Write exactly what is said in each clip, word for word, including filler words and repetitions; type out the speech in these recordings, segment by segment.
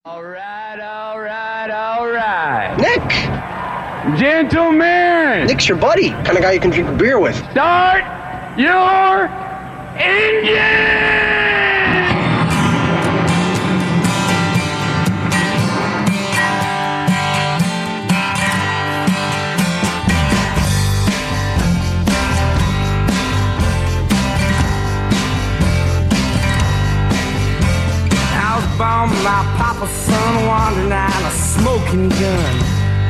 All right, all right, all right. Nick! Gentlemen! Nick's your buddy. Kind of guy you can drink a beer with. Start your engine! Bomb, my papa's son wandering out a smoking gun.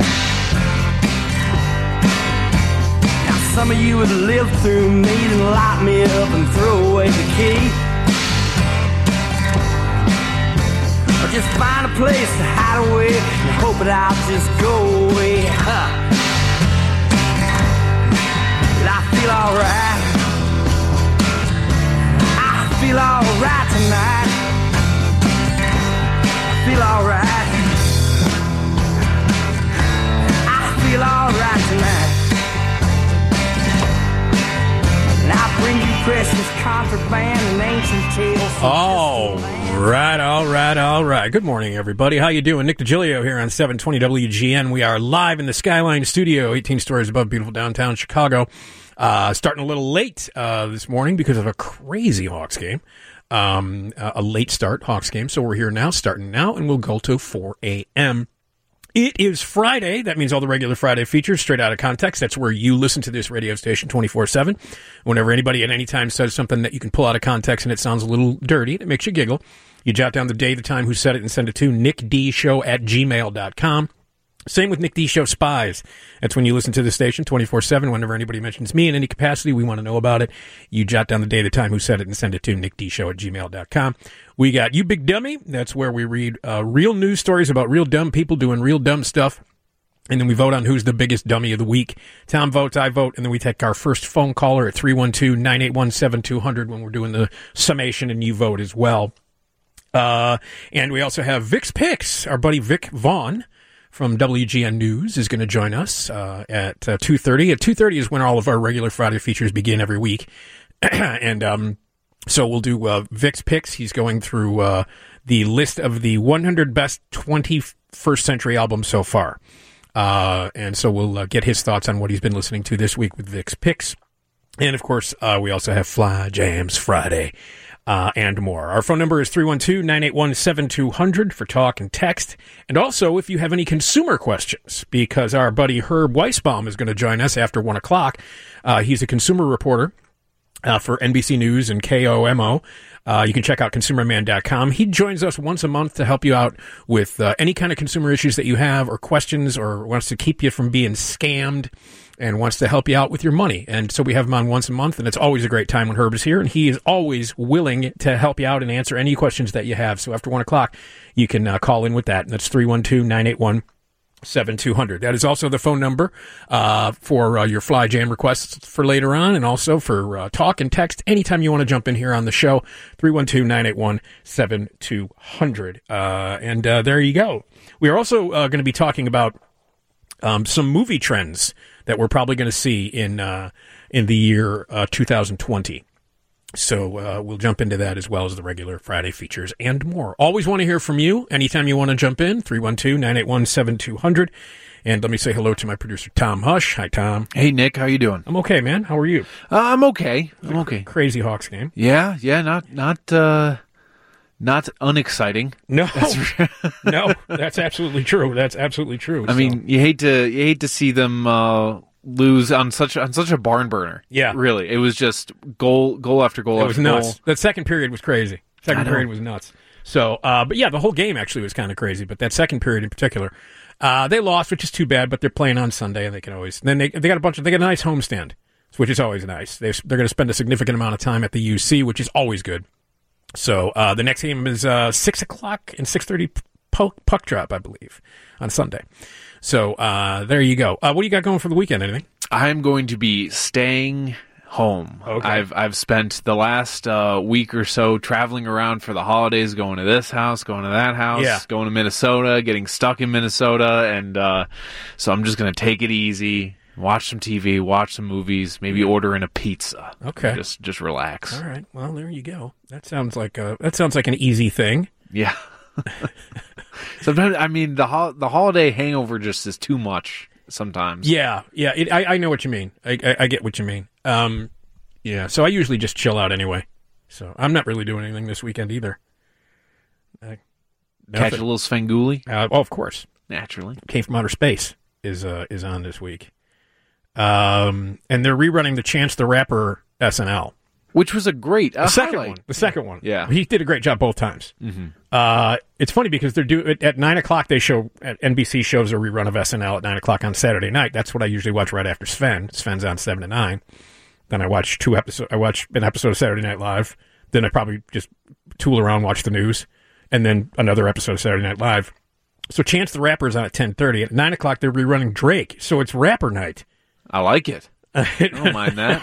Now some of you would live through me and lock me up and throw away the key, or just find a place to hide away and hope that I'll just go away. Huh. But I feel alright. I feel alright tonight. Feel alright. I feel alright tonight. And I bring you precious contraband and ancient tales. All right, all right, all right. Good morning, everybody. How you doing? Nick DiGilio here on seven twenty W G N. We are live in the Skyline Studio, eighteen stories above beautiful downtown Chicago. Uh, starting a little late uh, this morning because of a crazy Hawks game. Um, a late start Hawks game. So we're here now, starting now, and we'll go to four a.m. It is Friday. That means all the regular Friday features straight out of context. That's where you listen to this radio station twenty-four seven. Whenever anybody at any time says something that you can pull out of context and it sounds a little dirty, it makes you giggle, you jot down the day, the time, who said it, and send it to nickdshow at gmail dot com. Same with Nick D Show Spies. That's when you listen to the station twenty-four seven. Whenever anybody mentions me in any capacity, we want to know about it. You jot down the day, the time, who said it, and send it to nickdshow at gmail dot com. We got You Big Dummy. That's where we read uh, real news stories about real dumb people doing real dumb stuff. And then we vote on who's the biggest dummy of the week. Tom votes, I vote, and then we take our first phone caller at three one two, nine eight one, seven two zero zero when we're doing the summation, and you vote as well. Uh, and we also have Vic's Picks. Our buddy Vic Vaughn from W G N News is going to join us uh, at uh, two thirty. At two thirty is when all of our regular Friday features begin every week. and um, so we'll do uh, Vic's Picks. He's going through uh, the list of the one hundred best twenty-first century albums so far. Uh, and so we'll uh, get his thoughts on what he's been listening to this week with Vic's Picks. And, of course, uh, we also have Fly Jams Friday. Uh, and more. Our phone number is three one two, nine eight one, seven two zero zero for talk and text. And also, if you have any consumer questions, because our buddy Herb Weisbaum is going to join us after one o'clock. Uh, he's a consumer reporter uh, for N B C News and K O M O. Uh, you can check out consumer man dot com. He joins us once a month to help you out with uh, any kind of consumer issues that you have or questions, or wants to keep you from being scammed and wants to help you out with your money. And so we have him on once a month, and it's always a great time when Herb is here, and he is always willing to help you out and answer any questions that you have. So after one o'clock, you can uh, call in with that, and that's three one two, nine eight one, seven two zero zero. That is also the phone number uh, for uh, your Fly Jam requests for later on, and also for uh, talk and text anytime you want to jump in here on the show, three one two, nine eight one, seven two zero zero. Uh, and uh, there you go. We are also uh, going to be talking about um, some movie trends that we're probably going to see in uh, in the year uh, two thousand twenty. So uh, we'll jump into that as well as the regular Friday features and more. Always want to hear from you. Anytime you want to jump in, three one two, nine eight one, seven two zero zero. And let me say hello to my producer, Tom Hush. Hi, Tom. Hey, Nick. How you doing? I'm okay, man. How are you? Uh, I'm okay. I'm okay. Crazy Hawks game. Yeah, yeah. Not not uh, not unexciting. No, That's no. That's absolutely true. That's absolutely true. I so. mean, you hate to you hate to see them uh, lose on such on such a barn burner. Yeah, really. It was just goal goal after goal. It after was nuts. goal. That second period was crazy. Second period was nuts. So, uh, but yeah, the whole game actually was kind of crazy. But that second period in particular, uh, they lost, which is too bad. But they're playing on Sunday, and they can always. Then they they got a bunch of they got a nice homestand, which is always nice. They they're going to spend a significant amount of time at the U C, which is always good. So uh, the next game is uh, six o'clock and six thirty puck, puck drop, I believe, on Sunday. So uh, there you go. Uh, what do you got going for the weekend? Anything? I'm going to be staying home. Okay. I've I've spent the last uh, week or so traveling around for the holidays, going to this house, going to that house, yeah. going to Minnesota, getting stuck in Minnesota, and uh, so I'm just going to take it easy. Watch some T V, watch some movies, maybe order in a pizza. Okay. Just just relax. All right. Well, there you go. That sounds like a, that sounds like an easy thing. Yeah. Sometimes, I mean, the ho- the holiday hangover just is too much sometimes. Yeah, yeah, it, I, I know what you mean. I, I, I get what you mean. Um, yeah, so I usually just chill out anyway. So I'm not really doing anything this weekend either. I, Catch a little Svengoolie? Uh, oh, of course. Naturally. Came from Outer Space is uh, is on this week. Um, and they're rerunning the Chance the Rapper S N L. Which was a great uh, The second highlight. one. The second one. Yeah. He did a great job both times. Mm-hmm. Uh, it's funny because they're do at, at nine o'clock. They show at N B C shows a rerun of S N L at nine o'clock on Saturday night. That's what I usually watch right after Sven. Sven's on seven to nine. Then I watch two episodes. I watch an episode of Saturday Night Live. Then I probably just tool around, watch the news, and then another episode of Saturday Night Live. So Chance the Rapper is on at ten thirty. At nine o'clock, they're rerunning Drake. So it's rapper night. I like it. I don't mind that.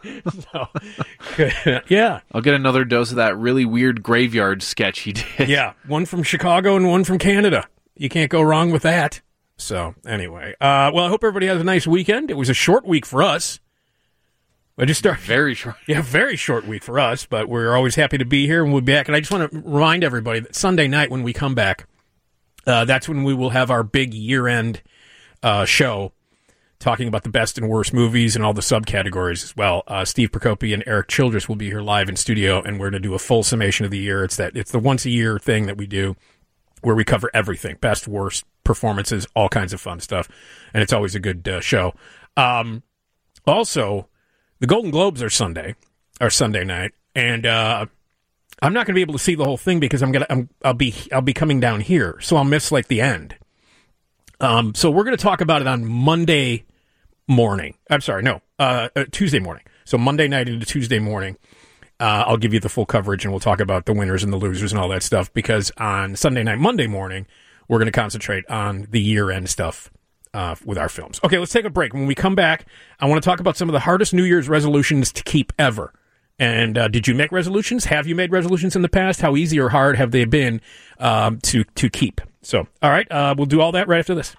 So, yeah. I'll get another dose of that really weird graveyard sketch he did. Yeah, one from Chicago and one from Canada. You can't go wrong with that. So, anyway. Uh, well, I hope everybody has a nice weekend. It was a short week for us. I just started. Very short. Yeah, very short week for us, but we're always happy to be here and we'll be back. And I just want to remind everybody that Sunday night when we come back, uh, that's when we will have our big year-end uh, show, talking about the best and worst movies and all the subcategories as well. Uh, Steve Procopi and Eric Childress will be here live in studio, and we're going to do a full summation of the year. It's that it's the once a year thing that we do where we cover everything, best, worst, performances, all kinds of fun stuff, and it's always a good uh, show. Um, also, the Golden Globes are Sunday, or Sunday night, and uh, I'm not going to be able to see the whole thing because I'm gonna I'm, I'll be I'll be coming down here, so I'll miss like the end. Um, so we're going to talk about it on Monday morning. I'm sorry, no, uh, uh, Tuesday morning. So Monday night into Tuesday morning, uh, I'll give you the full coverage and we'll talk about the winners and the losers and all that stuff, because on Sunday night, Monday morning, we're going to concentrate on the year-end stuff uh, with our films. Okay, let's take a break. When we come back, I want to talk about some of the hardest New Year's resolutions to keep ever. And uh, did you make resolutions? Have you made resolutions in the past? How easy or hard have they been um, to, to keep? So, all right, uh, we'll do all that right after this.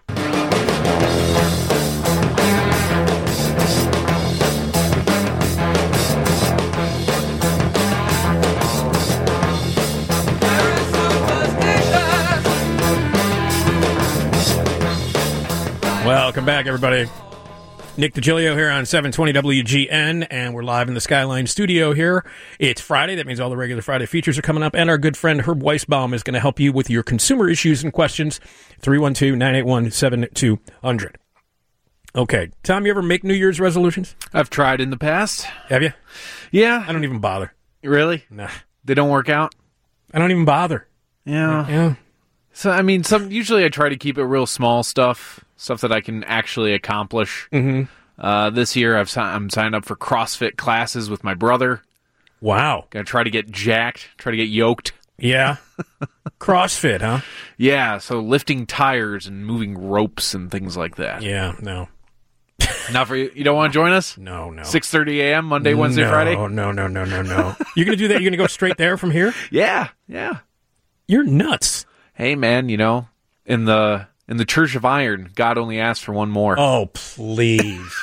Welcome back, everybody. Nick DiGilio here on seven twenty W G N, and we're live in the Skyline studio here. It's Friday. That means all the regular Friday features are coming up, and our good friend Herb Weisbaum is going to help you with your consumer issues and questions. three one two, nine eight one, seven two zero zero. Okay. Tom, you ever make New Year's resolutions? I've tried in the past. Have you? Yeah. I don't even bother. Really? Nah. They don't work out? I don't even bother. Yeah. Yeah. So, I mean, some usually I try to keep it real small stuff, stuff that I can actually accomplish. Mm-hmm. Uh, this year, I've si- I'm signed up for CrossFit classes with my brother. Wow. Gonna try to get jacked, try to get yoked. Yeah. CrossFit, huh? Yeah, so lifting tires and moving ropes and things like that. Yeah, no. Not for you. You don't want to join us? No, no. six thirty a.m. Monday, Wednesday, no, Friday? No, no, no, no, no. You're going to do that? You're going to go straight there from here? Yeah, yeah. You're nuts. Hey, man, you know, in the in the Church of Iron, God only asked for one more. Oh, please.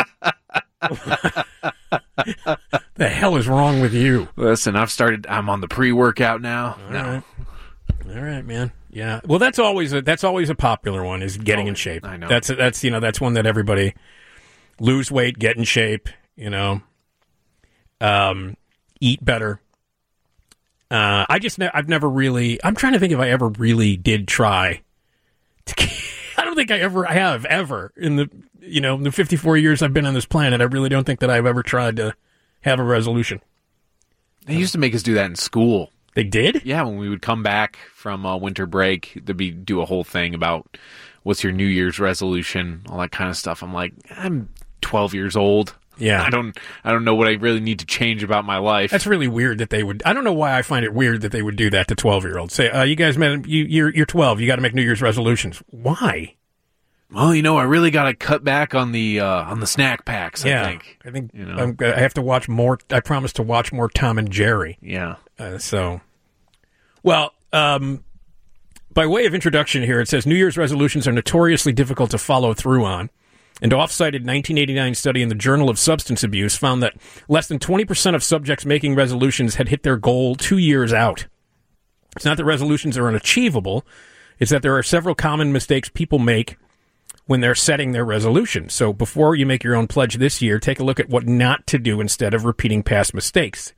The hell is wrong with you? Listen, I've started, I'm on the pre-workout now. All no. right. All right, man. Yeah. Well, that's always a, that's always a popular one, is getting Oh, in shape. I know. That's, that's, you know, that's one that everybody lose weight, get in shape, you know, um, eat better. Uh, I just, ne- I've never really, I'm trying to think if I ever really did try to keep, I don't think I ever have, ever, in the, you know, the fifty-four years I've been on this planet. I really don't think that I've ever tried to have a resolution. They used to make us do that in school. They did? Yeah, when we would come back from uh, winter break, they'd be do a whole thing about what's your New Year's resolution, all that kind of stuff. I'm like, I'm twelve years old. Yeah. I don't I don't know what I really need to change about my life. That's really weird that they would. I don't know why I find it weird that they would do that to twelve-year-olds. Say, uh, you guys, man, you, you're you're twelve. You got to make New Year's resolutions. Why? Well, you know, I really got to cut back on the uh, on the snack packs. Yeah, I think. I think You know? I'm, I have to watch more. I promise to watch more Tom and Jerry. Yeah. Uh, so, well, um, by way of introduction here, it says New Year's resolutions are notoriously difficult to follow through on. An off-cited nineteen eighty-nine study in the Journal of Substance Abuse found that less than twenty percent of subjects making resolutions had hit their goal two years out. It's not that resolutions are unachievable. is that there are several common mistakes people make when they're setting their resolution. So before you make your own pledge this year, take a look at what not to do instead of repeating past mistakes.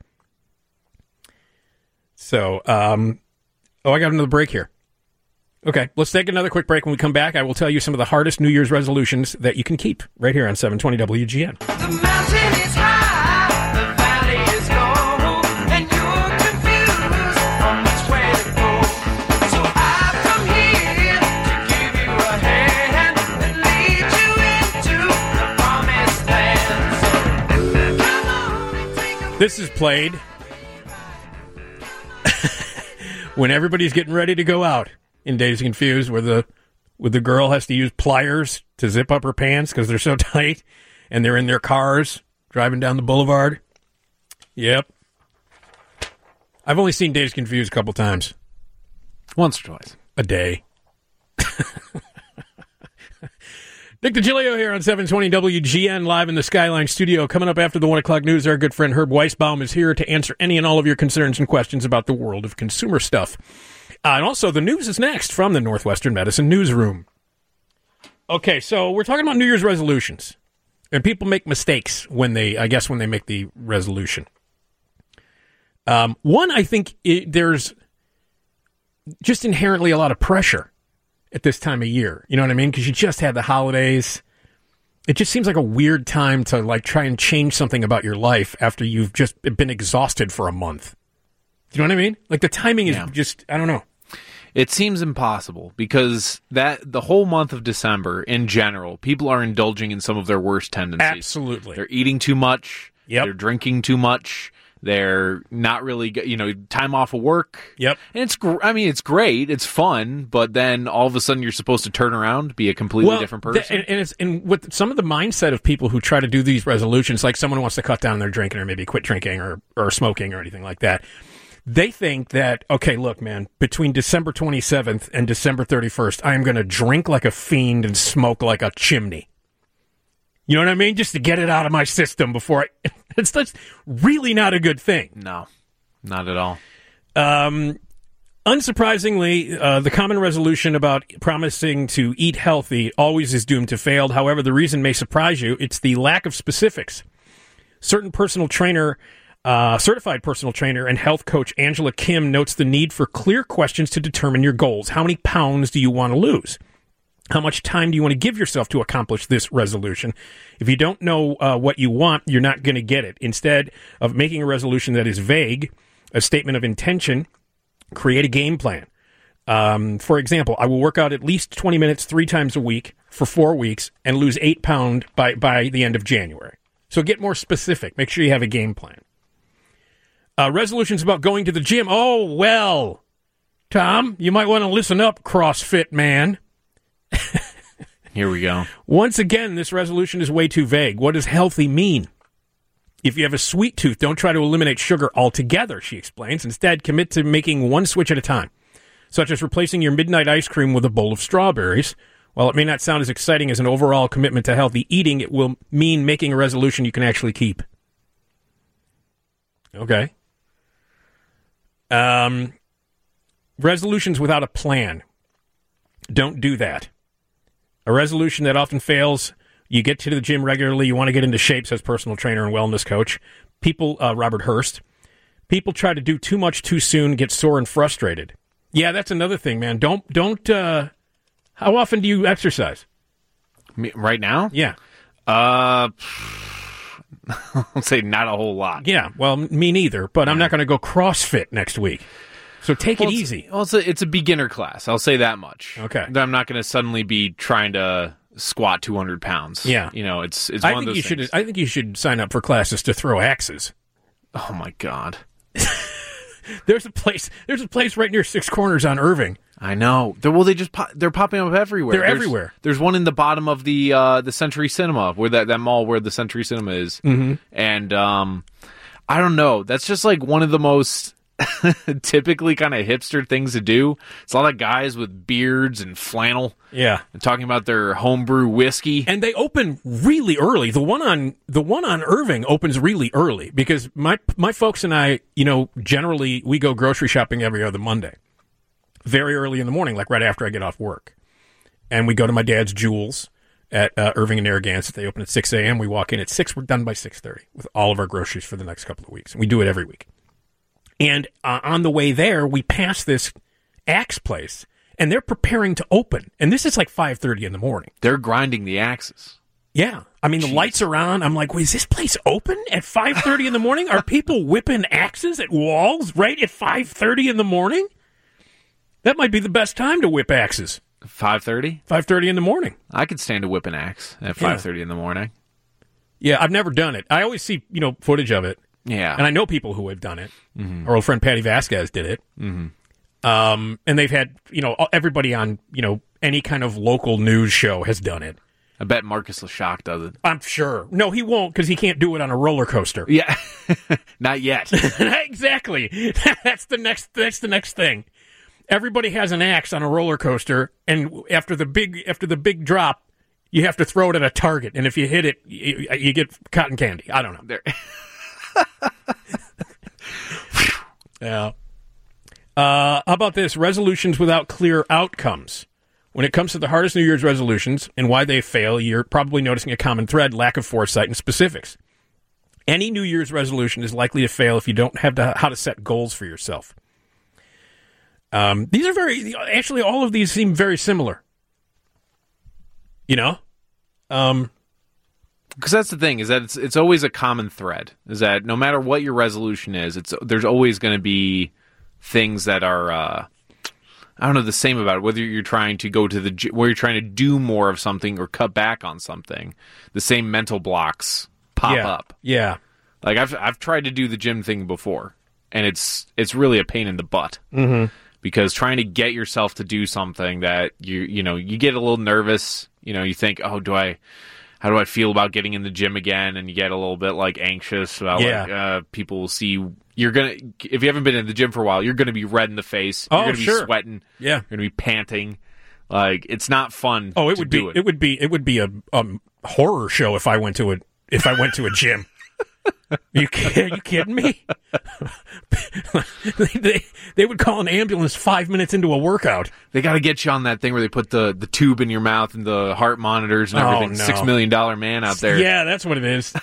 So, um, oh, I got another break here. Okay, let's take another quick break. When we come back, I will tell you some of the hardest New Year's resolutions that you can keep right here on seven twenty W G N. The mountain is high, the valley is low, and you're confused on which way to go. So I've come here to give you a hand and lead you into the promised land. So come on and take a This is played when everybody's getting ready to go out in Dazed and Confused, where the where the girl has to use pliers to zip up her pants because they're so tight, and they're in their cars driving down the boulevard. Yep. I've only seen Dazed and Confused a couple times. Once or twice. A day. Nick DiGilio here on seven twenty W G N, live in the Skyline studio. Coming up after the one o'clock news, our good friend Herb Weisbaum is here to answer any and all of your concerns and questions about the world of consumer stuff. Uh, and also, the news is next from the Northwestern Medicine Newsroom. Okay, so we're talking about New Year's resolutions. And people make mistakes when they, I guess, when they make the resolution. Um, one, I think it, there's just inherently a lot of pressure at this time of year. You know what I mean? Because you just had the holidays. It just seems like a weird time to like try and change something about your life after you've just been exhausted for a month. Do you know what I mean? Like the timing is Yeah. just, I don't know. It seems impossible because that the whole month of December, in general, people are indulging in some of their worst tendencies. Absolutely. They're eating too much. Yep. They're drinking too much. They're not really, you know, time off of work. Yep. And it's, gr- I mean, it's great. It's fun. But then all of a sudden you're supposed to turn around, be a completely different person. th- and, and it's and with some of the mindset of people who try to do these resolutions, like someone wants to cut down their drinking or maybe quit drinking or, or smoking or anything like that. They think that, okay, look, man, between December twenty-seventh and December thirty-first, I am going to drink like a fiend and smoke like a chimney. You know what I mean? Just to get it out of my system before I... It's that's really not a good thing. No, not at all. Um, unsurprisingly, uh, the common resolution about promising to eat healthy always is doomed to fail. However, the reason may surprise you. It's the lack of specifics. Certain personal trainer... Uh, certified personal trainer and health coach Angela Kim notes the need for clear questions to determine your goals. How many pounds do you want to lose? How much time do you want to give yourself to accomplish this resolution? If you don't know uh, what you want, you're not going to get it. Instead of making a resolution that is vague, a statement of intention, create a game plan. Um, for example, I will work out at least twenty minutes three times a week for four weeks and lose eight pounds by, by the end of January. So get more specific. Make sure you have a game plan. Uh, resolutions about going to the gym. Oh, well, Tom, you might want to listen up, CrossFit man. Here we go. Once again, this resolution is way too vague. What does healthy mean? If you have a sweet tooth, don't try to eliminate sugar altogether, she explains. Instead, commit to making one switch at a time, such as replacing your midnight ice cream with a bowl of strawberries. While it may not sound as exciting as an overall commitment to healthy eating, it will mean making a resolution you can actually keep. Okay. Um, resolutions without a plan. Don't do that. A resolution that often fails. You get to the gym regularly. You want to get into shape, says personal trainer and wellness coach. People, uh, Robert Hurst. People try to do too much too soon, get sore and frustrated. Yeah, that's another thing, man. Don't, don't, uh, how often do you exercise? Me, right now? Yeah. Uh, I'll say not a whole lot. Yeah, well, me neither, but I'm not going to go CrossFit next week. So take Well, it it's- easy. Well, it's a, it's a beginner class. I'll say that much. Okay. That I'm not going to suddenly be trying to squat two hundred pounds. Yeah. You know, it's it's I one think of those you should. things. I think you should sign up for classes to throw axes. Oh my god. There's a place. There's a place right near Six Corners on Irving. I know. They're, well, they just pop, they're popping up everywhere. They're There's- everywhere. There's one in the bottom of the uh, the Century Cinema, where that, that mall where the Century Cinema is. Mm-hmm. And um, I don't know. That's just like one of the most typically kind of hipster things to do. It's a lot of guys with beards and flannel. Yeah, And talking about their homebrew whiskey. and they open really early. The one on the one on Irving opens really early because my my folks and I, you know, generally we go grocery shopping every other Monday. very early in the morning, like right after I get off work. And we go to my dad's Jewels at uh, Irving and Narragansett. They open at six a.m. We walk in at six. We're done by six thirty with all of our groceries for the next couple of weeks. And we do it every week. And uh, on the way there, we pass this axe place, and they're preparing to open. And this is like five thirty in the morning. They're grinding the axes. Yeah. I mean, the Jeez. lights are on. I'm like, wait, is this place open at five thirty in the morning? Are people whipping axes at walls right at five thirty in the morning? That might be the best time to whip axes. five thirty? five thirty in the morning. I could stand to whip an axe at Yeah. five thirty in the morning. Yeah, I've never done it. I always see, you know, footage of it. Yeah. And I know people who have done it. Mm-hmm. Our old friend Patty Vasquez did it. Mm-hmm. Um, and they've had, you know, everybody on, you know, any kind of local news show has done it. I bet Marcus Leshock does it. I'm sure. No, he won't because he can't do it on a roller coaster. Yeah. Not yet. Exactly. That's the next. That's the next thing. Everybody has an axe on a roller coaster, and after the big after the big drop, you have to throw it at a target, and if you hit it, you, you get cotton candy. I don't know. There. Yeah. Uh, how about this? Resolutions without clear outcomes. When it comes to the hardest New Year's resolutions and why they fail, you're probably noticing a common thread: lack of foresight and specifics. Any New Year's resolution is likely to fail if you don't have to, how to set goals for yourself. Um, these are very, actually, all of these seem very similar. You know? Um, Because that's the thing, is that it's it's always a common thread. Is that no matter what your resolution is, it's there's always going to be things that are, uh, I don't know, the same about it. Whether you're trying to go to the, gy- where you're trying to do more of something or cut back on something, the same mental blocks pop yeah, up. Yeah. Like I've I've tried to do the gym thing before, and it's it's really a pain in the butt. Mm-hmm. Because trying to get yourself to do something that you you know you get a little nervous. You know, you think, oh, do I? How do I feel about getting in the gym again? And you get a little bit like anxious about Yeah. like uh, people will see you're gonna if you haven't been in the gym for a while, you're gonna be red in the face. You're Oh, gonna be sure. sweating. Yeah. You're gonna be panting. Like it's not fun. Oh, it to would do be. it. It would be. It would be a um, horror show if I went to a if I went to a gym. You are you kidding me? they, they they would call an ambulance five minutes into a workout. They got to get you on that thing where they put the, the tube in your mouth and the heart monitors and Oh, everything. no. Six million dollar man out there. Yeah, that's what it is.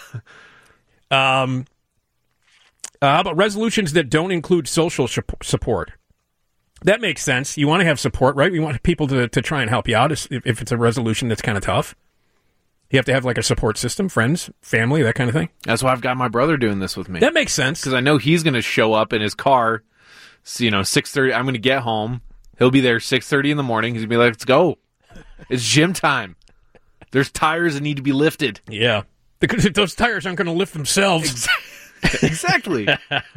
um, uh, how about resolutions that don't include social sup- support? That makes sense. You want to have support, right? You want people to, to try and help you out if, if it's a resolution that's kind of tough. You have to have like a support system, friends, family, that kind of thing. That's why I've got my brother doing this with me. That makes sense. Because I know he's going to show up in his car. So, you know, six thirty. I'm going to get home. He'll be there six thirty in the morning. He's going to be like, "Let's go! It's gym time. There's tires that need to be lifted." Yeah, because those tires aren't going to lift themselves. Exactly.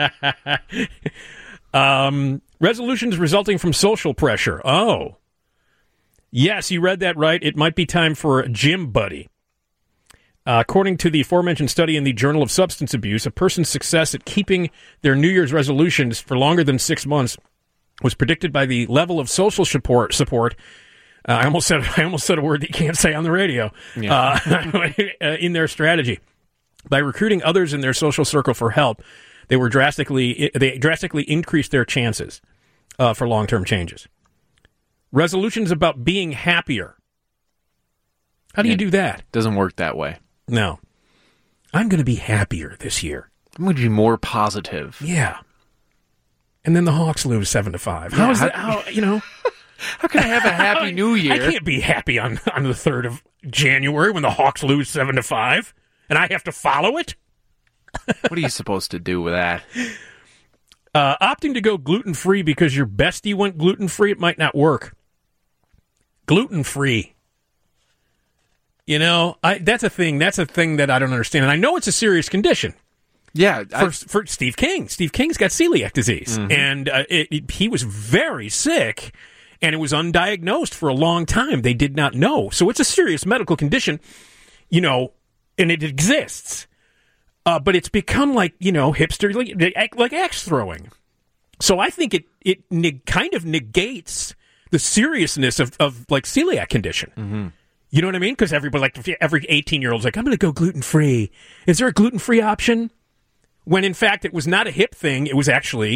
um, resolutions resulting from social pressure. Oh, yes, you read that right. It might be time for a gym buddy. Uh, according to the aforementioned study in the Journal of Substance Abuse, a person's success at keeping their New Year's resolutions for longer than six months was predicted by the level of social support. Support. Uh, I almost said I almost said a word that you can't say on the radio. Yeah. Uh, in their strategy, by recruiting others in their social circle for help, they were drastically they drastically increased their chances uh, for long-term changes. Resolutions about being happier. How do you It do that? Doesn't work that way. No. I'm going to be happier this year. I'm going to be more positive. Yeah. And then the Hawks lose seven to five. How Yeah, is how- that? How, you know, How can I have a happy new year? I can't be happy on, on the third of January when the Hawks lose seven to five, and I have to follow it. What are you supposed to do with that? Uh, opting to go gluten free because your bestie went gluten free, it might not work. Gluten free. You know, I, that's a thing. That's a thing that I don't understand, and I know it's a serious condition. Yeah, I- For, for Steve King. Steve King's got celiac disease, and uh, it, it, he was very sick, and it was undiagnosed for a long time. They did not know. So it's a serious medical condition, you know, and it exists. Uh, but it's become like, you know, hipster, like, like axe throwing. So I think it, it neg- kind of negates the seriousness of, of like, celiac condition. Mm-hmm. You know what I mean? Because everybody, like, every eighteen-year-old's like, I'm going to go gluten-free. Is there a gluten-free option? When, in fact, it was not a hip thing. It was actually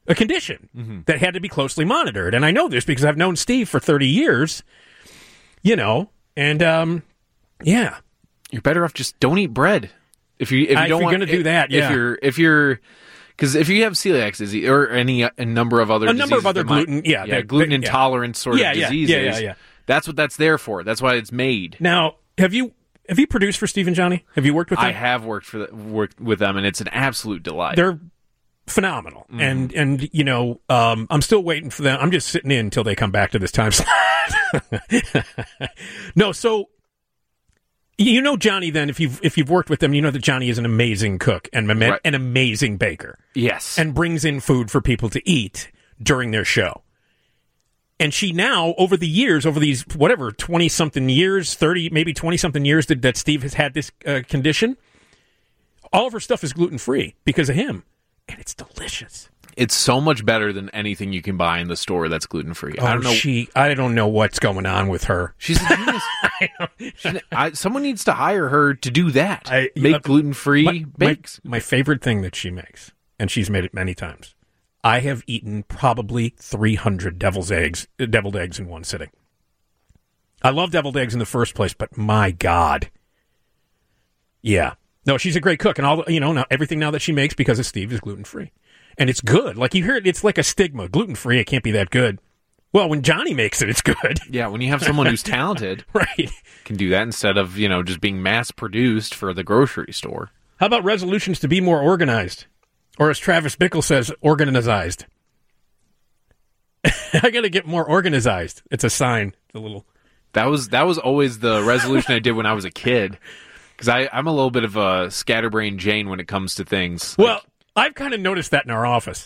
a condition mm-hmm. that had to be closely monitored. And I know this because I've known Steve for thirty years, you know, and, um, yeah. You're better off just don't eat bread. If you, if you uh, don't if want to do that, yeah. If you're, if you're, because if you have celiac disease or any a number of other a number of other gluten, might, yeah, yeah, they, gluten they, intolerant yeah. sort yeah, of yeah, diseases, yeah, yeah, yeah. that's what that's there for. That's why it's made. Now, have you have you produced for Steve and Johnny? Have you worked with them? I have worked for the, worked with them, and it's an absolute delight. They're phenomenal, mm-hmm. and and you know, um, I'm still waiting for them. I'm just sitting in until they come back to this time slot. No, so. You know Johnny, then, if you've if you've worked with them, you know that Johnny is an amazing cook and right. an amazing baker. Yes. And brings in food for people to eat during their show. And she now, over the years, over these, whatever, twenty-something years, thirty, maybe twenty-something years that, that Steve has had this uh, condition, all of her stuff is gluten-free because of him. And it's delicious. It's so much better than anything you can buy in the store that's gluten free. Oh, I don't know. She, I don't know what's going on with her. She's a genius. She's, I, someone needs to hire her to do that. I, Make uh, gluten free my, bakes. My, my favorite thing that she makes, and she's made it many times. I have eaten probably three hundred devil's eggs, deviled eggs in one sitting. I love deviled eggs in the first place, but my God, yeah, no, she's a great cook, and all you know now everything now that she makes because of Steve is gluten free. And it's good. Like you hear it, it's like a stigma. Gluten-free, it can't be that good. Well, when Johnny makes it, it's good. Yeah, when you have someone who's talented, right, can do that instead of, you know, just being mass-produced for the grocery store. How about resolutions to be more organized? Or as Travis Bickle says, organized. I got to get more organized. It's a sign. It's a little... That was that was always the resolution I did when I was a kid. Because I'm a little bit of a scatterbrain Jane when it comes to things. Well... Like, I've kind of noticed that in our office.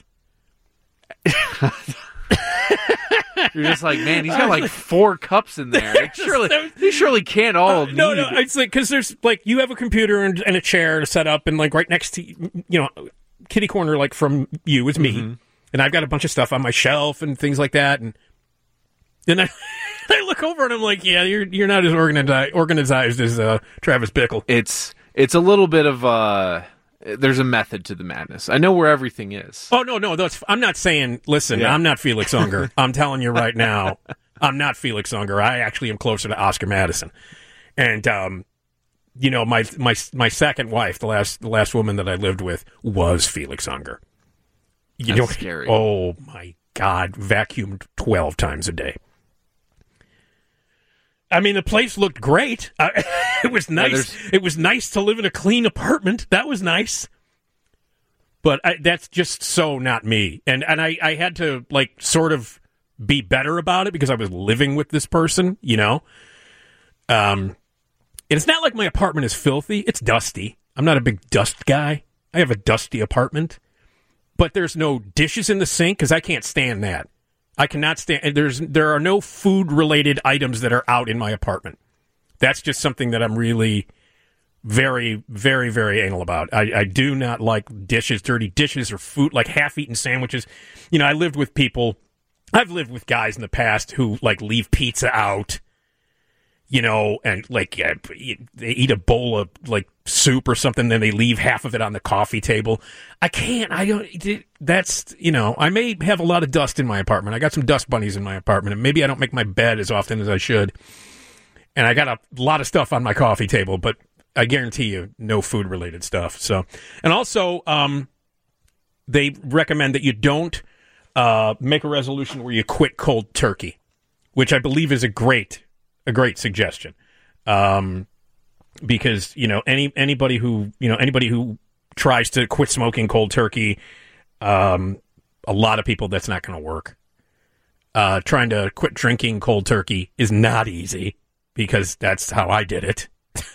You're just like, man, he's got like four cups in there. Like, surely, he surely can't all uh, need. No, no, it's like because there's like you have a computer and, and a chair to set up, and like right next to you know, kitty corner like from you is me, mm-hmm. and I've got a bunch of stuff on my shelf and things like that, and then I, I look over and I'm like, yeah, you're you're not as organized organized as uh, Travis Bickle. It's it's a little bit of uh there's a method to the madness. I know where everything is. Oh, no, no. That's, I'm not saying, listen, yeah. I'm not Felix Unger. I'm telling you right now, I'm not Felix Unger. I actually am closer to Oscar Madison. And, um, you know, my my my second wife, the last the last woman that I lived with, was Felix Unger. You That's know, scary. Oh, my God. Vacuumed twelve times a day. I mean, the place looked great. Uh, it was nice. Yeah, it was nice to live in a clean apartment. That was nice. But I, that's just so not me. And and I, I had to, like, sort of be better about it because I was living with this person, you know? Um, and it's not like my apartment is filthy. It's dusty. I'm not a big dust guy. I have a dusty apartment. But there's no dishes in the sink because I can't stand that. I cannot stand. There's there are no food related items that are out in my apartment. That's just something that I'm really very, very, very anal about. I, I do not like dishes, dirty dishes, or food like half eaten sandwiches. You know, I lived with people. I've lived with guys in the past who like leave pizza out. You know, and like yeah, they eat a bowl of like soup or something, then they leave half of it on the coffee table. I can't. I don't. That's you know. I may have a lot of dust in my apartment. I got some dust bunnies in my apartment, and maybe I don't make my bed as often as I should. And I got a lot of stuff on my coffee table, but I guarantee you, no food related stuff. So, and also, um, they recommend that you don't uh, make a resolution where you quit cold turkey, which I believe is a great. A great suggestion, um, because you know any anybody who you know anybody who tries to quit smoking cold turkey, um, a lot of people that's not going to work. Uh, trying to quit drinking cold turkey is not easy because that's how I did it.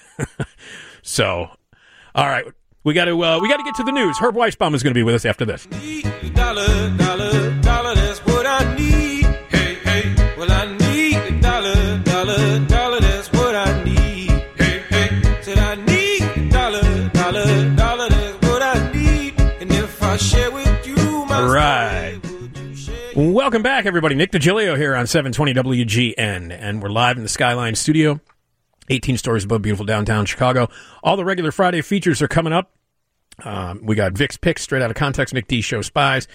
So, all right, we got to uh, we got to get to the news. Herb Weisbaum is going to be with us after this. Dollar, dollar, dollar, that's what I need. Hey, hey, well I need a dollar, dollar, dollar, that's what I need. Hey, hey, said I need a dollar, dollar, dollar, that's what I need. And if I share with you my all right. story, would you share? Welcome back, everybody. Nick DiGilio here on seven twenty W G N, and we're live in the Skyline studio, eighteen stories above beautiful downtown Chicago. All the regular Friday features are coming up. Um, we got Vic's Picks, Straight Out of Context, Nick D Show Spies.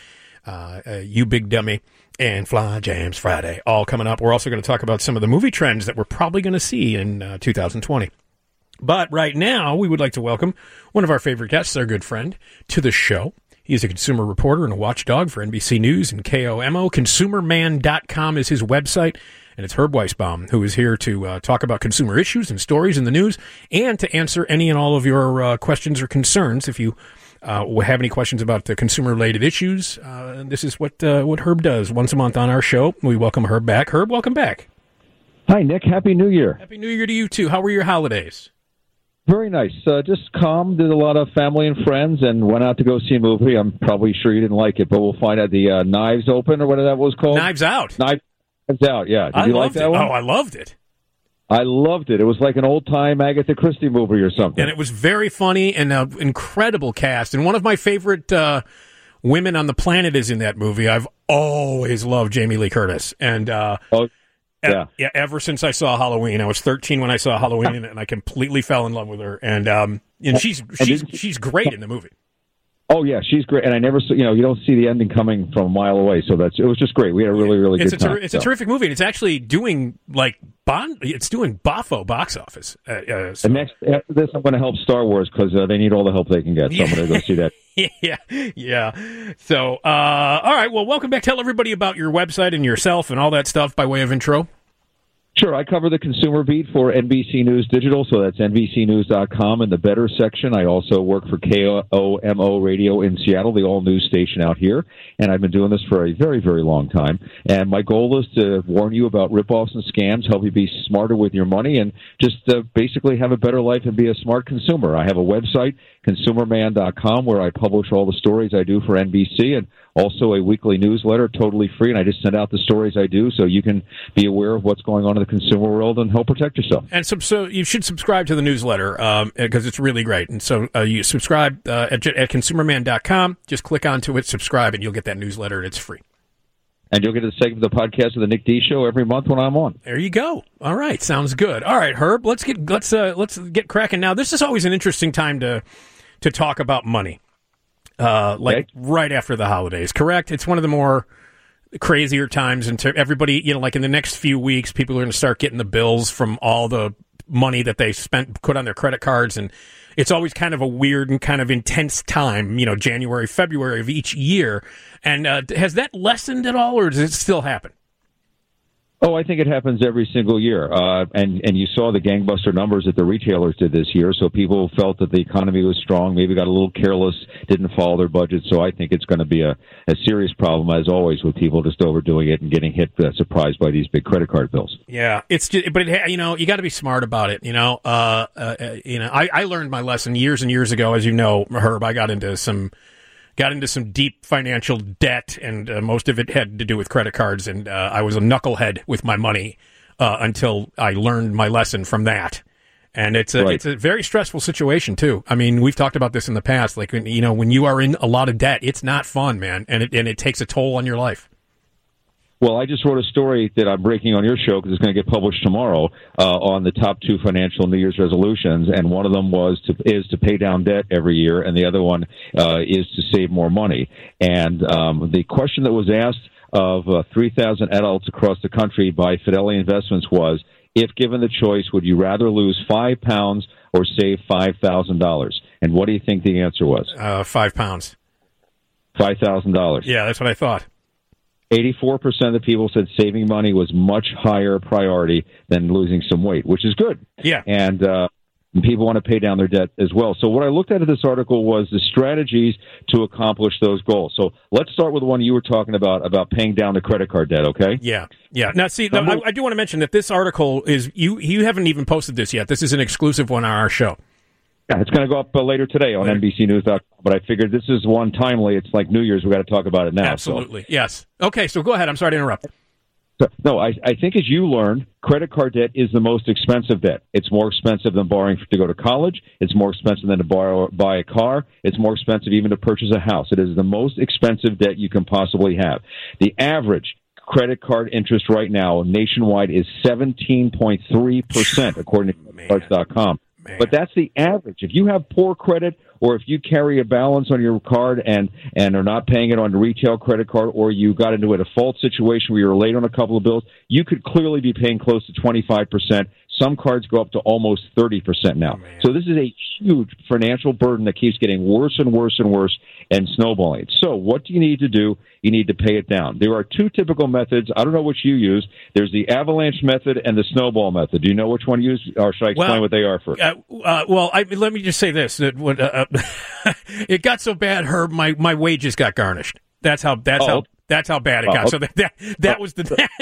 uh, uh, You Big Dummy, and Fly Jams Friday, all coming up. We're also going to talk about some of the movie trends that we're probably going to see in uh, two thousand twenty. But right now, we would like to welcome one of our favorite guests, our good friend, to the show. He is a consumer reporter and a watchdog for N B C News and K O M O. consumer man dot com is his website. And it's Herb Weisbaum, who is here to uh, talk about consumer issues and stories in the news and to answer any and all of your uh, questions or concerns. If you uh, have any questions about the consumer-related issues, uh, this is what uh, what Herb does once a month on our show. We welcome Herb back. Herb, welcome back. Hi, Nick. Happy New Year. Happy New Year to you, too. How were your holidays? Very nice. Uh, just calm, did a lot of family and friends, and went out to go see a movie. I'm probably sure you didn't like it, but we'll find out. The uh, Knives Open, or whatever that was called. Knives Out. Knives Out, yeah. Did I you like loved that it. one? Oh, I loved it. I loved it. It was like an old-time Agatha Christie movie or something. And it was very funny and an incredible cast. And one of my favorite uh, women on the planet is in that movie. I've always loved Jamie Lee Curtis. And uh, oh, yeah. e- yeah, ever since I saw Halloween. I was thirteen when I saw Halloween, and I completely fell in love with her. And um, and she's she's she's great in the movie. Oh yeah, she's great, and I never, saw, you know, you don't see the ending coming from a mile away, so that's it was just great. We had a really, really it's good a ter- time. It's so. a terrific movie, and it's actually doing like Bond. It's doing Boffo box office. Uh, uh, so. And next after this, I'm going to help Star Wars because uh, they need all the help they can get. So I'm going to go see that. yeah, yeah. So, uh, all right. Well, welcome back. Tell everybody about your website and yourself and all that stuff by way of intro. Sure, I cover the consumer beat for N B C News Digital, so that's N B C news dot com in the better section. I also work for K O M O Radio in Seattle, the all-news station out here, and I've been doing this for a very, very long time. And my goal is to warn you about ripoffs and scams, help you be smarter with your money, and just uh, basically have a better life and be a smart consumer. I have a website, consumer man dot com, where I publish all the stories I do for N B C, and also a weekly newsletter, totally free, and I just send out the stories I do so you can be aware of what's going on in the consumer world and help protect yourself. And so, so you should subscribe to the newsletter um, because it's really great. And so uh, you subscribe uh, at, at consumer man dot com. Just click onto it, subscribe, and you'll get that newsletter, and it's free. And you'll get a segment of the podcast of the Nick D Show every month when I'm on. There you go. All right, sounds good. All right, Herb, let's get let's uh, let's get cracking now. This is always an interesting time to to talk about money. Uh, like okay. right after the holidays, correct? It's one of the more crazier times, and everybody, you know, like in the next few weeks, people are going to start getting the bills from all the money that they spent, put on their credit cards, and it's always kind of a weird and kind of intense time, you know, January, February of each year. And uh, has that lessened at all, or does it still happen? Oh, I think it happens every single year. Uh, and, and you saw the gangbuster numbers that the retailers did this year, so people felt that the economy was strong, maybe got a little careless, didn't follow their budget. So I think it's going to be a, a serious problem, as always, with people just overdoing it and getting hit, uh, surprised by these big credit card bills. Yeah, it's just, but it, you know, you got to be smart about it. You know, uh, uh, you know, I, I learned my lesson years and years ago, as you know, Herb. I got into some. Got into some deep financial debt, and uh, most of it had to do with credit cards, and uh, I was a knucklehead with my money uh, until I learned my lesson from that. And it's a, right. it's a very stressful situation, too. I mean, we've talked about this in the past. Like, you know, when you are in a lot of debt, it's not fun, man, and it, and it takes a toll on your life. Well, I just wrote a story that I'm breaking on your show because it's going to get published tomorrow uh, on the top two financial New Year's resolutions, and one of them was to is to pay down debt every year, and the other one uh, is to save more money. And um, the question that was asked of uh, three thousand adults across the country by Fidelity Investments was, if given the choice, would you rather lose five pounds or save five thousand dollars? And what do you think the answer was? Uh, five pounds. five thousand dollars. Yeah, that's what I thought. eighty-four percent of the people said saving money was much higher priority than losing some weight, which is good. Yeah. And uh, people want to pay down their debt as well. So what I looked at in this article was the strategies to accomplish those goals. So let's start with the one you were talking about, about paying down the credit card debt, okay? Yeah, yeah. Now, see, no, I, I do want to mention that this article is, you you haven't even posted this yet. This is an exclusive one on our show. Yeah, it's going to go up uh, later today on later. N B C news dot com, but I figured this is one timely. It's like New Year's. We've got to talk about it now. Absolutely, so. yes. Okay, so go ahead. I'm sorry to interrupt. So, no, I, I think as you learned, credit card debt is the most expensive debt. It's more expensive than borrowing to go to college. It's more expensive than to borrow, buy a car. It's more expensive even to purchase a house. It is the most expensive debt you can possibly have. The average credit card interest right now nationwide is seventeen point three percent, according to credit cards dot com. Man. But that's the average. If you have poor credit, or if you carry a balance on your card and, and are not paying it on the retail credit card, or you got into a default situation where you're late on a couple of bills, you could clearly be paying close to twenty-five percent. Some cards go up to almost thirty percent now. Oh, so this is a huge financial burden that keeps getting worse and worse and worse and snowballing. So what do you need to do? You need to pay it down. There are two typical methods. I don't know which you use. There's the avalanche method and the snowball method. Do you know which one you use, or should I explain well, what they are first? Uh, uh, well, I, let me just say this: that when, uh, it got so bad, Herb, my, my wages got garnished. That's how. That's oh. how. That's how bad it got. Oh, So that that, that was the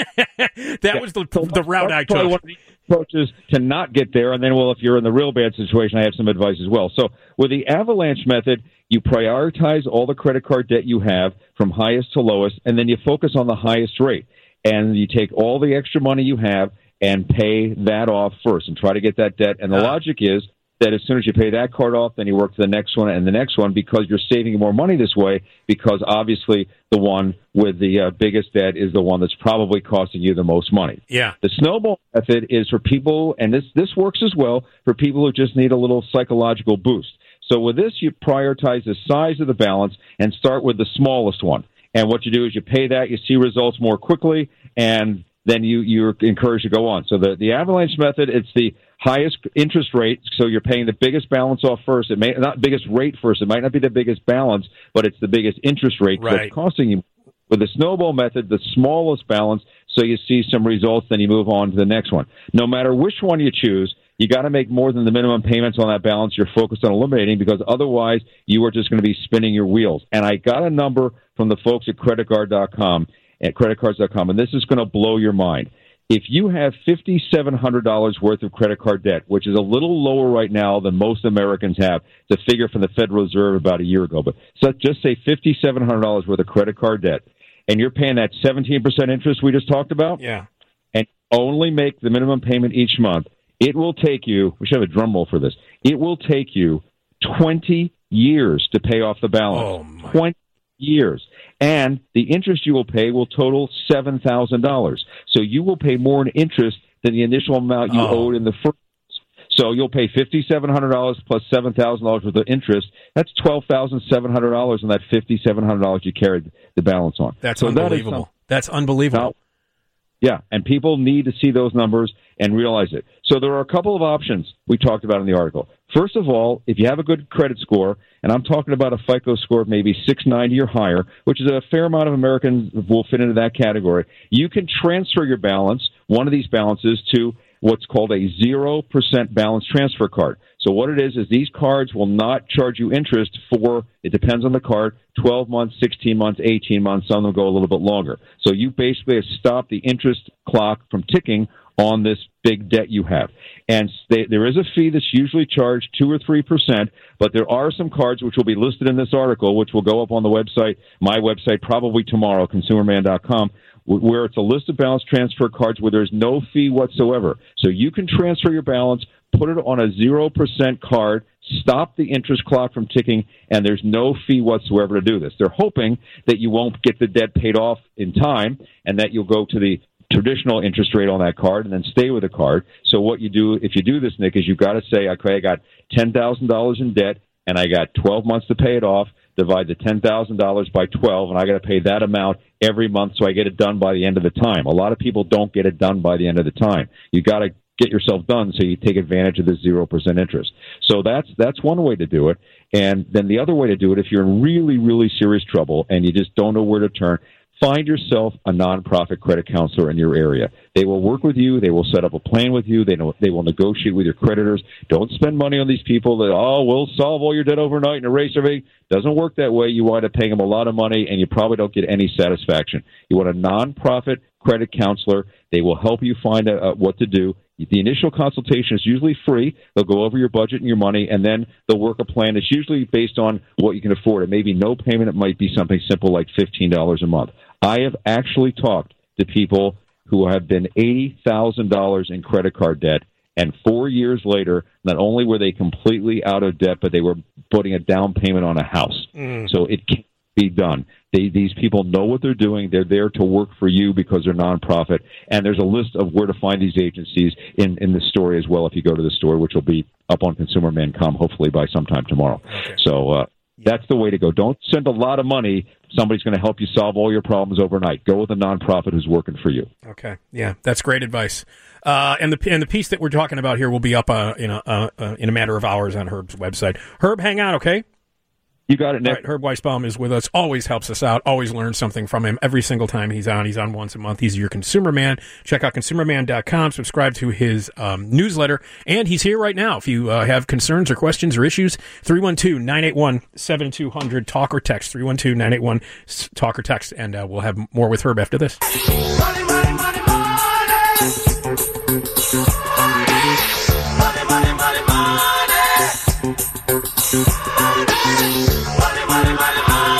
that was the the route I Probably took. one of the approaches to not get there, and then, well, if you're in the real bad situation, I have some advice as well. So with the avalanche method, you prioritize all the credit card debt you have from highest to lowest, and then you focus on the highest rate. And you take all the extra money you have and pay that off first and try to get that debt. And the Uh. logic is that as soon as you pay that card off, then you work to the next one and the next one, because you're saving more money this way, because obviously the one with the uh, biggest debt is the one that's probably costing you the most money. Yeah. The snowball method is for people, and this, this works as well, for people who just need a little psychological boost. So with this, you prioritize the size of the balance and start with the smallest one. And what you do is you pay that, you see results more quickly, and then you, you're encouraged to go on. So the, the avalanche method, it's the highest interest rate, so you're paying the biggest balance off first. It may not biggest rate first. It might not be the biggest balance, but it's the biggest interest rate Right. that's costing you. With the snowball method, the smallest balance, so you see some results, then you move on to the next one. No matter which one you choose, you got to make more than the minimum payments on that balance you're focused on eliminating, because otherwise you are just going to be spinning your wheels. And I got a number from the folks at credit card dot com, at credit cards dot com, and this is going to blow your mind. If you have five thousand seven hundred dollars worth of credit card debt, which is a little lower right now than most Americans have, it's a figure from the Federal Reserve about a year ago, but so just say five thousand seven hundred dollars worth of credit card debt, and you're paying that seventeen percent interest we just talked about, Yeah. and only make the minimum payment each month, it will take you, we should have a drum roll for this, it will take you twenty years to pay off the balance. Oh, my. twenty years. And the interest you will pay will total seven thousand dollars. So you will pay more in interest than the initial amount you Oh. owed in the first. So you'll pay five thousand seven hundred dollars plus seven thousand dollars worth of interest. That's twelve thousand seven hundred dollars on that five thousand seven hundred dollars you carried the balance on. That's so unbelievable. That is That's unbelievable. Now, yeah, and people need to see those numbers and realize it. So there are a couple of options we talked about in the article. First of all, if you have a good credit score, and I'm talking about a FICO score of maybe six ninety or higher, which is a fair amount of Americans will fit into that category, you can transfer your balance, one of these balances, to what's called a zero percent balance transfer card. So what it is is these cards will not charge you interest for, it depends on the card, twelve months, sixteen months, eighteen months, some of them go a little bit longer. So you basically have stopped the interest clock from ticking on this big debt you have. And they, there is a fee that's usually charged two or three percent, but there are some cards which will be listed in this article, which will go up on the website, my website, probably tomorrow, consumer man dot com, where it's a list of balance transfer cards where there's no fee whatsoever. So you can transfer your balance, put it on a zero percent card, stop the interest clock from ticking, and there's no fee whatsoever to do this. They're hoping that you won't get the debt paid off in time and that you'll go to the traditional interest rate on that card and then stay with the card. So what you do, if you do this, Nick, is you've got to say, okay, I got ten thousand dollars in debt and I got twelve months to pay it off. Divide the ten thousand dollars by twelve, and I got to pay that amount every month so I get it done by the end of the time. A lot of people don't get it done by the end of the time. You got to get yourself done so you take advantage of this zero percent interest. So that's that's one way to do it. And then the other way to do it, if you're in really, really serious trouble and you just don't know where to turn, find yourself a nonprofit credit counselor in your area. They will work with you. They will set up a plan with you. They know, they will negotiate with your creditors. Don't spend money on these people that, oh, we'll solve all your debt overnight and erase everything. Doesn't work that way. You wind up paying them a lot of money, and you probably don't get any satisfaction. You want a nonprofit credit counselor. They will help you find a, a, what to do. The initial consultation is usually free. They'll go over your budget and your money, and then they'll work a plan that's usually based on what you can afford. It may be no payment. It might be something simple like fifteen dollars a month. I have actually talked to people who have been eighty thousand dollars in credit card debt, and four years later, not only were they completely out of debt, but they were putting a down payment on a house. Mm. So it can be done. They, these people know what they're doing. They're there to work for you because they're nonprofit. And there's a list of where to find these agencies in, in the story as well if you go to the story, which will be up on consumer man dot com hopefully by sometime tomorrow. Okay. So uh, that's the way to go. Don't send a lot of money. Somebody's going to help you solve all your problems overnight. Go with a nonprofit who's working for you. Okay, yeah, that's great advice. Uh, and the and the piece that we're talking about here will be up uh, in a uh, uh, in a matter of hours on Herb's website. Herb, hang out, okay? You got it, Nick. All right, Herb Weisbaum is with us. Always helps us out. Always learn something from him every single time he's on. He's on once a month. He's your consumer man. Check out consumer man dot com. Subscribe to his um, newsletter. And he's here right now. If you uh, have concerns or questions or issues, three one two, nine eight one, seven two zero zero. Talk or text. three one two, nine eight one, talk or text. And uh, we'll have more with Herb after this. Money, money, money, money. Money, money, money, money. Money, money, money,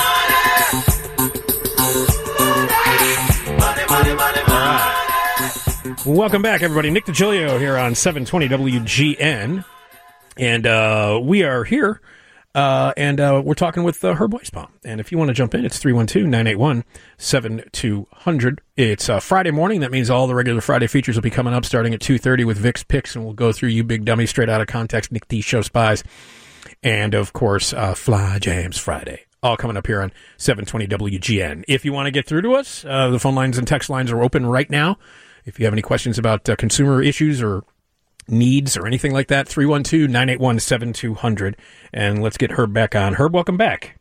money. Money, money, money, money. Welcome back, everybody. Nick DiGilio here on seven twenty W G N. And uh, we are here, uh, and uh, we're talking with uh, Herb Weisbaum. And if you want to jump in, it's three one two, nine eight one, seven two zero zero. It's uh, Friday morning. That means all the regular Friday features will be coming up starting at two thirty with Vic's Picks, and we'll go through You Big Dummy, Straight Out of Context, Nick D. Show Spies, and, of course, uh, Fly Jams Friday. All coming up here on seven twenty W G N. If you want to get through to us, uh, the phone lines and text lines are open right now. If you have any questions about uh, consumer issues or needs or anything like that, three one two, nine eight one, seven two zero zero. And let's get Herb back on. Herb, welcome back.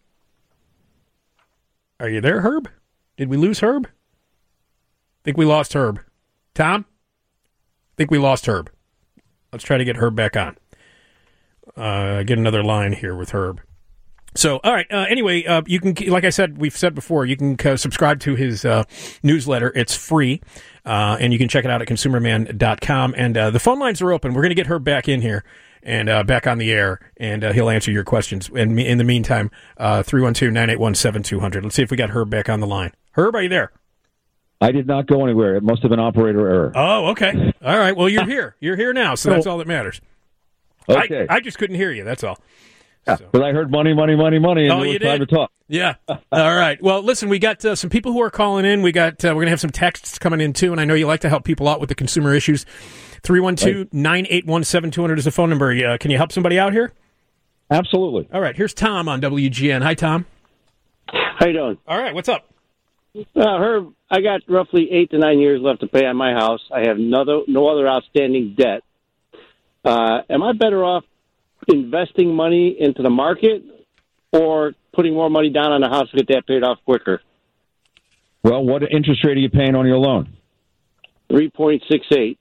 Are you there, Herb? Did we lose Herb? Think we lost Herb. Tom? Think we lost Herb. Let's try to get Herb back on. Uh, get another line here with Herb. So, all right. Uh, anyway, uh, you can, like I said, we've said before, you can uh, subscribe to his uh, newsletter. It's free, uh, and you can check it out at consumer man dot com. And uh, the phone lines are open. We're going to get Herb back in here and uh, back on the air, and uh, he'll answer your questions. And in the meantime, uh, three one two, nine eight one, seven two zero zero. Let's see if we got Herb back on the line. Herb, are you there? I did not go anywhere. It must have been operator error. Oh, okay. All right. Well, you're here. You're here now, so that's all that matters. Okay. I, I just couldn't hear you. That's all. Yeah, So- but I heard money, money, money, money, and Oh, it you was time did? to talk. Yeah. All right. Well, listen, we got uh, some people who are calling in. We got uh, we're going to have some texts coming in too, and I know you like to help people out with the consumer issues. three one two, nine eight one, seven two zero zero is the phone number. Uh, can you help somebody out here? Absolutely. All right. Here's Tom on W G N. Hi, Tom. How you doing? All right. What's up? Uh, Herb, I got roughly eight to nine years left to pay on my house. I have no, no other outstanding debt. Uh, am I better off investing money into the market or putting more money down on the house to get that paid off quicker? Well, what interest rate are you paying on your loan? three point six eight.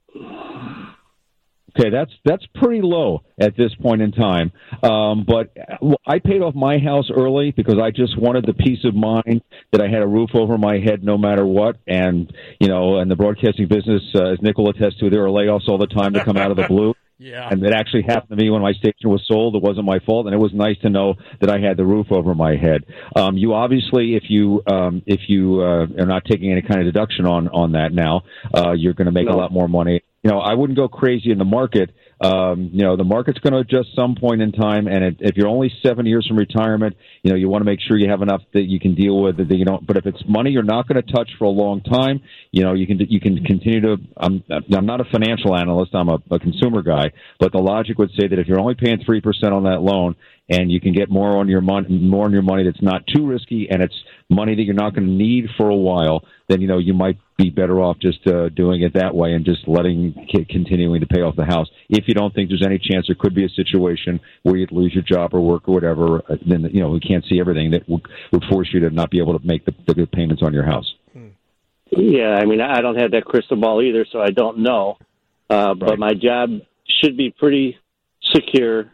Okay, that's that's pretty low at this point in time. Um, but I paid off my house early because I just wanted the peace of mind that I had a roof over my head no matter what. And, you know, in the broadcasting business, uh, as Nick will attest to, there are layoffs all the time that come out of the blue. Yeah. And it actually happened to me when my station was sold. It wasn't my fault, and it was nice to know that I had the roof over my head. Um, you obviously, if you um, if you uh, are not taking any kind of deduction on on that now, uh, you're going to make No. a lot more money. You know, I wouldn't go crazy in the market. Um, you know, the market's going to adjust some point in time, and it, if you're only seven years from retirement, you know, you want to make sure you have enough that you can deal with it. That you don't. But if it's money you're not going to touch for a long time, you know, you can you can continue to. I'm I'm not a financial analyst. I'm a, a consumer guy, but the logic would say that if you're only paying three percent on that loan, and you can get more on your money, more on your money that's not too risky, and it's money that you're not going to need for a while, then you know you might be better off just uh, doing it that way and just letting continuing to pay off the house. If you don't think there's any chance there could be a situation where you'd lose your job or work or whatever, uh, then you know we can't see everything that would, would force you to not be able to make the, the good payments on your house. Yeah, I mean, I don't have that crystal ball either, so I don't know. Uh, but Right. my job should be pretty secure.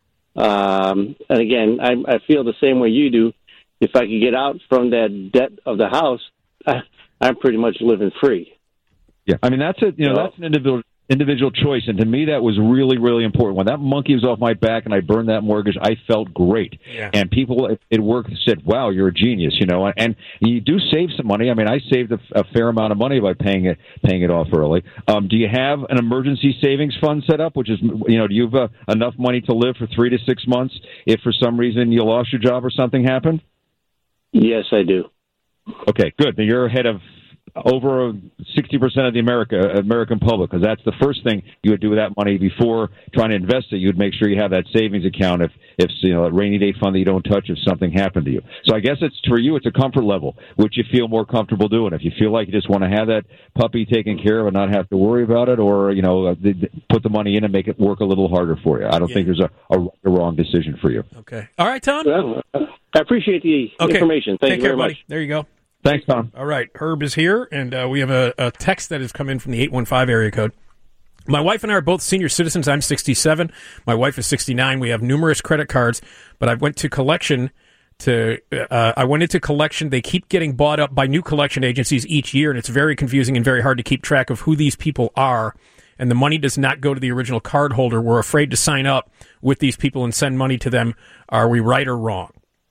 Um, and again, I, I feel the same way you do. If I could get out from that debt of the house, I, I'm pretty much living free. Yeah, I mean that's a you know Well- that's an individual individual choice, and to me that was really really important. When that monkey was off my back and I burned that mortgage, I felt great. Yeah. And people at, at work said, "Wow, you're a genius," you know. And you do save some money. I mean, I saved a, a fair amount of money by paying it paying it off early. Um, do you have an emergency savings fund set up? Which is, you know, do you have uh, enough money to live for three to six months if for some reason you lost your job or something happened? Yes, I do. Okay, good. Then you're ahead of over sixty percent of the America American public, because that's the first thing you would do with that money before trying to invest it. You would make sure you have that savings account if, if you know, a rainy day fund that you don't touch if something happened to you. So I guess it's for you, it's a comfort level, which you feel more comfortable doing. If you feel like you just want to have that puppy taken care of and not have to worry about it, or, you know, put the money in and make it work a little harder for you. I don't Yeah. think there's a, a, right or wrong decision for you. Okay. All right, Tom. Well, I appreciate the Okay. information. Thank Take you care, very buddy. much. There you go. Thanks, Tom. All right, Herb is here, and uh, we have a, a text that has come in from the eight one five area code. My wife and I are both senior citizens. I'm sixty-seven. My wife is sixty-nine. We have numerous credit cards, but I went to collection to uh, I went into collection. They keep getting bought up by new collection agencies each year, and it's very confusing and very hard to keep track of who these people are. And the money does not go to the original card holder. We're afraid to sign up with these people and send money to them. Are we right or wrong?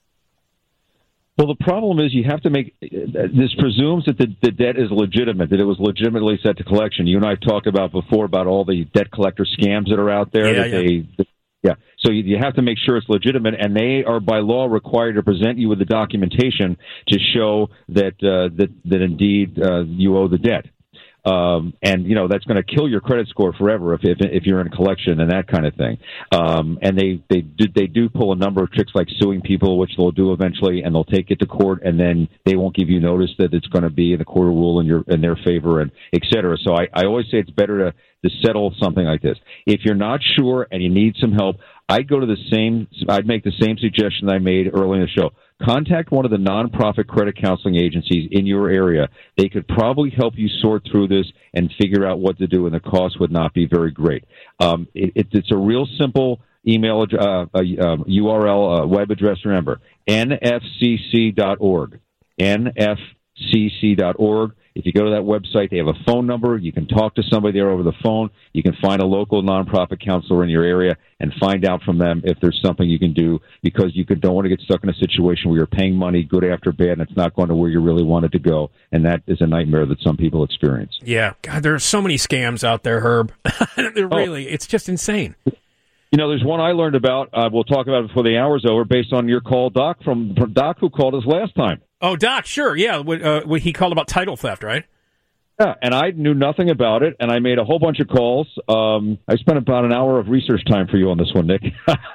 Well, the problem is you have to make this presumes that the, the debt is legitimate, that it was legitimately set to collection. You and I have talked about before about all the debt collector scams that are out there. Yeah, that yeah. they, that, yeah. So you, you have to make sure it's legitimate, and they are by law required to present you with the documentation to show that uh, that that indeed uh, you owe the debt. Um, and, you know, that's going to kill your credit score forever if, if if you're in collection and that kind of thing. Um, and they, they, do, they do pull a number of tricks like suing people, which they'll do eventually, and they'll take it to court, and then they won't give you notice that it's going to be in the court of rule in, your, in their favor, and et cetera. So I, I always say it's better to, to settle something like this. If you're not sure and you need some help, I'd go to the same, I'd make the same suggestion I made early in the show. Contact one of the nonprofit credit counseling agencies in your area. They could probably help you sort through this and figure out what to do, and the cost would not be very great. Um, it, it, it's a real simple email, uh, uh, U R L, uh, web address, remember, N F C C dot org. N F C C dot org. If you go to that website, they have a phone number. You can talk to somebody there over the phone. You can find a local nonprofit counselor in your area and find out from them if there's something you can do, because you could, don't want to get stuck in a situation where you're paying money good after bad and it's not going to where you really wanted to go. And that is a nightmare that some people experience. Yeah. God, there are so many scams out there, Herb. They're Oh. really, it's just insane. You know, there's one I learned about. Uh, we'll talk about it before the hour's over, based on your call, Doc, from, from Doc, who called us last time. Oh, Doc, sure. Yeah. What, uh, what he called about title theft, right? Yeah, and I knew nothing about it, and I made a whole bunch of calls. Um, I spent about an hour of research time for you on this one, Nick.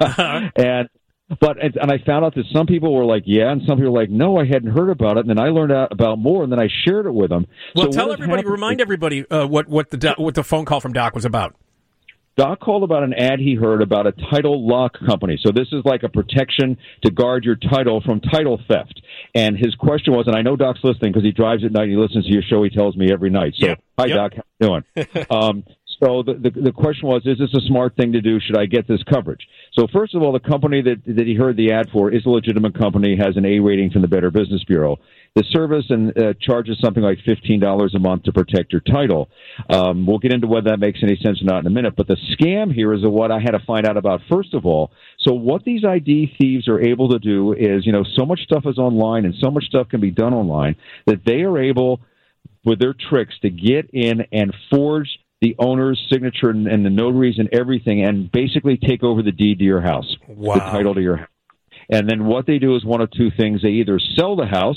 and but and, and I found out that some people were like, yeah, and some people were like, no, I hadn't heard about it. And then I learned out about more, and then I shared it with them. Well, So tell what has everybody, happened- remind everybody uh, what what the do- what the phone call from Doc was about. Doc called about an ad he heard about a title lock company. So this is like a protection to guard your title from title theft. And his question was, and I know Doc's listening because he drives at night and he listens to your show. He tells me every night. So, Yep. hi, Yep. Doc. How you doing? um, so the, the the question was, is this a smart thing to do? Should I get this coverage? So first of all, the company that that he heard the ad for is a legitimate company, has an A rating from the Better Business Bureau. The service and uh, charges something like fifteen dollars a month to protect your title. Um, we'll get into whether that makes any sense or not in a minute. But the scam here is what I had to find out about first of all. So what these I D thieves are able to do is, you know, so much stuff is online and so much stuff can be done online that they are able, with their tricks, to get in and forge the owner's signature and, and the notaries and everything, and basically take over the deed to your house, Wow. the title to your house. And then what they do is one of two things. They either sell the house,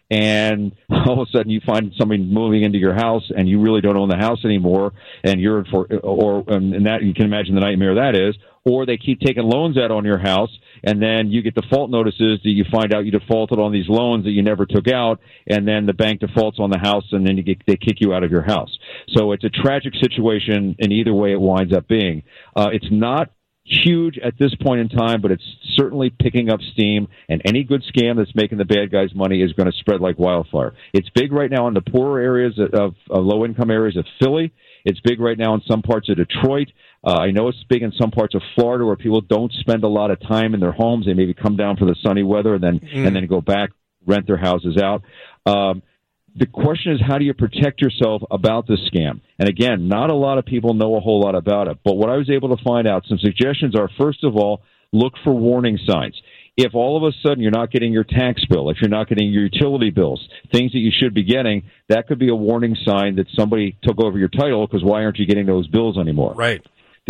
and all of a sudden you find somebody moving into your house, and you really don't own the house anymore, and you're in for, or and that you can imagine the nightmare that is. Or they keep taking loans out on your house, and then you get default notices that you find out you defaulted on these loans that you never took out, and then the bank defaults on the house, and then you get, they kick you out of your house. So it's a tragic situation, and either way it winds up being. Uh, it's not huge at this point in time, but it's certainly picking up steam, and any good scam that's making the bad guys money is going to spread like wildfire. It's big right now in the poorer areas of, of, of low-income areas of Philly. It's big right now in some parts of Detroit. Uh, I know it's big in some parts of Florida where people don't spend a lot of time in their homes. They maybe come down for the sunny weather and then Mm. and then go back, rent their houses out. Um, the question is, how do you protect yourself about this scam? And again, not a lot of people know a whole lot about it. But what I was able to find out, some suggestions are, first of all, look for warning signs. If all of a sudden you're not getting your tax bill, if you're not getting your utility bills, things that you should be getting, that could be a warning sign that somebody took over your title, because why aren't you getting those bills anymore? Right. The,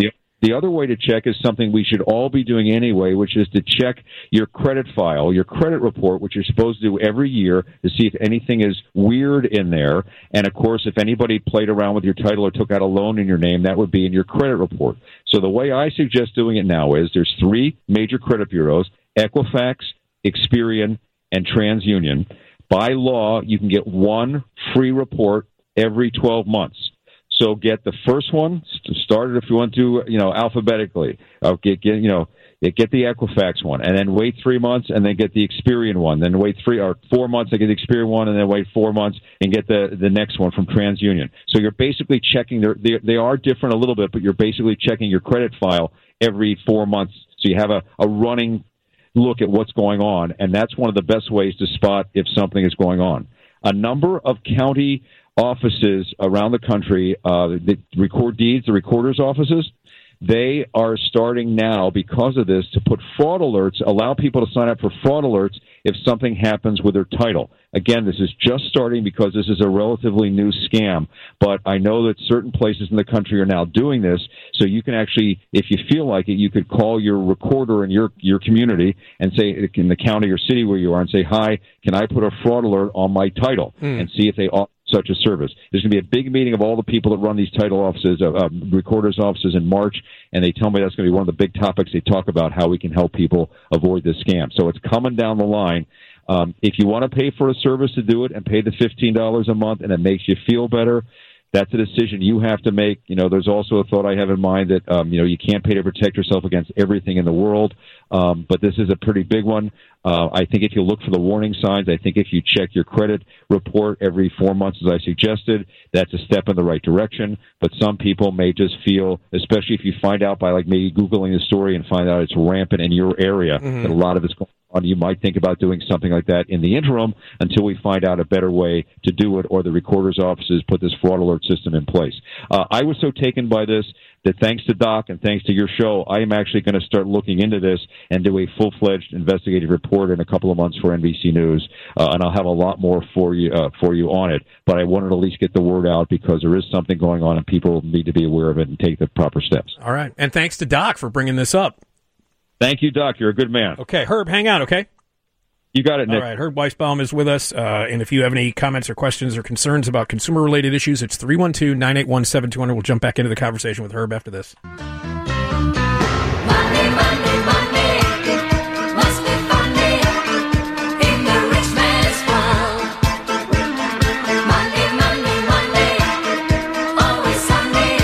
The other way to check is something we should all be doing anyway, which is to check your credit file, your credit report, which you're supposed to do every year to see if anything is weird in there. And, of course, if anybody played around with your title or took out a loan in your name, that would be in your credit report. So the way I suggest doing it now is there's three major credit bureaus, Equifax, Experian, and TransUnion. By law, you can get one free report every twelve months. So get the first one, start it if you want to, you know, alphabetically. Uh, get, get, you know, get the Equifax one, and then wait three months, and then get the Experian one. Then wait three or four months, and get the Experian one, and then wait four months and get the the next one from TransUnion. So you're basically checking. Their, they they are different a little bit, but you're basically checking your credit file every four months. So you have a, a running look at what's going on, and that's one of the best ways to spot if something is going on. A number of county offices around the country uh, that record deeds, the recorder's offices, they are starting now, because of this, to put fraud alerts, allow people to sign up for fraud alerts if something happens with their title. Again, this is just starting because this is a relatively new scam, but I know that certain places in the country are now doing this, so you can actually, if you feel like it, you could call your recorder in your, your community and say, in the county or city where you are, and say, hi, can I put a fraud alert on my title, mm. and see if they offer such a service. There's going to be a big meeting of all the people that run these title offices, uh, uh, recorders' offices in March, and they tell me that's going to be one of the big topics they talk about, how we can help people avoid this scam. So it's coming down the line. Um, if you want to pay for a service to do it and pay the fifteen dollars a month and it makes you feel better, that's a decision you have to make. You know, there's also a thought I have in mind that, um, you know, you can't pay to protect yourself against everything in the world, um, but this is a pretty big one. Uh, I think if you look for the warning signs, I think if you check your credit report every four months, as I suggested, that's a step in the right direction. But some people may just feel, especially if you find out by like maybe Googling the story and find out it's rampant in your area, mm-hmm. that a lot of it's going on, you might think about doing something like that in the interim until we find out a better way to do it, or the recorder's offices put this fraud alert system in place. Uh, I was so taken by this that thanks to Doc and thanks to your show, I am actually going to start looking into this and do a full-fledged investigative report in a couple of months for N B C News, uh, and I'll have a lot more for you uh, for you on it. But I wanted to at least get the word out because there is something going on and people need to be aware of it and take the proper steps. All right, and thanks to Doc for bringing this up. Thank you, Doc. You're a good man. Okay, Herb, hang out, okay? You got it, Nick. All right, Herb Weisbaum is with us, uh, and if you have any comments or questions or concerns about consumer-related issues, it's three one two, nine eight one, seven two zero zero. We'll jump back into the conversation with Herb after this. Monday, Monday, Monday, must be funny in the rich man's world. Monday, Monday, Monday, always Sunday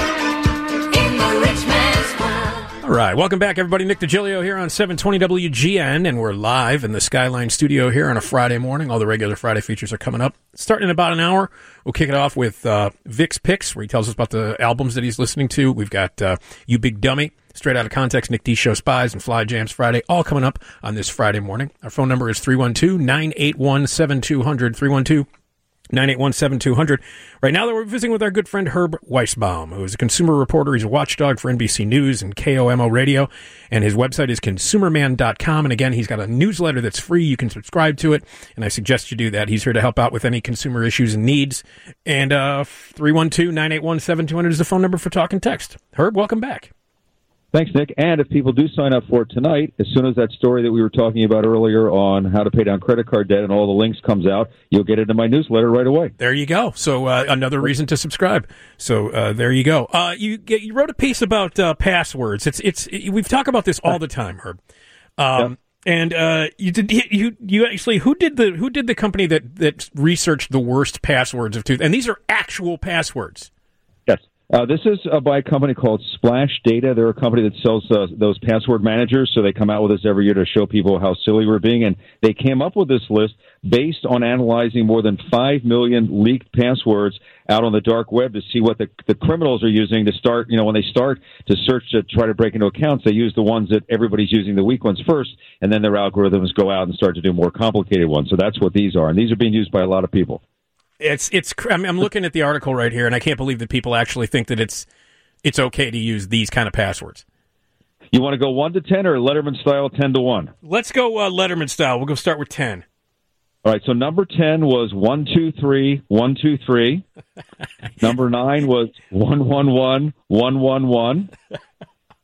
in the rich man's world. All right, welcome back, everybody. Nick DiGilio here on seven twenty W G N, and we're live in the Skyline studio here on a Friday morning. All the regular Friday features are coming up. Starting in about an hour, we'll kick it off with uh, Vic's Picks, where he tells us about the albums that he's listening to. We've got uh, You Big Dummy, Straight Out of Context, Nick D Show Spies, and Fly Jams Friday, all coming up on this Friday morning. Our phone number is three one two, nine eight one, seven two zero zero, three one two, nine eight one, seven two zero zero. Right now, we're visiting with our good friend Herb Weisbaum, who is a consumer reporter. He's a watchdog for N B C News and K O M O Radio, and his website is consumer man dot com. And again, he's got a newsletter that's free. You can subscribe to it, and I suggest you do that. He's here to help out with any consumer issues and needs. And uh, three one two, nine eight one, seven two zero zero is the phone number for talk and text. Herb, welcome back. Thanks, Nick. And if people do sign up for it tonight, as soon as that story that we were talking about earlier on how to pay down credit card debt and all the links comes out, you'll get it in my newsletter right away. There you go. So uh, another reason to subscribe. So uh, there you go. Uh, you you wrote a piece about uh, passwords. It's it's it, we've talked about this all the time, Herb. Um, yeah. And uh, you did you you actually who did the who did the company that that researched the worst passwords of two? And these are actual passwords. Yes. Uh, this is uh, by a company called Splash Data. They're a company that sells uh, those password managers, so they come out with this every year to show people how silly we're being. And they came up with this list based on analyzing more than five million leaked passwords out on the dark web to see what the, the criminals are using to start, you know, when they start to search to try to break into accounts, they use the ones that everybody's using, the weak ones first, and then their algorithms go out and start to do more complicated ones. So that's what these are. And these are being used by a lot of people. It's it's. I'm, I'm looking at the article right here, and I can't believe that people actually think that it's it's okay to use these kind of passwords. You want to go one to ten or Letterman style ten to one? Let's go uh, Letterman style. We'll go start with ten. All right. So number ten was one two three one two three. Number nine was one one one one one one.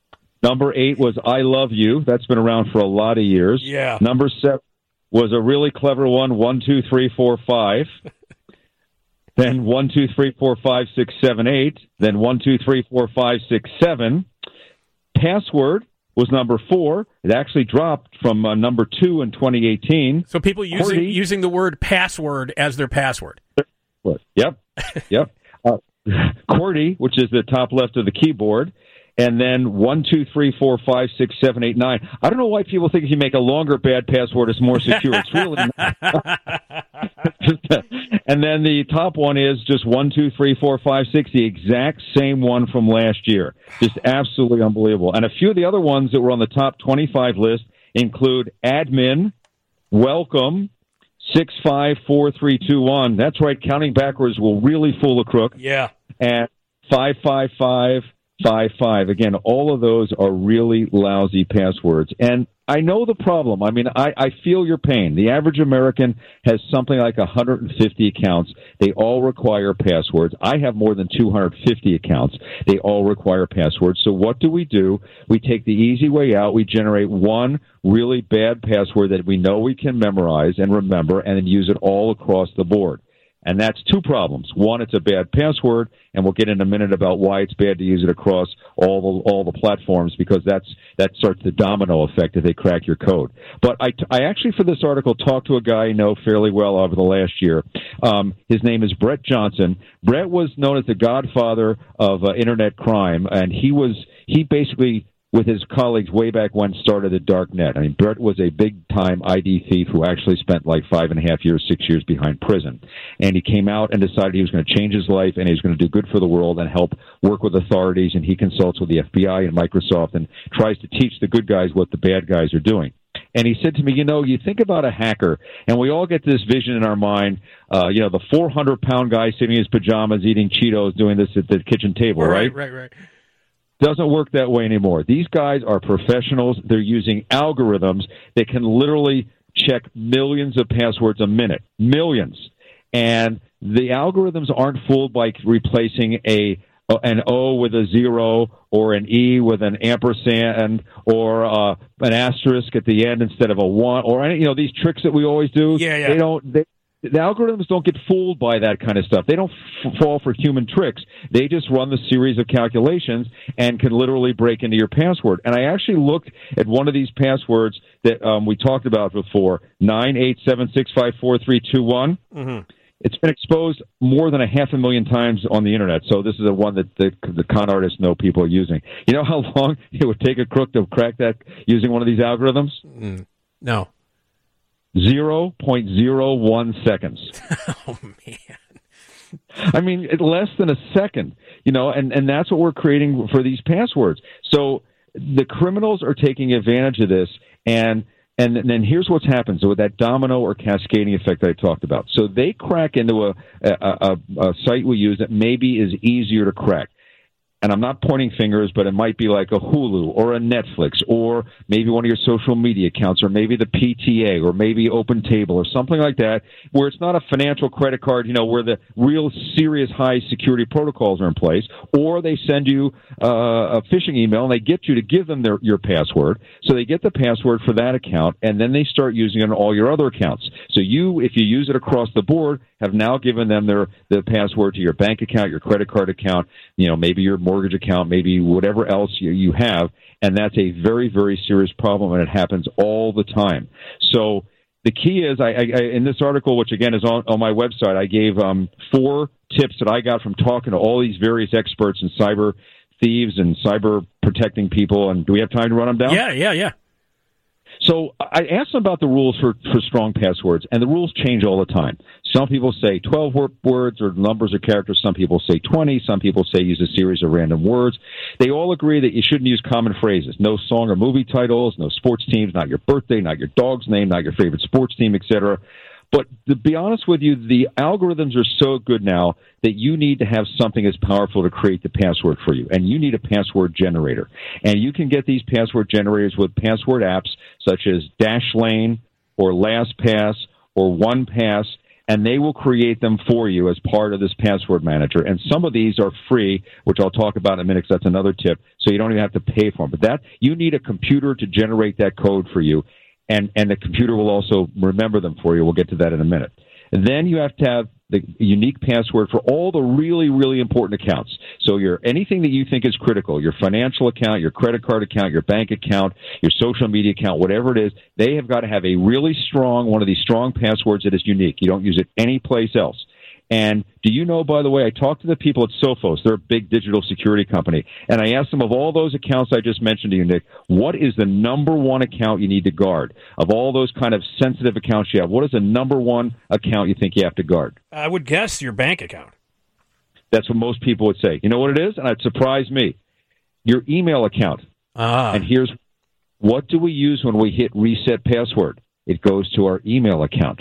Number eight was I Love You. That's been around for a lot of years. Yeah. Number seven was a really clever one, one, two, three, four, five. Then one, two, three, four, five, six, seven, eight. Then one, two, three, four, five, six, seven. Password was number four. It actually dropped from uh, number two in twenty eighteen. So people using Cordy. using the word password as their password. Yep, yep. Uh, QWERTY, which is the top left of the keyboard, and then one, two, three, four, five, six, seven, eight, nine. I don't know why people think if you make a longer bad password, it's more secure. It's really not. And then the top one is just one, two, three, four, five, six, the exact same one from last year. Just absolutely unbelievable. And a few of the other ones that were on the top twenty-five list include admin, welcome, six five four three two one. That's right, counting backwards will really fool a crook. Yeah. And five five five five five. Again, all of those are really lousy passwords. And I know the problem. I mean, I, I feel your pain. The average American has something like one hundred fifty accounts. They all require passwords. I have more than two hundred fifty accounts. They all require passwords. So what do we do? We take the easy way out. We generate one really bad password that we know we can memorize and remember, and then use it all across the board. And that's two problems. One, it's a bad password, and we'll get in a minute about why it's bad to use it across all the all the platforms, because that's that starts the domino effect if they crack your code. But I, I actually, for this article, talked to a guy I know fairly well over the last year. Um, his name is Brett Johnson. Brett was known as the godfather of uh, internet crime, and he was he basically, with his colleagues way back when, started the dark net. I mean, Brett was a big-time I D thief who actually spent like five and a half years, six years behind prison. And he came out and decided he was going to change his life and he was going to do good for the world and help work with authorities. And he consults with the F B I and Microsoft and tries to teach the good guys what the bad guys are doing. And he said to me, you know, you think about a hacker, and we all get this vision in our mind, uh, you know, the four hundred pound guy sitting in his pajamas eating Cheetos doing this at the kitchen table, right? Right, right, right. Doesn't work that way anymore. These guys are professionals. They're using algorithms that can literally check millions of passwords a minute. Millions. And the algorithms aren't fooled by replacing a an O with a zero or an E with an ampersand or uh, an asterisk at the end instead of a one, or any, you know, these tricks that we always do. Yeah, yeah. They don't. They, The algorithms don't get fooled by that kind of stuff. They don't f- fall for human tricks. They just run the series of calculations and can literally break into your password. And I actually looked at one of these passwords that um, we talked about before, nine eight seven six five four three two one. Mm-hmm. It's been exposed more than a half a million times on the Internet, so this is a one that the, the con artists know people are using. You know how long it would take a crook to crack that using one of these algorithms? Mm. No. zero point zero one seconds. Oh, man. I mean, it, less than a second, you know, and, and that's what we're creating for these passwords. So the criminals are taking advantage of this, and and then here's what's happened. So with that domino or cascading effect that I talked about. So they crack into a, a, a, a site we use that maybe is easier to crack. And I'm not pointing fingers, but it might be like a Hulu or a Netflix or maybe one of your social media accounts or maybe the P T A or maybe Open Table or something like that, where it's not a financial credit card, you know, where the real serious high security protocols are in place, or they send you uh, a phishing email and they get you to give them their, your password. So they get the password for that account and then they start using it on all your other accounts. So you, if you use it across the board, have now given them their the password to your bank account, your credit card account, you know, maybe your mortgage account, maybe whatever else you, you have, and that's a very, very serious problem, and it happens all the time. So the key is, I, I, in this article, which again is on, on my website, I gave um, four tips that I got from talking to all these various experts in cyber thieves and cyber protecting people. And do we have time to run them down? Yeah, yeah, yeah. So I asked them about the rules for, for strong passwords, and the rules change all the time. Some people say twelve words or numbers or characters. Some people say twenty. Some people say use a series of random words. They all agree that you shouldn't use common phrases. No song or movie titles, no sports teams, not your birthday, not your dog's name, not your favorite sports team, et cetera. But to be honest with you, the algorithms are so good now that you need to have something as powerful to create the password for you. And you need a password generator. And you can get these password generators with password apps such as Dashlane or LastPass or OnePass. and they will create them for you as part of this password manager. And some of these are free, which I'll talk about in a minute, because that's another tip. So you don't even have to pay for them. But that you need a computer to generate that code for you, and and the computer will also remember them for you. We'll get to that in a minute. And then you have to have the unique password for all the really, really important accounts. So your anything that you think is critical, your financial account, your credit card account, your bank account, your social media account, whatever it is, they have got to have a really strong, one of these strong passwords that is unique. You don't use it anyplace else. And do you know, by the way, I talked to the people at Sophos. They're a big digital security company. And I asked them, of all those accounts I just mentioned to you, Nick, what is the number one account you need to guard? Of all those kind of sensitive accounts you have, what is the number one account you think you have to guard? I would guess your bank account. That's what most people would say. You know what it is? And it surprised me. Your email account. Ah. And here's, what do we use when we hit reset password? It goes to our email account.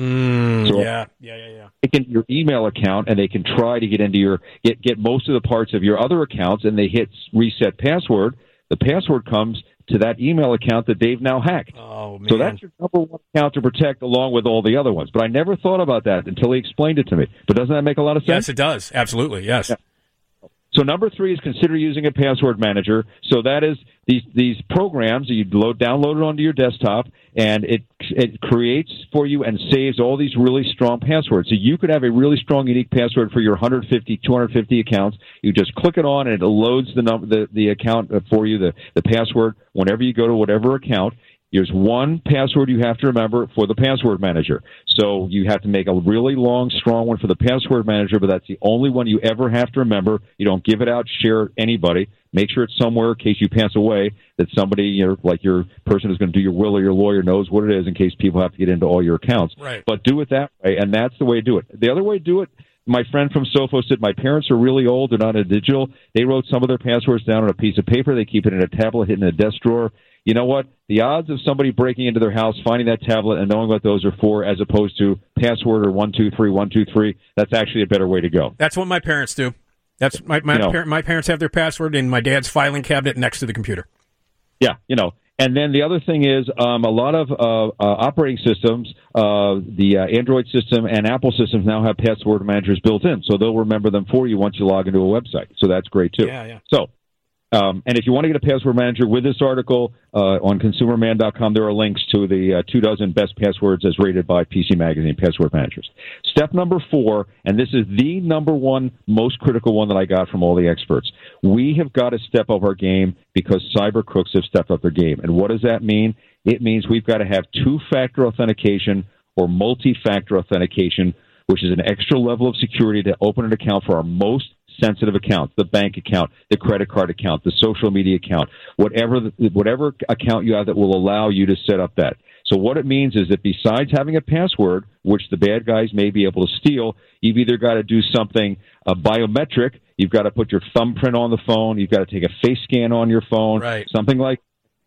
Mm, So- yeah, yeah, yeah, yeah. They can your email account, and they can try to get into your get get most of the parts of your other accounts, and they hit reset password. The password comes to that email account that they've now hacked. Oh, man. So that's your number one account to protect, along with all the other ones. But I never thought about that until he explained it to me. But doesn't that make a lot of sense? Yes, it does. Absolutely, yes. Yeah. So number three is consider using a password manager. So that is these these programs that you load download it onto your desktop, and it it creates for you and saves all these really strong passwords. So you could have a really strong, unique password for your one hundred fifty, two hundred fifty accounts. You just click it on, and it loads the number the, the account for you, the the password. Whenever you go to whatever account, there's one password you have to remember for the password manager. So you have to make a really long, strong one for the password manager, but that's the only one you ever have to remember. You don't give it out, share it anybody. Make sure it's somewhere in case you pass away that somebody, you know, like your person who's going to do your will or your lawyer knows what it is in case people have to get into all your accounts. Right. But do it that way, and that's the way to do it. The other way to do it, my friend from Sophos said, my parents are really old. They're not a digital. They wrote some of their passwords down on a piece of paper. They keep it in a tablet hidden in a desk drawer. You know what? The odds of somebody breaking into their house, finding that tablet, and knowing what those are for, as opposed to password or one two three one two three, that's actually a better way to go. That's what my parents do. That's my my, You know. par- my parents have their password in my dad's filing cabinet next to the computer. Yeah, you know. And then the other thing is um, a lot of uh, uh, operating systems, uh, the uh, Android system and Apple systems now have password managers built in, so they'll remember them for you once you log into a website. So that's great, too. Yeah, yeah. So, um, and if you want to get a password manager with this article uh, on consumer man dot com, there are links to the uh, two dozen best passwords as rated by P C Magazine, password managers. Step number four, and this is the number one most critical one that I got from all the experts. We have got to step up our game because cyber crooks have stepped up their game. And what does that mean? It means we've got to have two-factor authentication or multi-factor authentication, which is an extra level of security to open an account for our most sensitive accounts, the bank account, the credit card account, the social media account, whatever the, whatever account you have that will allow you to set up that. So what it means is that besides having a password, which the bad guys may be able to steal, you've either got to do something uh, biometric, you've got to put your thumbprint on the phone, you've got to take a face scan on your phone, Right. something like,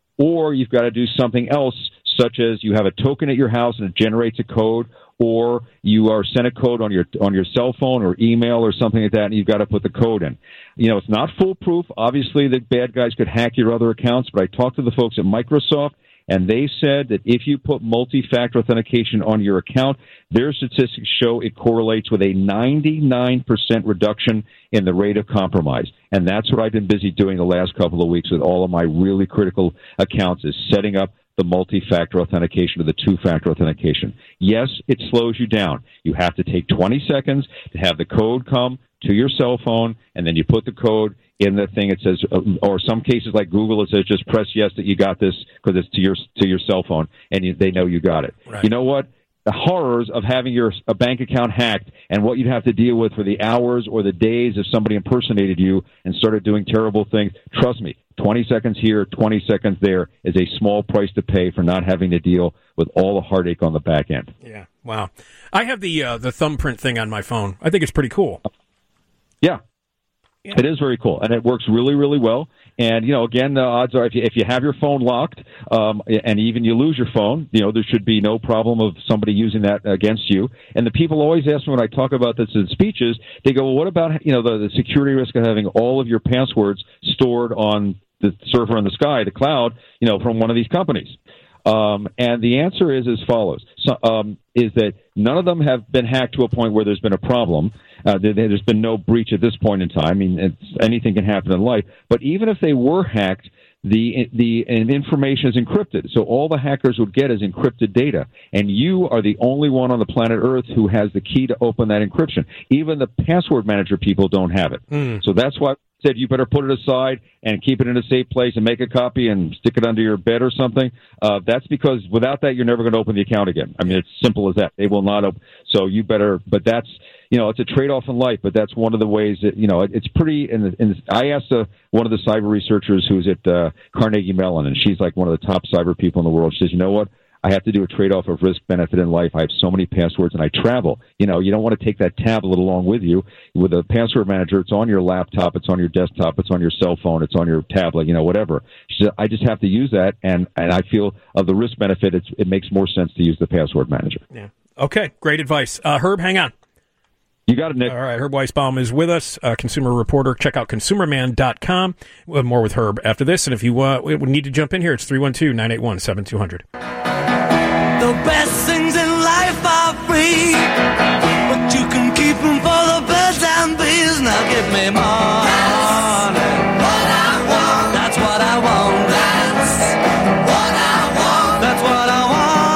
or you've got to do something else, such as you have a token at your house and it generates a code, or you are sent a code on your on your cell phone or email or something like that, and you've got to put the code in. You know, it's not foolproof. Obviously, the bad guys could hack your other accounts, but I talked to the folks at Microsoft, and they said that if you put multi-factor authentication on your account, their statistics show it correlates with a ninety-nine percent reduction in the rate of compromise. And that's what I've been busy doing the last couple of weeks with all of my really critical accounts, is setting up the multi-factor authentication or the two-factor authentication. Yes, it slows you down. You have to take twenty seconds to have the code come to your cell phone, and then you put the code in the thing. It says, or some cases like Google, it says just press yes that you got this because it's to your to your cell phone, and you, they know you got it. Right. You know what? The horrors of having your a bank account hacked and what you'd have to deal with for the hours or the days if somebody impersonated you and started doing terrible things. Trust me, twenty seconds here, twenty seconds there is a small price to pay for not having to deal with all the heartache on the back end. Yeah, wow. I have the uh, the thumbprint thing on my phone. I think it's pretty cool. Yeah. Yeah. It is very cool, and it works really, really well. And, you know, again, the odds are if you, if you have your phone locked um, and even you lose your phone, you know, there should be no problem of somebody using that against you. And the people always ask me when I talk about this in speeches, they go, well, what about, you know, the, the security risk of having all of your passwords stored on the server in the sky, the cloud, you know, from one of these companies? Um, and the answer is as follows: so, um, is that none of them have been hacked to a point where there's been a problem. Uh, there, there's been no breach at this point in time. I mean, it's, anything can happen in life. But even if they were hacked, the the information is encrypted. So all the hackers would get is encrypted data. And you are the only one on the planet Earth who has the key to open that encryption. Even the password manager people don't have it. Mm. So that's why I said you better put it aside and keep it in a safe place and make a copy and stick it under your bed or something. Uh, that's because without that, you're never going to open the account again. I mean, it's simple as that. They will not open. So you better, but that's, you know, it's a trade-off in life, but that's one of the ways that, you know, it, it's pretty, and, and I asked uh, one of the cyber researchers who's at uh, Carnegie Mellon, and she's like one of the top cyber people in the world. She says, you know what? I have to do a trade-off of risk-benefit in life. I have so many passwords, and I travel. You know, you don't want to take that tablet along with you. With a password manager, it's on your laptop, it's on your desktop, it's on your cell phone, it's on your tablet, you know, whatever. She said, I just have to use that, and, and I feel of the risk-benefit, it's, it makes more sense to use the password manager. Yeah. Okay, great advice. Uh, Herb, hang on. You got it, Nick. All right, Herb Weisbaum is with us, uh, consumer reporter. Check out consumer man dot com. We'll have more with Herb after this. And if you uh, need to jump in here, it's three one two, nine eight one, seven two zero zero. The best things in life are free, but you can keep them for the birds and bees. Now give me more. That's what I want. That's what I want. That's what I want. That's what I want.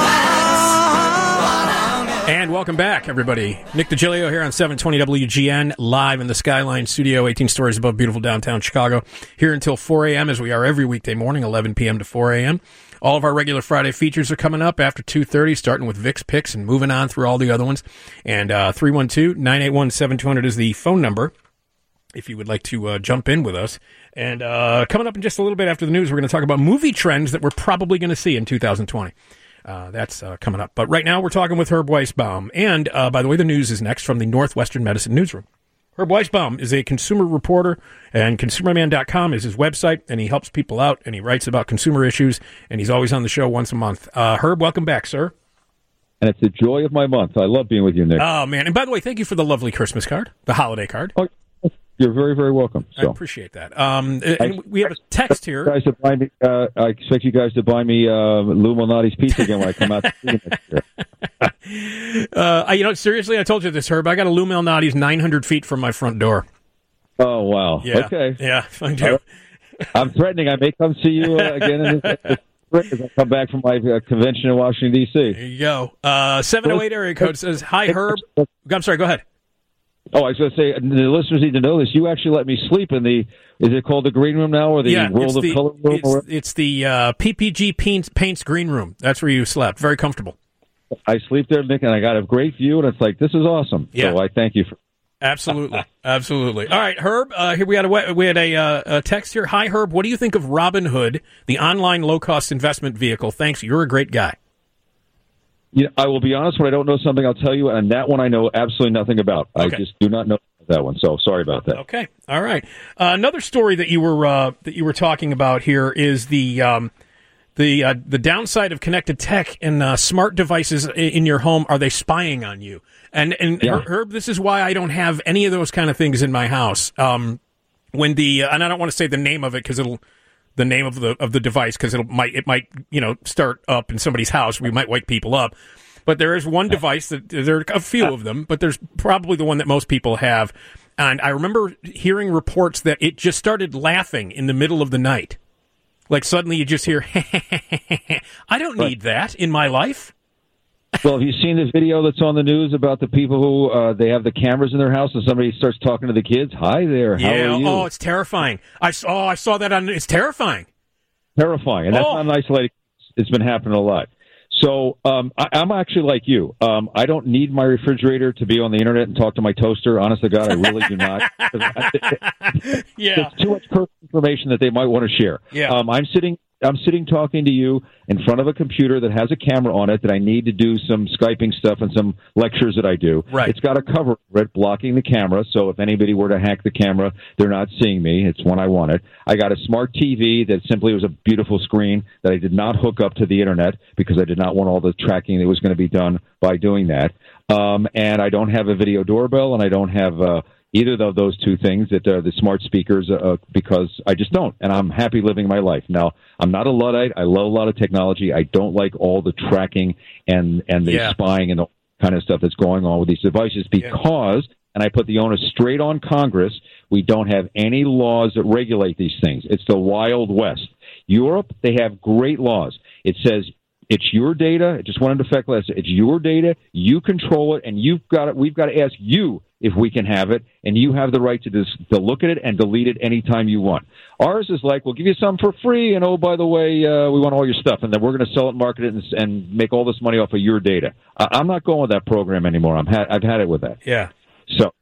And welcome back, everybody. Nick DiGilio here on seven twenty W G N, live in the Skyline Studio, eighteen stories above beautiful downtown Chicago, here until four a.m. as we are every weekday morning, eleven p.m. to four a.m. All of our regular Friday features are coming up after two thirty, starting with Vic's Picks and moving on through all the other ones. And uh, three one two, nine eight one, seven two zero zero is the phone number if you would like to uh, jump in with us. And uh, coming up in just a little bit after the news, we're going to talk about movie trends that we're probably going to see in two thousand twenty. Uh, that's uh, coming up. But right now, we're talking with Herb Weisbaum. And, uh, by the way, the news is next from the Northwestern Medicine Newsroom. Herb Weisbaum is a consumer reporter, and consumer man dot com is his website, and he helps people out, and he writes about consumer issues, and he's always on the show once a month. Uh, Herb, welcome back, sir. And it's the joy of my month. I love being with you, Nick. Oh, man. And by the way, thank you for the lovely Christmas card, the holiday card. Oh, you're very, very welcome. So. I appreciate that. Um, and I, we have a text here. Guys to buy me, uh, I expect you guys to buy me uh, Lou Malnati's pizza again when I come out to see you next year. uh, I, you know, seriously, I told you this, Herb. I got a Lou Malnati's nine hundred feet from my front door. Oh, wow. Yeah. Okay. Yeah, I do. Uh, I'm threatening. I may come see you uh, again in this, this spring as I come back from my uh, convention in Washington, D C There you go. Uh, seven oh eight area code says, hi, Herb. I'm sorry, go ahead. Oh, I was going to say, the listeners need to know this. You actually let me sleep in the, is it called the green room now, or the yeah, World of the, Color room? It's, or? it's the uh, P P G Paints, Paints green room. That's where you slept. Very comfortable. I sleep there, Nick, and I got a great view, and it's like, this is awesome. Yeah. So I thank you for Absolutely. Absolutely. All right, Herb, uh, here we had, a, we had a, uh, a text here. Hi, Herb. What do you think of Robinhood, the online low-cost investment vehicle? Thanks. You're a great guy. You know, I will be honest, when I don't know something, I'll tell you, and that one I know absolutely nothing about. Okay. I just do not know that one, so sorry about that. Okay. All right. Uh, another story that you were uh, that you were talking about here is the um, the uh, the downside of connected tech and uh, smart devices in, in your home. Are they spying on you? And and Yeah. Herb, this is why I don't have any of those kind of things in my house. Um, when the and I don't want to say the name of it because it'll. The name of the of the device because it might it might you know start up in somebody's house. We might wake people up, but there is one device that there are a few of them, but there's probably the one that most people have. And I remember hearing reports that it just started laughing in the middle of the night, like suddenly you just hear, I don't need that in my life. Well, have you seen the video that's on the news about the people who uh, they have the cameras in their house and somebody starts talking to the kids? Hi there, how Yeah. are you? Oh, it's terrifying. I saw. I saw that on. It's terrifying. Terrifying, and that's Oh. not an isolated. It's been happening a lot. So um, I, I'm actually like you. Um, I don't need my refrigerator to be on the internet and talk to my toaster. Honest to God, I really do not. Yeah. It's too much personal information that they might want to share. Yeah. Um, I'm sitting. I'm sitting talking to you in front of a computer that has a camera on it that I need to do some Skyping stuff and some lectures that I do. Right. It's got a cover over it blocking the camera, so if anybody were to hack the camera, they're not seeing me. It's one I wanted. I got a smart T V that simply was a beautiful screen that I did not hook up to the internet because I did not want all the tracking that was going to be done by doing that. Um, and I don't have a video doorbell, and I don't have uh, either of those two things, that uh, the smart speakers, uh, because I just don't, and I'm happy living my life. Now, I'm not a Luddite. I love a lot of technology. I don't like all the tracking and, and the Yeah. spying and the kind of stuff that's going on with these devices because, and I put the onus straight on Congress, we don't have any laws that regulate these things. It's the Wild West. Europe, they have great laws. It says it's your data. It just went into effect last. It's your data. You control it, and you've got it. We've got to ask you if we can have it, and you have the right to just to look at it and delete it anytime you want. Ours is like, we'll give you some for free, and oh, by the way, uh, we want all your stuff, and then we're going to sell it, market it, and, and make all this money off of your data. I, I'm not going with that program anymore. I'm ha- I've had it with that. Yeah. So,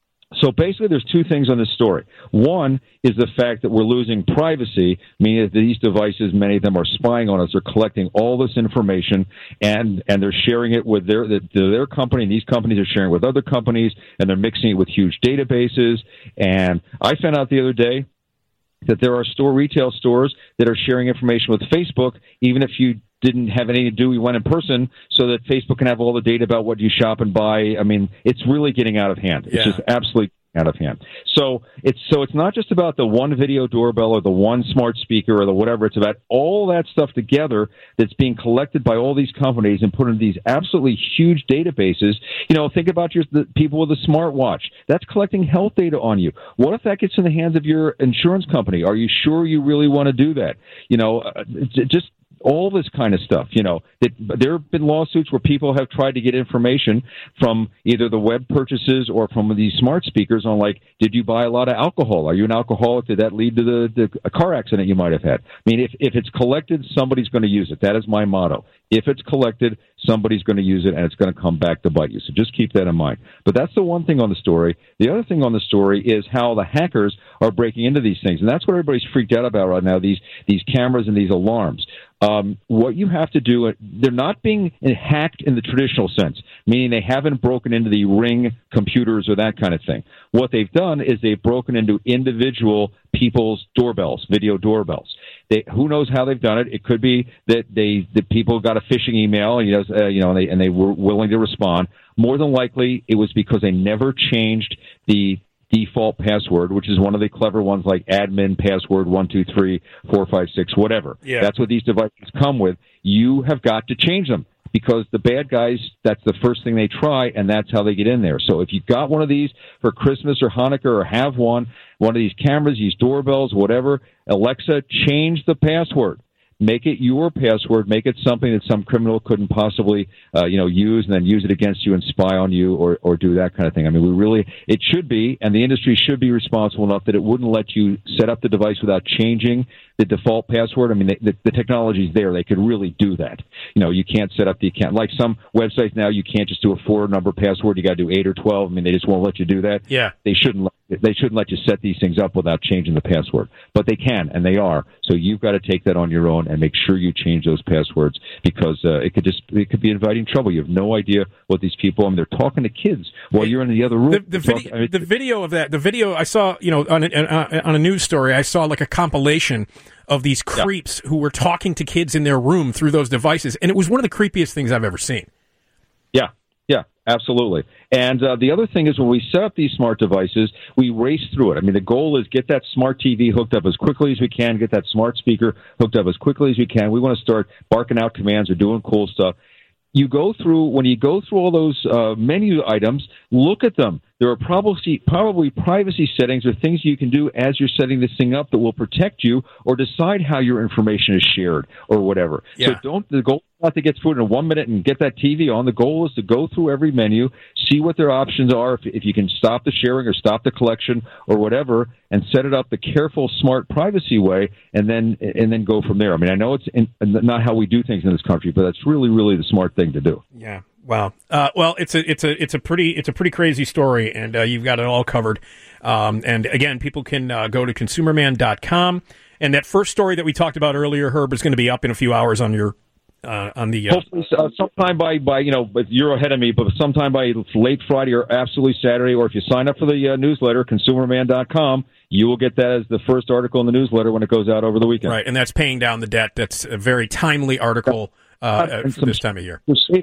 so basically, there's two things on this story. One is the fact that we're losing privacy, meaning that these devices, many of them are spying on us. They're collecting all this information, and and they're sharing it with their the, their company, and these companies are sharing it with other companies, and they're mixing it with huge databases. And I found out the other day that there are store retail stores that are sharing information with Facebook, even if you didn't have anything to do, we went in person, so that Facebook can have all the data about what you shop and buy. I mean, it's really getting out of hand. It's Yeah. just absolutely out of hand. So it's so it's not just about the one video doorbell or the one smart speaker or the whatever. It's about all that stuff together that's being collected by all these companies and put into these absolutely huge databases. You know, think about your the people with a smartwatch. That's collecting health data on you. What if that gets in the hands of your insurance company? Are you sure you really want to do that? You know, uh, just all this kind of stuff, you know. That there have been lawsuits where people have tried to get information from either the web purchases or from these smart speakers on, like, did you buy a lot of alcohol? Are you an alcoholic? Did that lead to the, the a car accident you might have had? I mean, if, if it's collected, somebody's going to use it. That is my motto. If it's collected, somebody's going to use it, and it's going to come back to bite you. So just keep that in mind. But that's the one thing on the story. The other thing on the story is how the hackers are breaking into these things, and that's what everybody's freaked out about right now, these these cameras and these alarms. Um, what you have to do, they're not being hacked in the traditional sense, meaning they haven't broken into the Ring computers or that kind of thing. What they've done is they've broken into individual people's doorbells, video doorbells. They, who knows how they've done it? It could be that they, the people got a phishing email, you know, uh, you know, and they, and they were willing to respond. More than likely, it was because they never changed the default password, which is one of the clever ones like admin password one two three four five six, whatever. Yeah. That's what these devices come with. You have got to change them, because the bad guys, that's the first thing they try, and that's how they get in there. So if you've got one of these for Christmas or Hanukkah, or have one, one of these cameras, these doorbells, whatever, Alexa, change the password. Make it your password. Make it something that some criminal couldn't possibly, uh, you know, use and then use it against you and spy on you, or, or do that kind of thing. I mean, we really, it should be, and the industry should be responsible enough that it wouldn't let you set up the device without changing the default password. I mean, they, the, the technology's there. They could really do that. You know, you can't set up the account. Like some websites now, you can't just do a four-number password. You got to do eight or twelve. I mean, they just won't let you do that. Yeah. They shouldn't let They shouldn't let you set these things up without changing the password. But they can, and they are. So you've got to take that on your own and make sure you change those passwords, because uh, it could just it could be inviting trouble. You have no idea what these people, I mean, they're talking to kids while you're in the other room. The, the, Talk- video, I mean, the video of that, the video I saw, you know, on a, uh, on a news story, I saw like a compilation of these creeps who were talking to kids in their room through those devices, and it was one of the creepiest things I've ever seen. Yeah, yeah, absolutely. And uh, the other thing is, when we set up these smart devices, we race through it. I mean, the goal is get that smart T V hooked up as quickly as we can, get that smart speaker hooked up as quickly as we can. We want to start barking out commands or doing cool stuff. You go through, when you go through all those uh, menu items, look at them. There are probably probably privacy settings or things you can do as you're setting this thing up that will protect you or decide how your information is shared or whatever. Yeah. So don't, the goal is not to get through it in one minute and get that T V on. The goal is to go through every menu, see what their options are, if, if you can stop the sharing or stop the collection or whatever, and set it up the careful, smart, privacy way, and then and then go from there. I mean, I know it's in, not how we do things in this country, but that's really, really the smart thing to do. Yeah. Wow. Uh, well, it's a it's a it's a pretty it's a pretty crazy story, and uh, you've got it all covered. Um, and again, people can uh, go to consumer man dot com, and that first story that we talked about earlier, Herb, is going to be up in a few hours on your uh, on the. Uh, Hopefully, uh, sometime by, by you know, but you're ahead of me, but sometime by late Friday or absolutely Saturday, or if you sign up for the uh, newsletter, consumer man dot com, you will get that as the first article in the newsletter when it goes out over the weekend. right, and that's paying down the debt. That's a very timely article uh, uh, for some, this time of year. Some safe,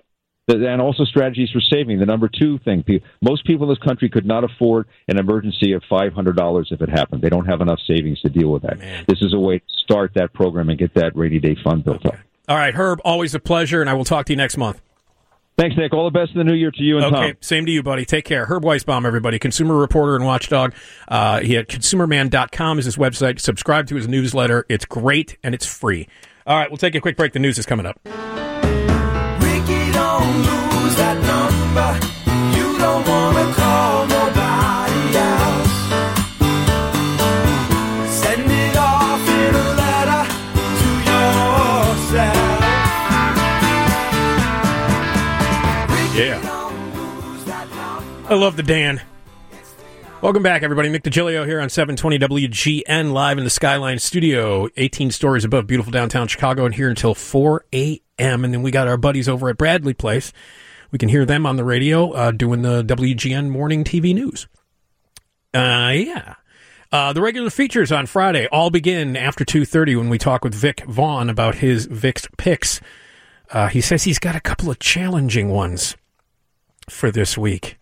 And also strategies for saving. The number two thing, pe- most people in this country could not afford an emergency of five hundred dollars if it happened. They don't have enough savings to deal with that. Man. This is a way to start that program and get that rainy day fund built up. All right, Herb, always a pleasure, and I will talk to you next month. Thanks, Nick. All the best in the new year to you and Okay, Tom. same to you, buddy. Take care. Herb Weisbaum, everybody, consumer reporter and watchdog. Uh, he at consumer man dot com is his website. Subscribe to his newsletter. It's great, and it's free. All right, we'll take a quick break. The news is coming up. Ricky, don't lose that number. You don't want to call nobody else. Send it off in a letter to yourself. Ricky, Yeah. don't lose that number. I love the Dan. Welcome back, everybody. Nick DiGilio here on seven twenty W G N, live in the Skyline studio, eighteen stories above beautiful downtown Chicago, and here until four a.m. And then we got our buddies over at Bradley Place. We can hear them on the radio uh, doing the W G N morning T V news. Uh, yeah. Uh, the regular features on Friday all begin after two thirty when we talk with Vic Vaughn about his Vic's picks. Uh, he says he's got a couple of challenging ones for this week.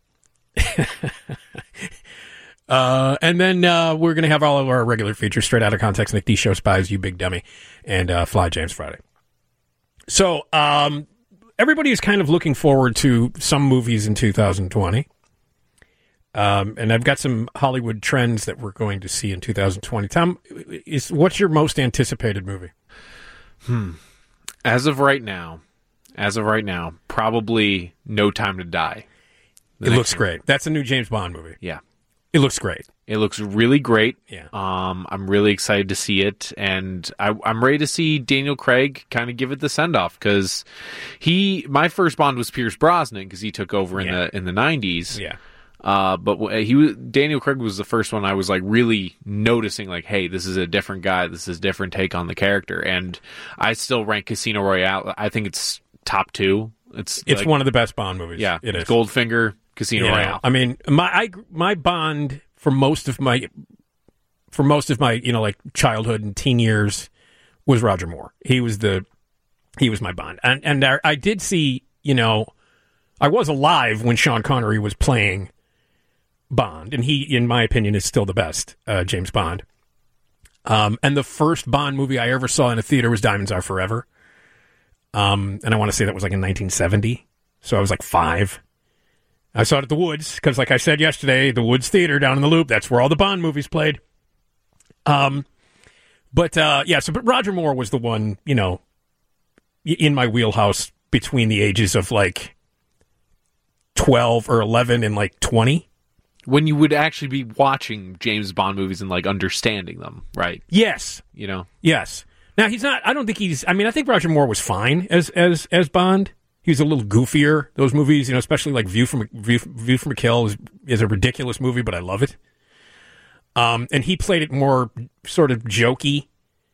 Uh, and then uh, we're going to have all of our regular features straight out of context. Nick D. Show Spies, You Big Dummy, and uh, Fly James Friday. So um, everybody is kind of looking forward to some movies in two thousand twenty. Um, and I've got some Hollywood trends that we're going to see in two thousand twenty. Tom, is what's your most anticipated movie? As of right now, as of right now, probably No Time to Die. The It next looks one. great. That's a new James Bond movie. Yeah. It looks great. It looks really great. Yeah. Um, I'm really excited to see it, and I, I'm ready to see Daniel Craig kind of give it the send off because he. My first Bond was Pierce Brosnan because he took over in Yeah. the in the nineties. Yeah. Uh, but wh- he was Daniel Craig was the first one I was like really noticing, like, hey, this is a different guy. This is a different take on the character, and I still rank Casino Royale. I think it's top two. It's It's like- one of the best Bond movies. yeah, it is. Goldfinger, Casino You know, Royale. I mean, my I, my Bond for most of my for most of my you know like childhood and teen years was Roger Moore. He was the he was my Bond, and and I, I did see you know I was alive when Sean Connery was playing Bond, and he, in my opinion, is still the best uh, James Bond. Um, and the first Bond movie I ever saw in a theater was Diamonds Are Forever. Um, and I want to say that was like in nineteen seventy, so I was like five. I saw it at the Woods, because like I said yesterday, the Woods Theater down in the Loop, that's where all the Bond movies played. Um, but, uh, yeah, so but Roger Moore was the one, you know, y- in my wheelhouse between the ages of like twelve or eleven and like twenty. When you would actually be watching James Bond movies and like understanding them, right? Yes. You know? Yes. Now, he's not, I don't think he's, I mean, I think Roger Moore was fine as, as, as Bond. He was a little goofier. Those movies, you know, especially like View from View, View from a Kill is, is a ridiculous movie, but I love it. Um, and he played it more sort of jokey.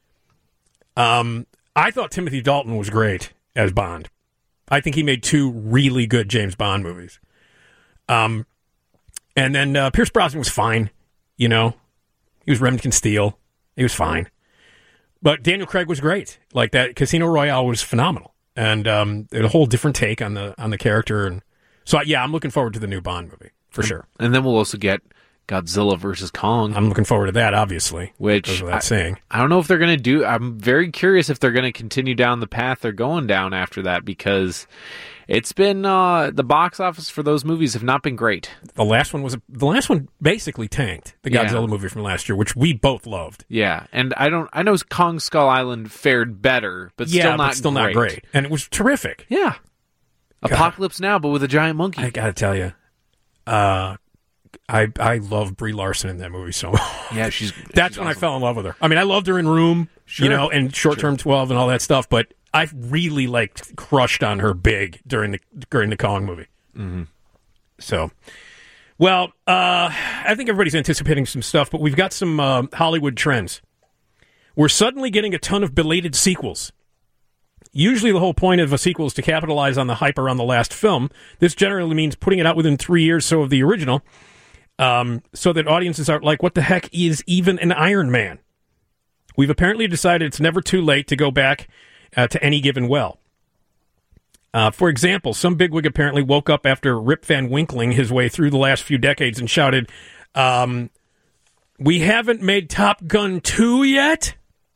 Um, I thought Timothy Dalton was great as Bond. I think he made two really good James Bond movies. Um, and then uh, Pierce Brosnan was fine. You know, he was Remington Steele. He was fine. But Daniel Craig was great. Like that Casino Royale was phenomenal. And um, a whole different take on the on the character, and so yeah, I'm looking forward to the new Bond movie for sure. And then we'll also get Godzilla versus Kong, I'm looking forward to that, obviously. which Because of that I, saying, I don't know if they're going to do. I'm very curious if they're going to continue down the path they're going down after that, because it's been uh, the box office for those movies have not been great. the last one was the last one basically tanked the Yeah. Godzilla movie from last year, which we both loved. Yeah, and I don't. I know Kong Skull Island fared better, but yeah, still not but still great. not great, and it was terrific. Yeah, Apocalypse Now, but with a giant monkey. I gotta tell you, uh, I I love Brie Larson in that movie so much. yeah, she's. That's she's when awesome. I fell in love with her. I mean, I loved her in Room, Sure. you know, and Short Term twelve and all that stuff, but I really like crushed on her big during the during the Kong movie. Mm-hmm. So, well, uh, I think everybody's anticipating some stuff, but we've got some uh, Hollywood trends. We're suddenly getting a ton of belated sequels. Usually the whole point of a sequel is to capitalize on the hype around the last film. This generally means putting it out within three years so of the original, um, so that audiences are like, what the heck is even an Iron Man? We've apparently decided it's never too late to go back uh, to any given well. Uh, for example, some bigwig apparently woke up after Rip Van Winkling his way through the last few decades and shouted, um, "We haven't made Top Gun two yet?"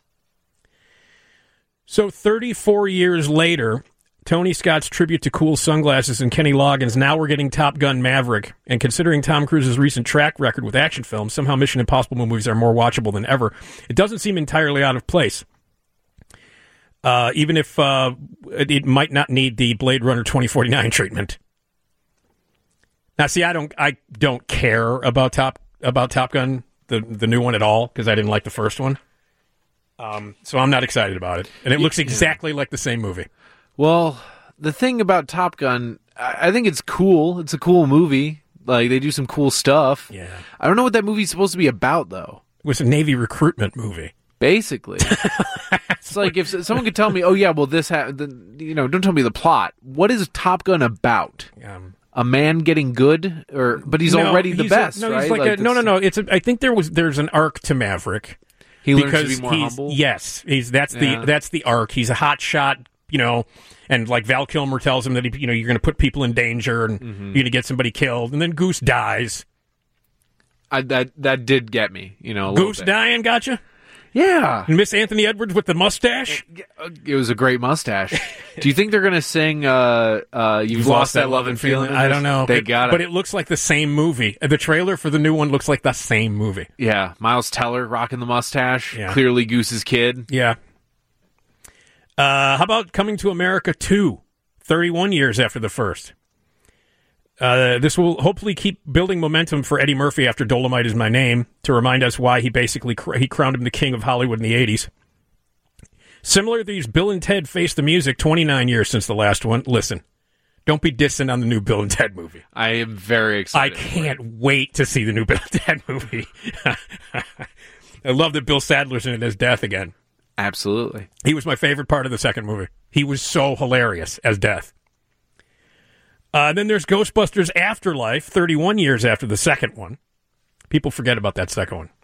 So thirty-four years later, Tony Scott's tribute to cool sunglasses and Kenny Loggins, now we're getting Top Gun Maverick. And considering Tom Cruise's recent track record with action films, somehow Mission Impossible movies are more watchable than ever. It doesn't seem entirely out of place. Uh, even if uh, it, it might not need the Blade Runner twenty forty-nine treatment. Now, see, I don't, I don't care about Top about Top Gun, the the new one at all, because I didn't like the first one. Um, so I'm not excited about it, and it looks exactly like the same movie. Well, the thing about Top Gun, I, I think it's cool. It's a cool movie. Like, they do some cool stuff. Yeah, I don't know what that movie's supposed to be about, though. It was a Navy recruitment movie. Basically. It's like if someone could tell me, oh, yeah, well, this happened, you know, don't tell me the plot. What is Top Gun about? Um, a man getting good? or But he's no, already the he's a- best, no, right? he's like Like, a, no, no, it's- no. It's a, I think there was there's an arc to Maverick. He learns because to be more he's, humble? Yes, he's that's Yeah. the that's the arc. He's a hot shot, you know, and like Val Kilmer tells him that he, you know, you're going to put people in danger and Mm-hmm. you're going to get somebody killed, and then Goose dies. I, that that did get me, you know. A little Goose bit. dying, gotcha. Yeah. And Miss Anthony Edwards with the mustache. It was a great mustache. Do you think they're going to sing uh, uh, You've, Lost, That Love and Feeling? in I this? don't know. They It- got it. But it looks like the same movie. The trailer for the new one looks like the same movie. Yeah. Miles Teller rocking the mustache. Yeah. Clearly Goose's kid. Yeah. Uh, how about Coming to America two, thirty-one years after the first? Uh, this will hopefully keep building momentum for Eddie Murphy after Dolomite Is My Name, to remind us why he basically cr- he crowned him the king of Hollywood in the eighties. Similar to these, Bill and Ted Face the Music, twenty-nine years since the last one. Listen, don't be dissing on the new Bill and Ted movie. I am very I excited. can't wait to see the new Bill and Ted movie. I love that Bill Sadler's in it as Death again. Absolutely. He was my favorite part of the second movie. He was so hilarious as Death. Uh, then there's Ghostbusters Afterlife, thirty-one years after the second one. People forget about that second one.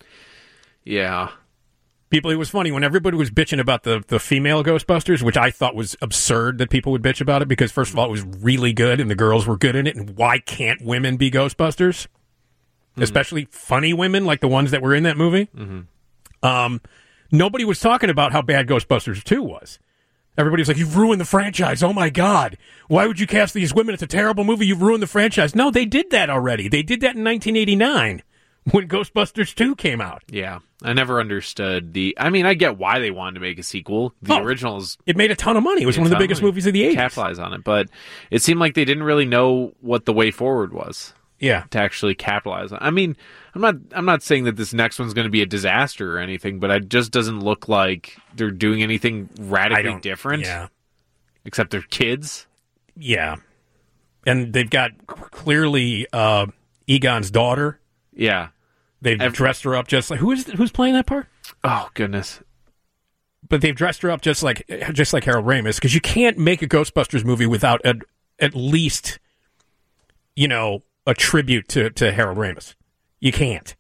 Yeah. People, it was funny when everybody was bitching about the, the female Ghostbusters, which I thought was absurd that people would bitch about it, because first of all, it was really good and the girls were good in it, and why can't women be Ghostbusters? Mm-hmm. Especially funny women like the ones that were in that movie. Mm-hmm. Um, nobody was talking about how bad Ghostbusters two was. Everybody was like, you've ruined the franchise. Oh, my God. Why would you cast these women? It's a terrible movie. You've ruined the franchise. No, they did that already. They did that in nineteen eighty-nine when Ghostbusters two came out. Yeah. I never understood the... I mean, I get why they wanted to make a sequel. The Oh, originals... It made a ton of money. It was one of the biggest movies of the eighties. Capitalize on it. But it seemed like they didn't really know what the way forward was Yeah. to actually capitalize on. I mean, I'm not I'm not saying that this next one's going to be a disaster or anything, but it just doesn't look like they're doing anything I radically don't... different. Yeah. Except they're kids. Yeah. And they've got clearly uh, Egon's daughter. Yeah. They've Every- dressed her up just like... Who is who's playing that part? Oh, goodness. But they've dressed her up just like just like Harold Ramis, because you can't make a Ghostbusters movie without a, at least, you know, a tribute to, to Harold Ramis. You can't.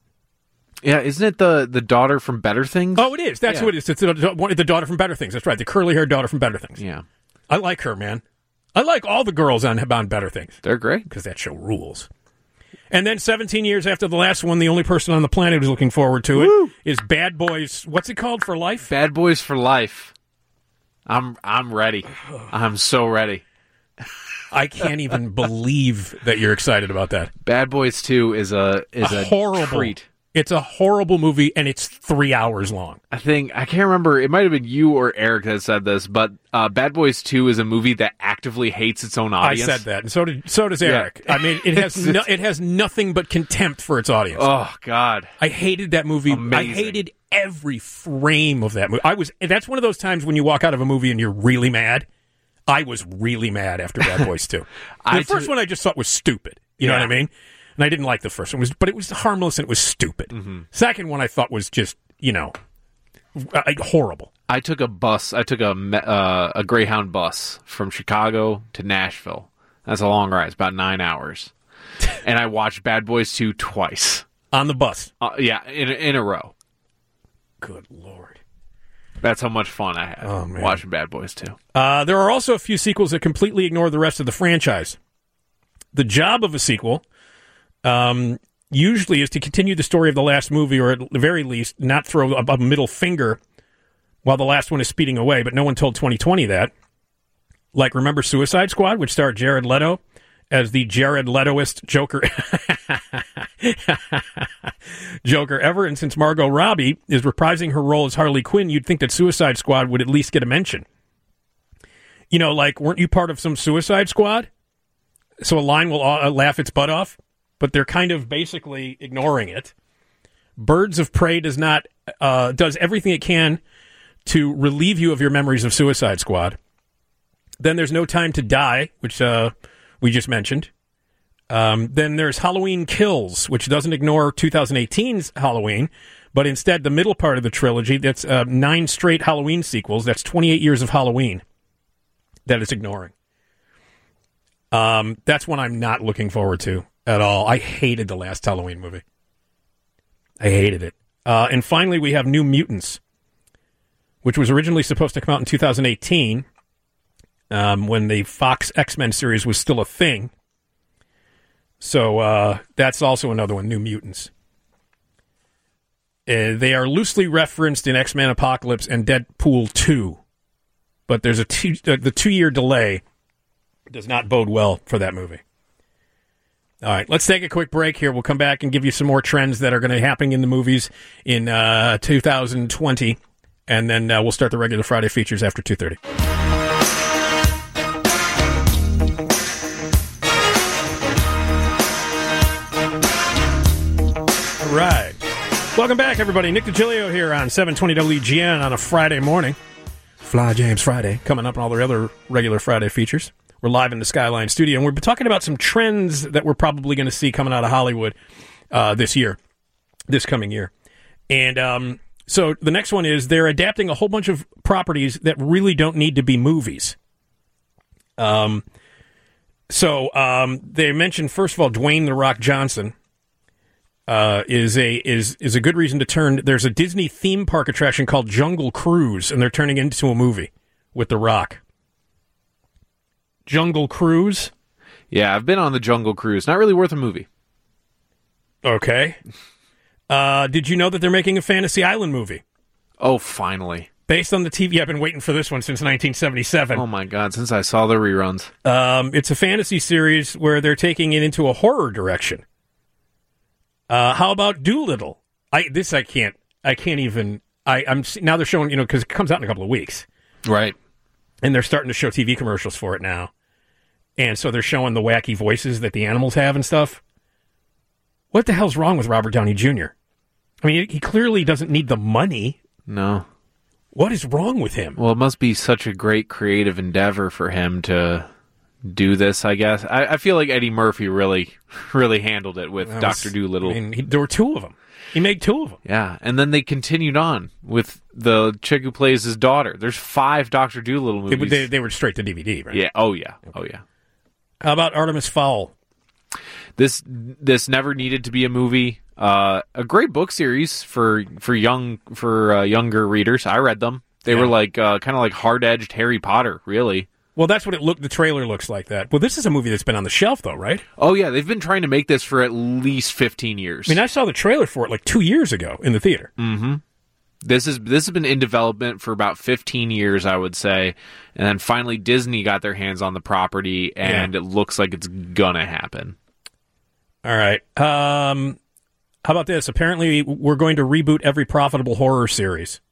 Yeah, isn't it the, the daughter from Better Things? Oh, it is. That's Yeah. who it is. It's the, one- the daughter from Better Things. That's right. The curly-haired daughter from Better Things. Yeah. I like her, man. I like all the girls on, on Better Things, They're great. because that show rules. And then seventeen years after the last one, the only person on the planet who's looking forward to it is Bad Boys. What's it called, For Life? Bad Boys for Life. I'm I'm ready. I'm so ready. I can't even believe that you're excited about that. Bad Boys two is a is a, horrible treat. It's a horrible movie, and it's three hours long. I think I can't remember. It might have been you or Eric that said this, but uh, Bad Boys two is a movie that actively hates its own audience. I said that, and so did so does Yeah. Eric. I mean, it has no, it has nothing but contempt for its audience. Oh God, I hated that movie. Amazing. I hated every frame of that movie. I was. That's one of those times when you walk out of a movie and you're really mad. I was really mad after Bad Boys two. The I first ju- one I just thought was stupid. You know Yeah. what I mean? And I didn't like the first one, it was, but it was harmless and it was stupid. Mm-hmm. Second one I thought was just, you know, uh, horrible. I took a bus. I took a me- uh, a Greyhound bus from Chicago to Nashville. That's a long ride. It's about nine hours, and I watched Bad Boys two twice. On the bus. Uh, yeah, in a- in a row. Good Lord. That's how much fun I had Oh, man. watching Bad Boys two. Uh, there are also a few sequels that completely ignore the rest of the franchise. The job of a sequel um, usually is to continue the story of the last movie, or at the very least, not throw a, a middle finger while the last one is speeding away, but no one told twenty twenty that. Like, remember Suicide Squad, which starred Jared Leto as the Jared Letoist Joker Joker ever, and since Margot Robbie is reprising her role as Harley Quinn, you'd think that Suicide Squad would at least get a mention. You know, like, weren't you part of some Suicide Squad? So a line will uh, laugh its butt off, but they're kind of basically ignoring it. Birds of Prey does not uh, does everything it can to relieve you of your memories of Suicide Squad. Then there's No Time to Die, which uh, we just mentioned. Um, then there's Halloween Kills, which doesn't ignore twenty eighteen's Halloween, but instead the middle part of the trilogy, that's uh, nine straight Halloween sequels. That's twenty-eight years of Halloween that it's ignoring. Um, that's one I'm not looking forward to at all. I hated the last Halloween movie. I hated it. Uh, and finally, we have New Mutants, which was originally supposed to come out in two thousand eighteen, um, when the Fox X-Men series was still a thing. So uh, that's also another one, New Mutants. Uh, they are loosely referenced in X-Men Apocalypse and Deadpool two, but there's a two, uh, the two-year delay does not bode well for that movie. All right, let's take a quick break here. We'll come back and give you some more trends that are going to happen in the movies in uh, two thousand twenty, and then uh, we'll start the regular Friday features after two thirty. All right. Welcome back, everybody. Nick DiGilio here on seven twenty W G N on a Friday morning. Fly James Friday, coming up on all the other regular Friday features. We're live in the Skyline studio, and we're talking about some trends that we're probably going to see coming out of Hollywood uh, this year, this coming year. And um, so the next one is they're adapting a whole bunch of properties that really don't need to be movies. Um, so um, they mentioned, first of all, Dwayne The Rock Johnson. Uh, is a is is a good reason to turn. There's a Disney theme park attraction called Jungle Cruise, and they're turning it into a movie with The Rock. Jungle Cruise? Yeah, I've been on the Jungle Cruise. Not really worth a movie. Okay. Uh, did you know that they're making a Fantasy Island movie? Oh, finally. Based on the T V, I've been waiting for this one since nineteen seventy-seven. Oh, my God, since I saw the reruns. Um, it's a fantasy series where they're taking it into a horror direction. Uh, how about Doolittle? I this I can't I can't even I I'm now they're showing, you know, because it comes out in a couple of weeks, Right. and they're starting to show T V commercials for it now, and so they're showing the wacky voices that the animals have and stuff. What the hell's wrong with Robert Downey Junior? I mean, he clearly doesn't need the money. No. What is wrong with him? Well, it must be such a great creative endeavor for him to do this, I guess. I, I feel like Eddie Murphy really, really handled it with That Doctor was- Dolittle. I mean, he, there were two of them. He made two of them. Yeah, and then they continued on with the chick who plays his daughter. There's five Doctor Dolittle They, movies. they, they were straight to D V D, right? yeah. Oh yeah. Oh yeah. How about Artemis Fowl? This this never needed to be a movie. Uh, a great book series for for young for uh, younger readers. I read them. They Yeah. were like uh, kind of like hard edged Harry Potter, really. Well, that's what it looked. The trailer looks like that. Well, this is a movie that's been on the shelf, though, right? Oh yeah, they've been trying to make this for at least fifteen years. I mean, I saw the trailer for it like two years ago in the theater. This is this has been in development for about fifteen years, I would say, and then finally Disney got their hands on the property, and Yeah. it looks like it's gonna happen. All right. Um, how about this? Apparently, we're going to reboot every profitable horror series.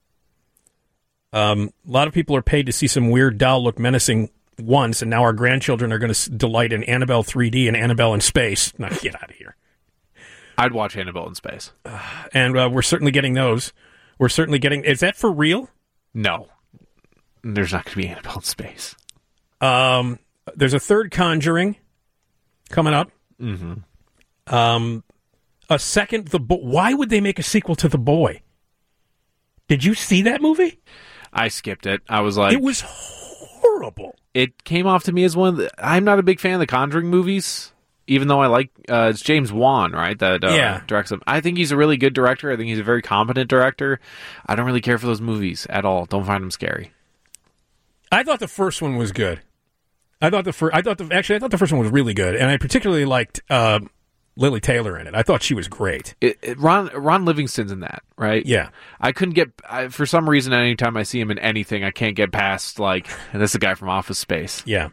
Um, a lot of people are paid to see some weird doll look menacing once, and now our grandchildren are going to delight in Annabelle three D and Annabelle in Space. Now, get out of here. I'd watch Annabelle in Space. And uh, we're certainly getting those. We're certainly getting... Is that for real? No, there's not going to be Annabelle in Space. Um, there's a third Conjuring coming up. Mm-hmm. Um, a second The Boy. Why would they make a sequel to The Boy? Did you see that movie? I skipped it. I was like, It was horrible. it came off to me as one of the, I'm not a big fan of the Conjuring movies. even though I like uh, it's James Wan, right? That uh, Yeah. directs them. I think he's a really good director. I think he's a very competent director. I don't really care for those movies at all. Don't find them scary. I thought the first one was good. I thought the first. I thought the actually I thought the first one was really good, and I particularly liked uh, Lily Taylor in it. I thought she was great. It, it, Ron Ron Livingston's in that, right? Yeah. I couldn't get I, for some reason. Anytime I see him in anything, I can't get past like, and this is the guy from Office Space. Yeah.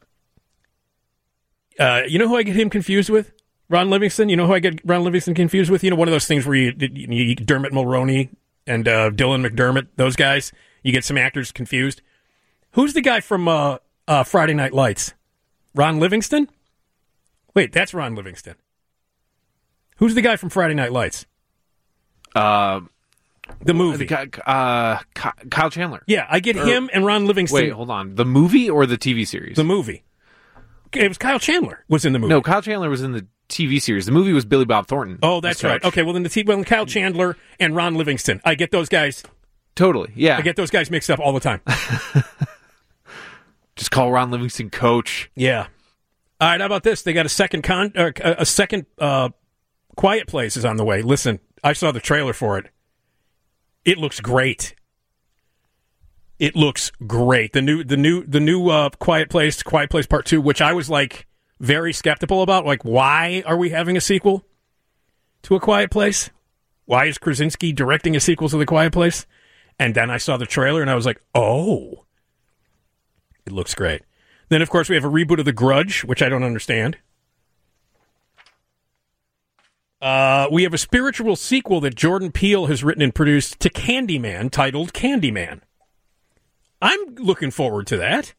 Uh, you know who I get him confused with? Ron Livingston. You know who I get Ron Livingston confused with? You know, one of those things where you, you, you Dermot Mulroney and uh, Dylan McDermott, those guys. You get some actors confused. Who's the guy from uh, uh, Friday Night Lights? Ron Livingston? Wait, that's Ron Livingston. Who's the guy from Friday Night Lights? Uh, The movie. uh, Kyle Chandler. Yeah, I get him and Ron Livingston. Wait, hold on. The movie or the T V series? The movie. It was Kyle Chandler was in the movie. No, Kyle Chandler was in the T V series. The movie was Billy Bob Thornton. Oh, that's The right. Stretch. Okay, well then the T- well, Kyle Chandler and Ron Livingston. I get those guys. Totally. Yeah. I get those guys mixed up all the time. Just call Ron Livingston Coach. Yeah. All right. How about this? They got a second con, uh, a second uh, Quiet Place is on the way. Listen, I saw the trailer for it. It looks great. It looks great. The new, the new, the new uh, Quiet Place, Quiet Place Part Two, which I was like very skeptical about. Like, why are we having a sequel to A Quiet Place? Why is Krasinski directing a sequel to The Quiet Place? And then I saw the trailer and I was like, oh, it looks great. Then, of course, we have a reboot of The Grudge, which I don't understand. Uh, we have a spiritual sequel that Jordan Peele has written and produced to Candyman titled Candyman. I'm looking forward to that.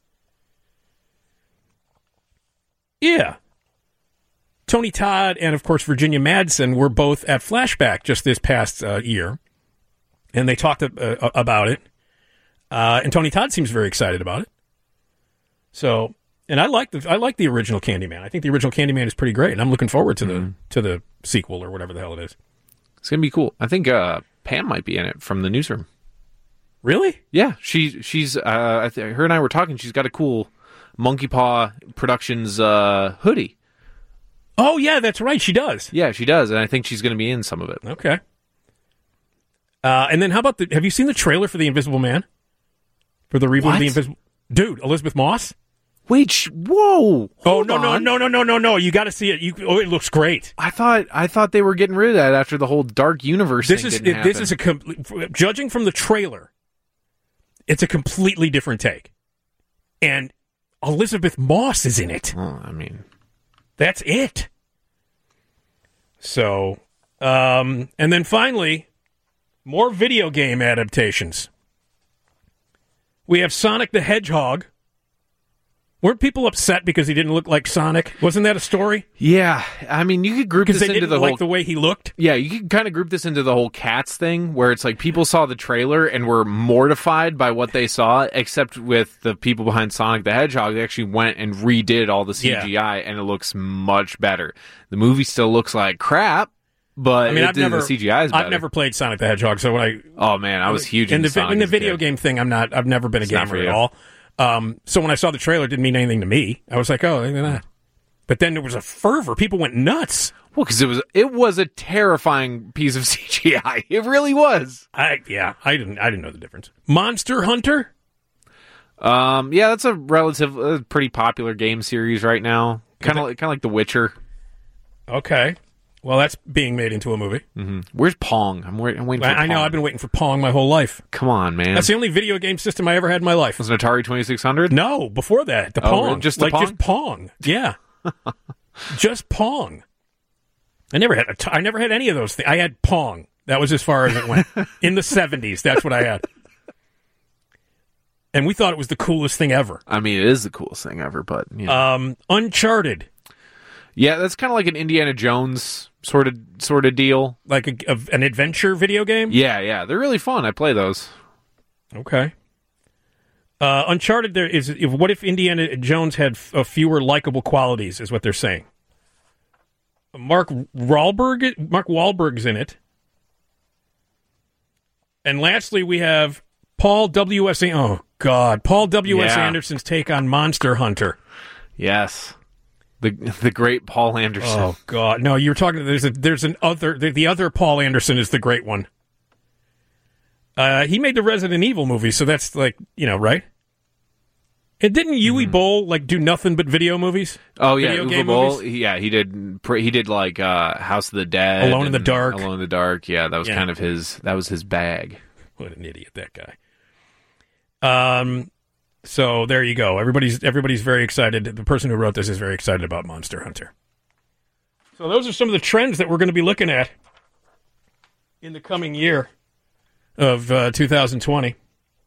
Yeah. Tony Todd and, of course, Virginia Madsen were both at Flashback just this past uh, year, and they talked uh, about it. Uh, and Tony Todd seems very excited about it. So, and I like the I like the original Candyman. I think the original Candyman is pretty great, and I'm looking forward to the Mm-hmm. to the sequel or whatever the hell it is. It's gonna be cool. I think uh, Pam might be in it from the newsroom. Really? Yeah, she she's. Uh, I th- her and I were talking. She's got a cool Monkey Paw Productions uh, hoodie. Oh yeah, that's right. She does. Yeah, she does, and I think she's going to be in some of it. Okay. Uh, and then how about the? Have you seen the trailer for The Invisible Man? For the reboot What? of The Invisible. Dude, Elizabeth Moss. Wait, sh- whoa! Oh Hold no no on. no no no no no! You got to see it. You oh, it looks great. I thought I thought they were getting rid of that after the whole Dark Universe This thing is didn't it, this happen. is a com- judging from the trailer, it's a completely different take, and Elizabeth Moss is in it. Oh, I mean, That's it. So, um, and then finally, more video game adaptations. We have Sonic the Hedgehog. Weren't people upset because he didn't look like Sonic? Wasn't that a story? yeah. I mean, you could group Because this they into didn't the like whole. the way he looked? Yeah, you could kind of group this into the whole Cats thing, where it's like people saw the trailer and were mortified by what they saw, except with the people behind Sonic the Hedgehog, they actually went and redid all the C G I, and it looks much better. The movie still looks like crap, but I mean, it I've did- never, the C G I is better. I've never played Sonic the Hedgehog, so when I Oh man, I was huge in the into Sonic in the as a video kid. game thing. I'm not. I've never been a It's not gamer for at you. all. Um, so when I saw the trailer, it didn't mean anything to me. I was like, oh, look at that. But then there was a fervor. People went nuts. Well, because it was it was a terrifying piece of C G I. It really was. I yeah, I didn't I didn't know the difference. Monster Hunter. Um, yeah, that's a relative, uh, pretty popular game series right now. Kind of, kind of like The Witcher. Okay. Well, that's being made into a movie. hmm Where's Pong? I'm, wait, I'm waiting for. I, I know. Pong. I've been waiting for Pong my whole life. Come on, man. That's the only video game system I ever had in my life. was an Atari twenty-six hundred. No, before that, the Oh, Pong, really? Just the like Pong? just Pong. Yeah, just Pong. I never had. A t- I never had any of those things. I had Pong. That was as far as it went in the seventies. That's what I had, and we thought it was the coolest thing ever. I mean, it is the coolest thing ever, but you know. Um, Uncharted, yeah, that's kind of like an Indiana Jones sort of sort of deal. like a, a, an adventure video game. Yeah, yeah, they're really fun. I play those. Okay. Uh, Uncharted, there is. If, what if Indiana Jones had f- uh, fewer likable qualities? Is what they're saying. Mark Wahlberg, Mark Wahlberg's in it, and lastly, we have Paul W S. Oh God, Paul W S. Yeah. Anderson's take on Monster Hunter. Yes. The the great Paul Anderson. Oh God, no! You're talking. There's a there's an other. The, the other Paul Anderson is the great one. Uh, he made the Resident Evil movie, so that's like you know, right? And didn't Uwe Boll like do nothing but video movies? Oh yeah, video Uwe game Boll. movies? he- Yeah, he did. pr- He did like uh, House of the Dead, Alone in the and Dark. Alone in the Dark. Yeah, that was Yeah. kind of his. That was his bag. What an idiot that guy. Um. So there you go. Everybody's everybody's very excited. The person who wrote this is very excited about Monster Hunter. So those are some of the trends that we're going to be looking at in the coming year of uh, two thousand twenty.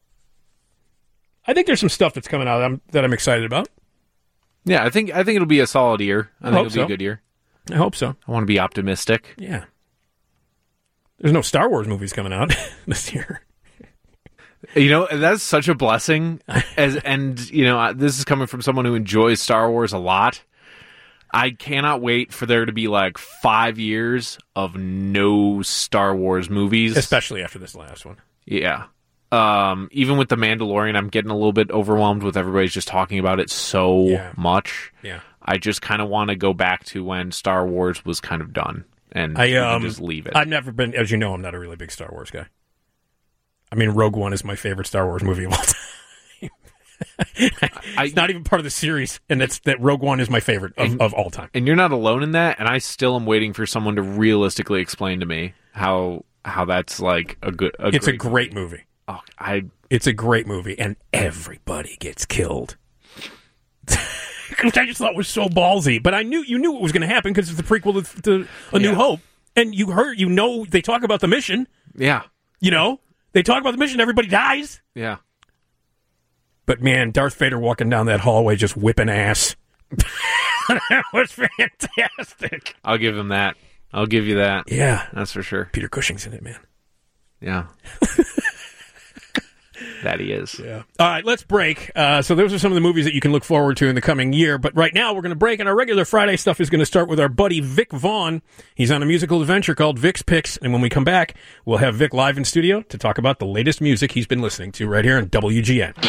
I think there's some stuff that's coming out that I'm, that I'm excited about. Yeah, I think I think it'll be a solid year. I, I think hope it'll be so. a good year. I hope so. I want to be optimistic. Yeah. There's no Star Wars movies coming out this year. You know, that's such a blessing. As and you know, this is coming from someone who enjoys Star Wars a lot. I cannot wait for there to be like five years of no Star Wars movies, Especially after this last one. Yeah. Um, even with The Mandalorian, I'm getting a little bit overwhelmed with everybody's just talking about it so Yeah. much. Yeah. I just kind of want to go back to when Star Wars was kind of done and I we can um just leave it. I've never been, as you know, I'm not a really big Star Wars guy. I mean, Rogue One is my favorite Star Wars movie of all time. I- it's not even part of the series, and that's that Rogue One is my favorite of, And- of all time. And you're not alone in that, and I still am waiting for someone to realistically explain to me how how that's like a good a It's great a great movie. Oh, I It's a great movie, and everybody gets killed. Which I just thought was so ballsy, but I knew you knew what was going to happen because it's the prequel to, to A New Yeah. Hope, and you heard, you know, they talk about the mission. yeah. You know, they talk about the mission. Everybody dies, Yeah. but man, Darth Vader walking down that hallway just whipping ass. That was fantastic. I'll give him that. I'll give you that. Yeah, That's for sure. Peter Cushing's in it, man. Yeah. That he is. Yeah. All right, let's break. Uh, so those are some of the movies that you can look forward to in the coming year. But right now, we're going to break, and our regular Friday stuff is going to start with our buddy Vic Vaughn. He's on a musical adventure called Vic's Picks, and when we come back, we'll have Vic live in studio to talk about the latest music he's been listening to right here on W G N.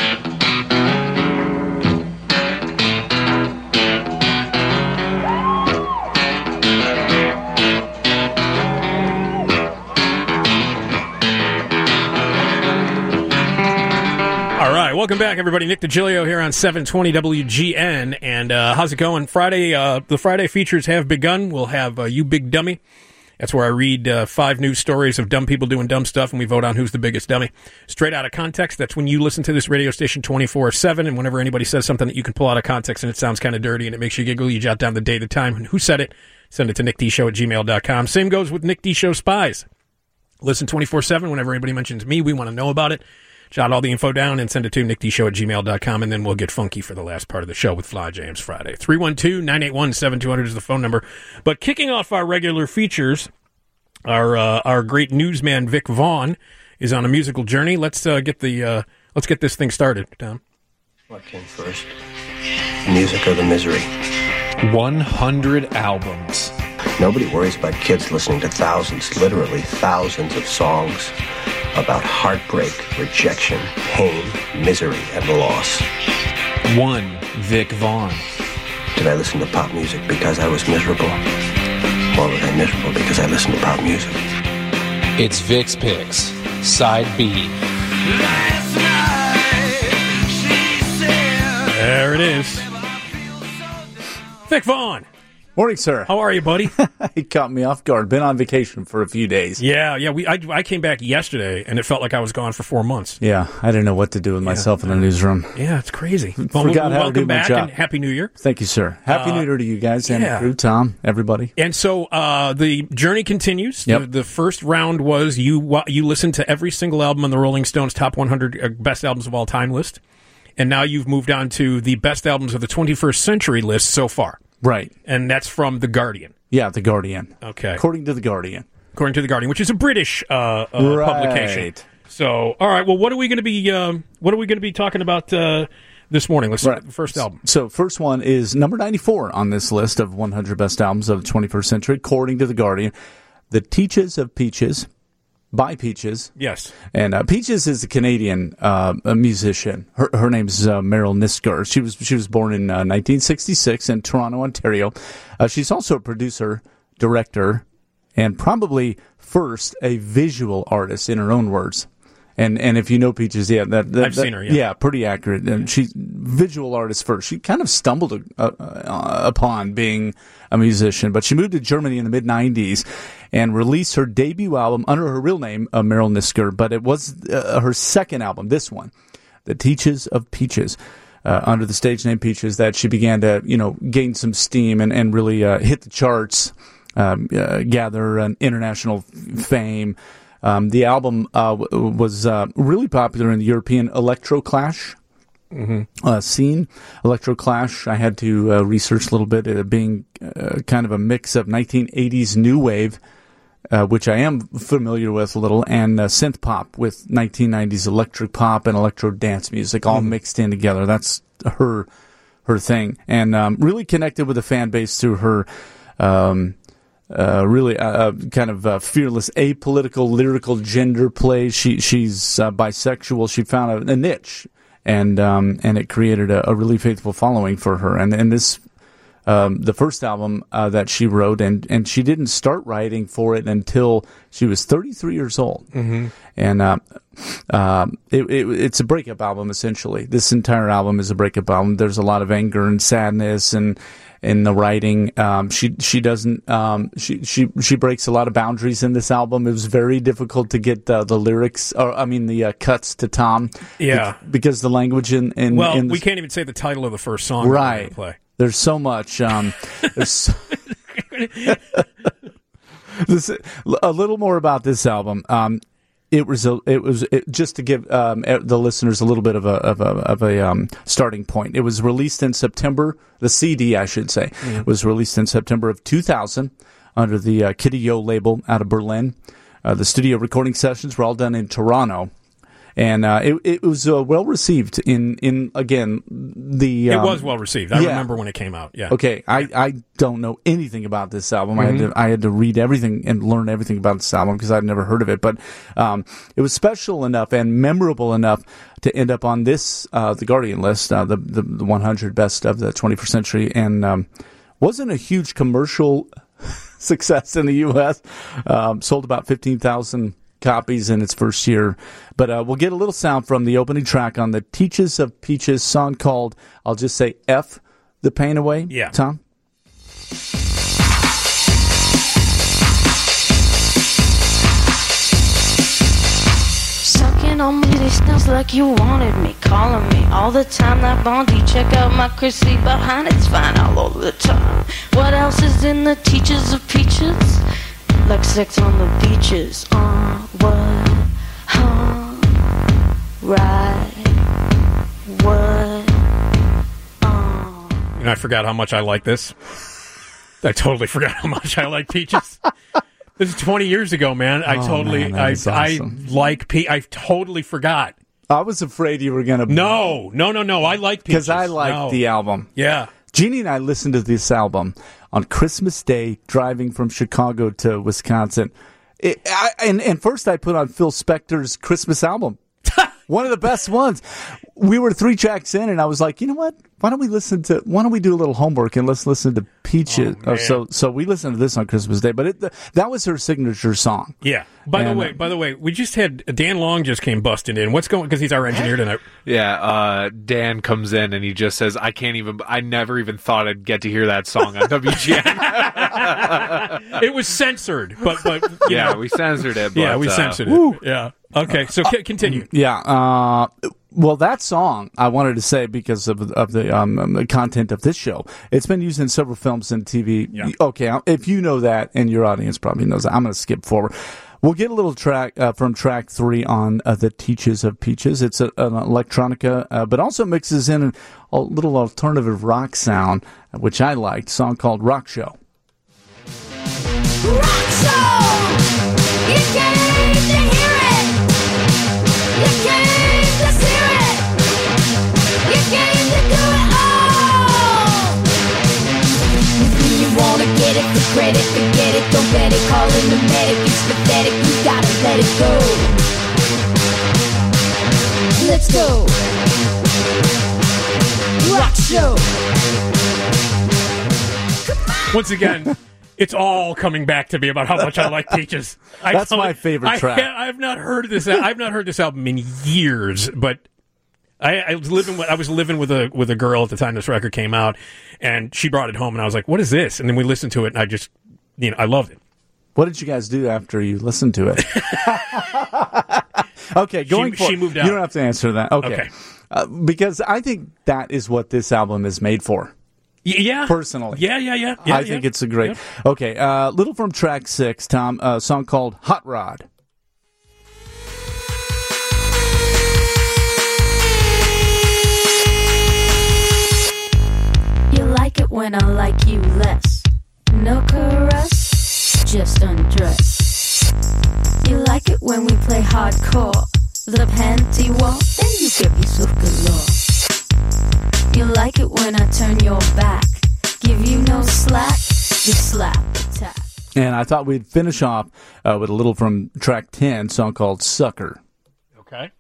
All right, welcome back, everybody. Nick DiGilio here on seven twenty W G N, and uh, how's it going? Friday, uh, the Friday features have begun. We'll have uh, You Big Dummy. That's where I read uh, five news stories of dumb people doing dumb stuff, and we vote on who's the biggest dummy. Straight out of context, that's when you listen to this radio station twenty-four seven, and whenever anybody says something that you can pull out of context and it sounds kind of dirty and it makes you giggle, you jot down the day, the time, and who said it. Send it to nickdshow at gmail dot com. Same goes with Nick D Show Spies. Listen twenty-four seven. Whenever anybody mentions me, we want to know about it. Jot all the info down and send it to nickdshow at gmail dot com, and then we'll get funky for the last part of the show with Fly Jams Friday. three one two, nine eight one, seven two zero zero is the phone number. But kicking off our regular features, our uh, our great newsman Vic Vaughn is on a musical journey. Let's uh, get the uh, let's get this thing started, Tom. What came first? The music or the misery? one hundred albums. Nobody worries about kids listening to thousands, literally thousands of songs about heartbreak, rejection, pain, misery, and loss. One Vic Vaughn. Did I listen to pop music because I was miserable? Or was I miserable because I listened to pop music? It's Vic's Picks, Side B. There it is. Vic Vaughn, Morning, sir. how are you, buddy? He caught me off guard. Been on vacation for a few days. yeah, yeah. We I, I came back yesterday, and it felt like I was gone for four months. Yeah, I didn't know what to do with myself in the newsroom. Yeah, it's crazy. Well, Forgot we- how to welcome do my back job. and Happy New Year. Thank you, sir. Happy Uh, New Year to you guys and yeah. the crew, Tom, everybody. And so uh, the journey continues. Yep. The, the first round was you wa- you listened to every single album on the Rolling Stones Top one hundred uh, Best Albums of All Time list, and now you've moved on to the Best Albums of the twenty-first Century list so far, Right. and that's from The Guardian. Yeah, The Guardian. Okay. According to The Guardian. According to The Guardian, which is a British uh, uh, Right. publication. So, all right. Well, what are we going to be? Um, what are we going to be talking about uh, this morning? Let's start Right. with the first album. So, first one is number ninety-four on this list of one hundred best albums of the twenty-first century, according to The Guardian. The Teaches of Peaches by Peaches. Yes. And uh, Peaches is a Canadian uh, a musician. Her her name's uh, Meryl Nisker. She was she was born in uh, nineteen sixty-six in Toronto, Ontario. Uh, she's also a producer, director, and probably first a visual artist in her own words. And and if you know Peaches, yeah, that, that I've that- seen her, yeah. pretty accurate. And she's visual artist first. She kind of stumbled uh, uh, upon being a musician, but she moved to Germany in the mid nineties and released her debut album under her real name, uh, Meryl Nisker. But it was uh, her second album, this one, The Teaches of Peaches. Uh, under the stage name Peaches, that she began to, you know, gain some steam and, and really uh, hit the charts, um, uh, gather an international f- fame. Um, the album uh, w- was uh, really popular in the European electroclash uh, scene. Electroclash, I had to uh, research a little bit, uh, being uh, kind of a mix of nineteen eighties new wave, uh, which I am familiar with a little, and uh, synth pop with nineteen nineties electric pop and electro dance music all mixed in together. That's her her thing, and um, really connected with the fan base through her. Um, Uh, really, uh, kind of uh, fearless, apolitical, lyrical gender plays. She she's uh, bisexual. She found a, a niche, and um, and it created a, a really faithful following for her. And and this, um, the first album uh, that she wrote, and and she didn't start writing for it until she was thirty-three years old. Mm-hmm. And uh, uh, it, it, it's a breakup album essentially. This entire album is a breakup album. There's a lot of anger and sadness and. In the writing, um, she she doesn't um, she she she breaks a lot of boundaries in this album. It was very difficult to get uh, the lyrics, or I mean the uh, cuts to Tom. Yeah, be- because the language in, in Well, in we this- can't even say the title of the first song. we're right. gonna play. There's so much. Um, there's so this, a little more about this album. Um, It was a, it was it, just to give um, the listeners a little bit of a of a, of a um, starting point. It was released in September. The C D, I should say, mm-hmm. was released in September of two thousand under the uh, Kitty Yo label out of Berlin. Uh, the studio recording sessions were all done in Toronto, and uh, it it was uh, well received. In in again the um, it was well received. I yeah. remember when it came out. Yeah. Okay, I, I don't know anything about this album. Mm-hmm. I had to I had to read everything and learn everything about this album because I'd never heard of it. But um, it was special enough and memorable enough to end up on this uh, the Guardian list, uh, the, the the one hundred best of the twenty-first century, and um, wasn't a huge commercial success in the U S. Um, sold about fifteen thousand copies in its first year. But uh, we'll get a little sound from the opening track on the Teaches of Peaches song called, I'll just say, F the Pain Away. Yeah. Tom? Sucking on me, this smells like you wanted me. Calling me all the time, that Bondi. Check out my Chrissy behind, it's fine all over the time. What else is in the Teaches of Peaches? Like sex on the beaches. Uh, what? Huh? Right. What? Uh. You know, I forgot how much I like this. I totally forgot how much I like Peaches. This is twenty years ago, man. I Oh, totally, man, that I, is awesome. I like Pe. I totally forgot. I was afraid you were going to... No, no, no, no. I like Peaches. Because I liked no. the album. Yeah. Jeannie and I listened to this album on Christmas Day, driving from Chicago to Wisconsin. It, I, and, and first I put on Phil Spector's Christmas album. One of the best ones. We were three tracks in, and I was like, you know what? Why don't we listen to? Why don't we do a little homework and let's listen to Peaches? Oh, uh, so, so we listened to this on Christmas Day, but it, the, that was her signature song. Yeah. By And, the way, uh, by the way, we just had Dan Long just came busting in. What's going? Because he's our engineer tonight. Yeah, uh, Dan comes in and he just says, "I can't even. I never even thought I'd get to hear that song on W G N." It was censored, but but you yeah, know. we censored it. But, yeah, we uh, censored woo. it. Yeah. Okay, so c- continue. Yeah. Uh, well, that song I wanted to say because of of the um, um, the content of this show. It's been used in several films and T V. Yeah. Okay, if you know that, and your audience probably knows that, I'm going to skip forward. We'll get a little track uh, from track three on uh, the Teaches of Peaches. It's a, an electronica, uh, but also mixes in a little alternative rock sound, which I liked. A song called Rock Show. Rock show! You came to hear it! You came to see it! You came to do it all! You wanna get it for credit, forget it, don't bet it, call in the medic, it's pathetic, you gotta let it go. Let's go. Rock show. Once again, it's all coming back to me about how much I like Peaches. I That's tell my you, favorite I, track. I have not heard this. I've not heard this album in years, but I, I was living. With, I was living with a with a girl at the time this record came out, and she brought it home, and I was like, "What is this?" And then we listened to it, and I just, you know, I loved it. What did you guys do after you listened to it? Okay, going She- for she moved out. You don't have to answer that. Okay. Okay. Uh, because I think that is what this album is made for. Y- yeah, Personally. Yeah, yeah, yeah. yeah I think yeah. it's a great. Yep. Okay, uh, little from track six, Tom, a song called Hot Rod. You like it when I like you less. No caress, just undress. You like it when we play hardcore. The panty war, then you give yourself galore. You like it when I turn your back. Give you no slack, you slap attack. And I thought we'd finish off uh, with a little from track ten, a song called Sucker. Okay.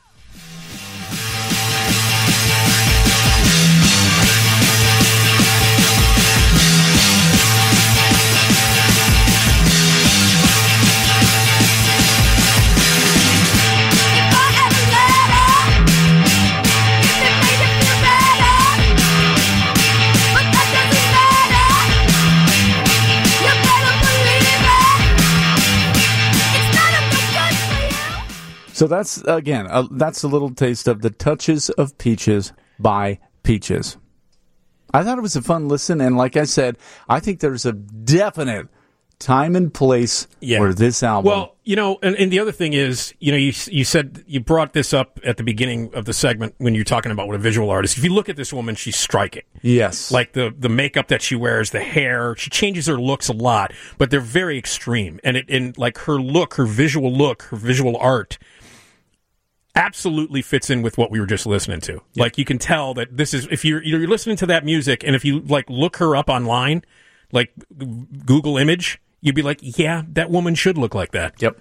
So that's, again, uh, that's a little taste of The Touches of Peaches by Peaches. I thought it was a fun listen, and like I said, I think there's a definite time and place Yeah. for this album. Well, you know, and, and the other thing is, you know, you you said you brought this up at the beginning of the segment when you're talking about what a visual artist. If you look at this woman, she's striking. Yes. Like the the makeup that she wears, the hair, she changes her looks a lot, but they're very extreme. And it and like her look, her visual look, her visual art absolutely fits in with what we were just listening to. Like you can tell that this is if you're you're listening to that music, and if you like look her up online, like Google image, you'd be like, yeah, that woman should look like that. Yep.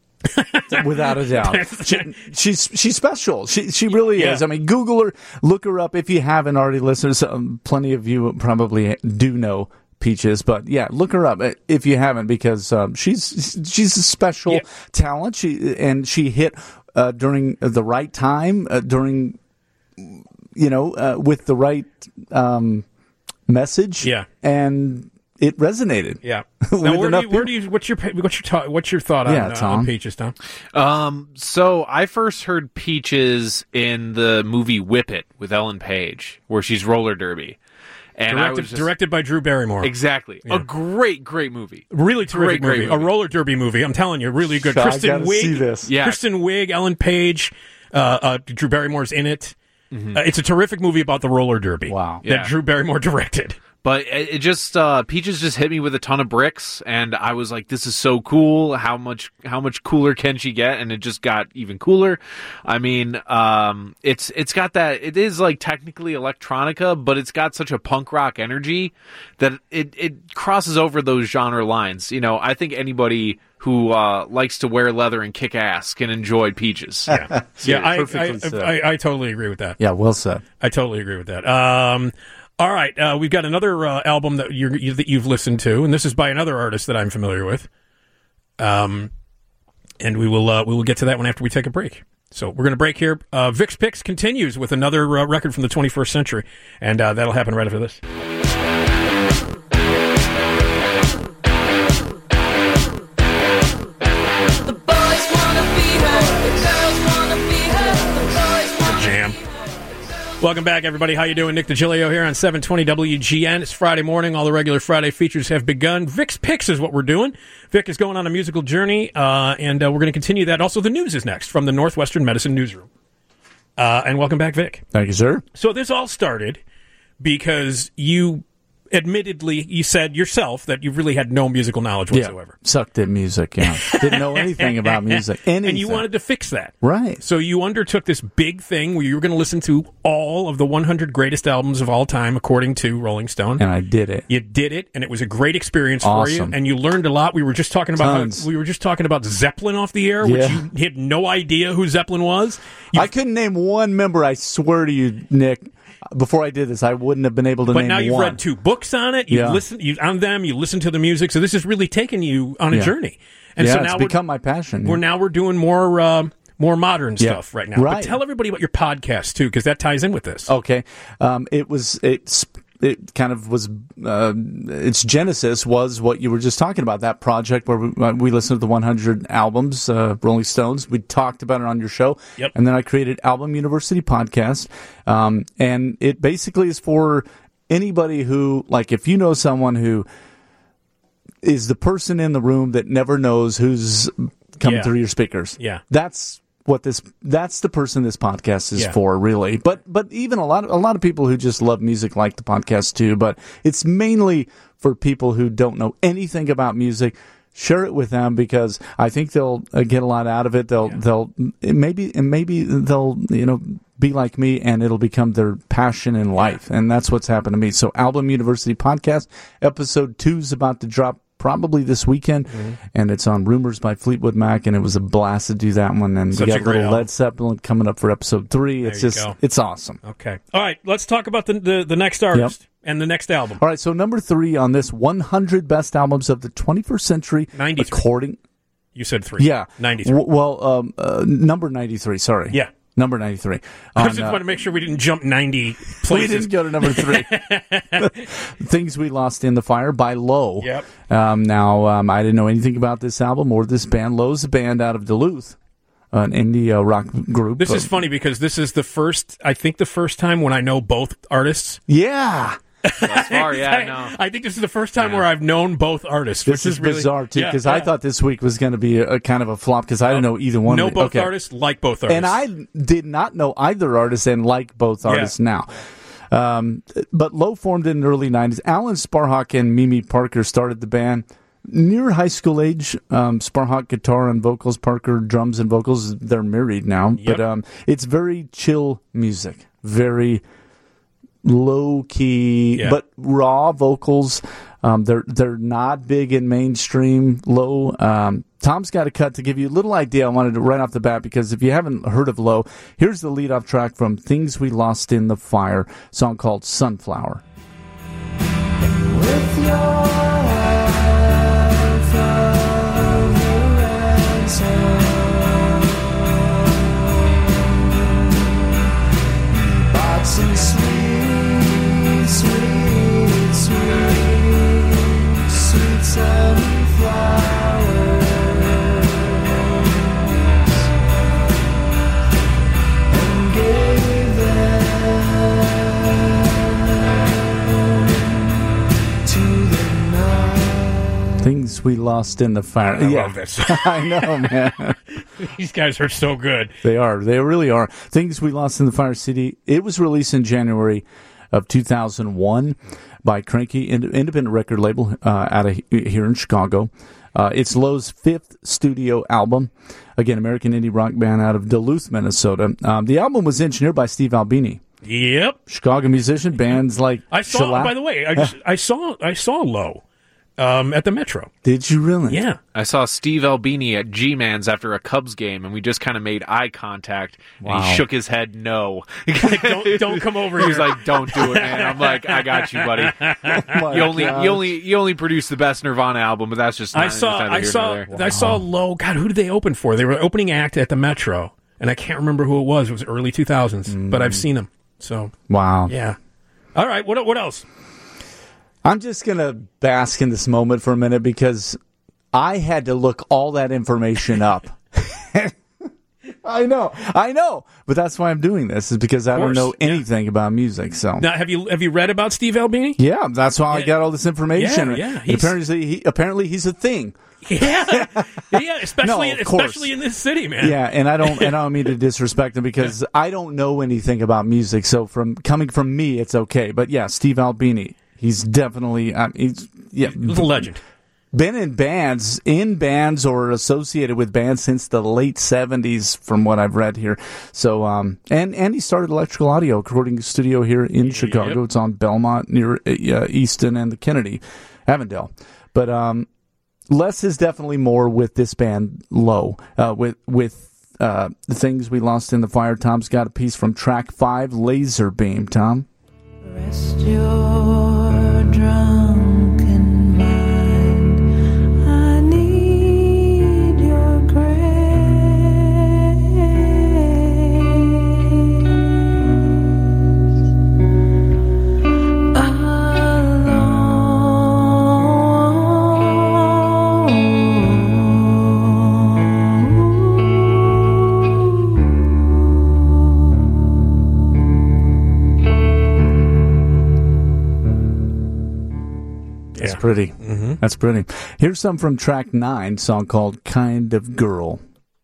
Without a doubt. She, she's she's special. She she really Yeah. is. I mean, Google her, look her up if you haven't already, listeners. Um, plenty of you probably do know Peaches, but yeah, look her up if you haven't, because um, she's she's a special Yeah. talent. She and she hit uh, during the right time, uh, during you know, uh, with the right um, message. Yeah. And it resonated. Yeah. With Now, where do enough you, where do you, what's your what's your ta- what's your thought on, Yeah, uh, Tom. on Peaches, Tom? Um, so I first heard Peaches in the movie Whip It with Ellen Page, where she's roller derby. And I Directed, was just, directed by Drew Barrymore. exactly Yeah. a great, great movie. Really terrific Great, great movie. movie. A roller derby movie. I'm telling you, really good. I Kristen gotta Wiig. see this. Yeah. Kristen Wiig, Ellen Page, uh, uh, Drew Barrymore's in it. Uh, it's a terrific movie about the roller derby. Wow. That Yeah. Drew Barrymore directed. But it it just uh, Peaches just hit me with a ton of bricks, and I was like, "This is so cool! How much how much cooler can she get?" And it just got even cooler. I mean, um, it's it's got that. It is like technically electronica, but it's got such a punk rock energy that it it crosses over those genre lines. You know, I think anybody who uh, likes to wear leather and kick ass can enjoy Peaches. Yeah, yeah I, perfectly I, said. I, I totally agree with that. Yeah, well said. I totally agree with that. Um, all right, uh, we've got another uh, album that you're, you that you've listened to, and this is by another artist that I'm familiar with. Um, and we will uh, we will get to that one after we take a break. So we're going to break here. Uh, Vix Picks continues with another uh, record from the twenty-first century, and uh, that'll happen right after this. The boys wanna be her, the girls wanna be her, the boys wanna Jam. Welcome back, everybody. How you doing? Nick DiGilio here on seven twenty W G N. It's Friday morning. All the regular Friday features have begun. Vix Picks is what we're doing. Vic is going on a musical journey, uh, and uh, we're going to continue that. Also, the news is next from the Northwestern Medicine Newsroom. Uh, and welcome back, Vic. Thank you, sir. So this all started because you admittedly, you said yourself that you really had no musical knowledge whatsoever. Yeah, sucked at music, yeah. Didn't know anything about music. Anything. And you wanted to fix that. Right. So you undertook this big thing where you were going to listen to all of the one hundred greatest albums of all time, according to Rolling Stone. And I did it. You did it, and it was a great experience Awesome. for you, and you learned a lot. We were just talking about Tons. how, we were just talking about Zeppelin off the air, which Yeah. you had no idea who Zeppelin was. You, I couldn't name one member, I swear to you, Nick. Before I did this, I wouldn't have been able to but name now you've one. read two books on it. You Yeah. listen you, on them. You listen to the music. So this has really taken you on a Yeah. journey. And yeah, so now it's we're, become my passion. we're now we're doing more uh, more modern Yeah. stuff right now. Right. But tell everybody about your podcast too, because that ties in with this. Okay. Um, it was, it's, it kind of was, uh, its genesis was what you were just talking about, that project where we, uh, we listened to the one hundred albums, uh, Rolling Stones. We talked about it on your show. Yep. And then I created Album University Podcast. Um, and it basically is for anybody who, like, if you know someone who is the person in the room that never knows who's coming Yeah. through your speakers. Yeah. That's what this that's the person this podcast is Yeah. for, really. But but even a lot of, a lot of people who just love music like the podcast too, but it's mainly for people who don't know anything about music. Share it with them because I think they'll uh, get a lot out of it. They'll Yeah. they'll maybe and maybe they'll, you know, be like me and it'll become their passion in life. And that's what's happened to me. So Album University Podcast, episode two is about to drop probably this weekend, Mm-hmm. and it's on Rumors by Fleetwood Mac, and it was a blast to do that one. And Such we a got great little album. Led Zeppelin coming up for episode three. It's There you just, go. it's awesome. Okay. All right. Let's talk about the the, the next artist and the next album. All right, so number three on this one hundred best albums of the twenty-first century, ninety-three. according, You said three. yeah, ninety-three. W- well, um, uh, number ninety-three. Sorry, Yeah. number ninety-three. I On, just uh, want to make sure we didn't jump ninety places. we didn't go to number three. Things We Lost in the Fire by Low. Yep. Um, now, um, I didn't know anything about this album or this band. Low's a band out of Duluth, an indie uh, rock group. This is Uh, funny because this is the first, I think, the first time when I know both artists. Yeah. Thus far, yeah, I know. I think this is the first time where I've known both artists. This which is really, bizarre, too, Yeah, because I yeah. thought this week was going to be a, a kind of a flop because I didn't know either one know of it. both Okay. artists, like both artists. And I did not know either artist and like both artists now. Um, but Low formed in the early nineties. Alan Sparhawk and Mimi Parker started the band. Near high school age, um, Sparhawk guitar and vocals, Parker drums and vocals. They're married now. Yep. But um, it's very chill music. Very low key, Yeah. but raw vocals. Um, they're they're not big in mainstream. Low. Um, Tom's got a cut to give you a little idea. I wanted to right off the bat because if you haven't heard of Low, here's the lead off track from Things We Lost in the Fire, song called Sunflower. With your hand from the ransom, bought some sweet, sweet, sweet, sweet sunflowers, and gave them to the night. Things We Lost in the Fire. I yeah. love this. I know, man. These guys are so good. They are. They really are. Things We Lost in the Fire City. It was released in January of two thousand one by Cranky, ind- independent record label uh, out of he- here in Chicago. Uh, it's Low's fifth studio album. Again, American indie rock band out of Duluth, Minnesota. Um, the album was engineered by Steve Albini, Yep. Chicago musician. Bands like I saw. Shellac- By the way, I, just, I saw. I saw Low um, at the Metro. Did you really? Yeah. I saw Steve Albini at G-Man's after a Cubs game, and we just kind of made eye contact, and Wow. he shook his head no. don't don't come over He here. was like, "Don't do it, man." I'm like, "I got you, buddy. my you only, gosh. you only, you only produced the best Nirvana album, but that's just." I not- saw. that's neither I here saw. nor there. I saw Low. God, who did they open for? They were opening act at the Metro, and I can't remember who it was. It was early two thousands, but I've seen them. So Wow. yeah. All right. What what else? I'm just going to bask in this moment for a minute because I had to look all that information up. I know, I know, but that's why I'm doing this is because I don't course, know yeah. anything about music. So Now, have you have you read about Steve Albini? yeah, that's why I Yeah. got all this information. Yeah, yeah, And he's- apparently, he, apparently he's a thing. Yeah, yeah. Especially No, of course. especially in this city, man. Yeah, and I don't, and I don't mean to disrespect him because I don't know anything about music. So from coming from me, it's okay. But yeah, Steve Albini. he's definitely. I mean, he's, yeah, He's a legend. Been in bands, in bands, or associated with bands since the late seventies, from what I've read here. So, um, and and he started Electrical Audio recording studio here in Yep. Chicago. It's on Belmont near uh, Easton and the Kennedy, Avondale. But um, less is definitely more with this band, Low. Uh, with with uh, the Things We Lost in the Fire. Tom's got a piece from track five, Laser Beam. Tom. Rest your drunken mind. I need your grace. That's pretty. Mm-hmm. That's pretty. Here's some from track nine, song called Kind of Girl.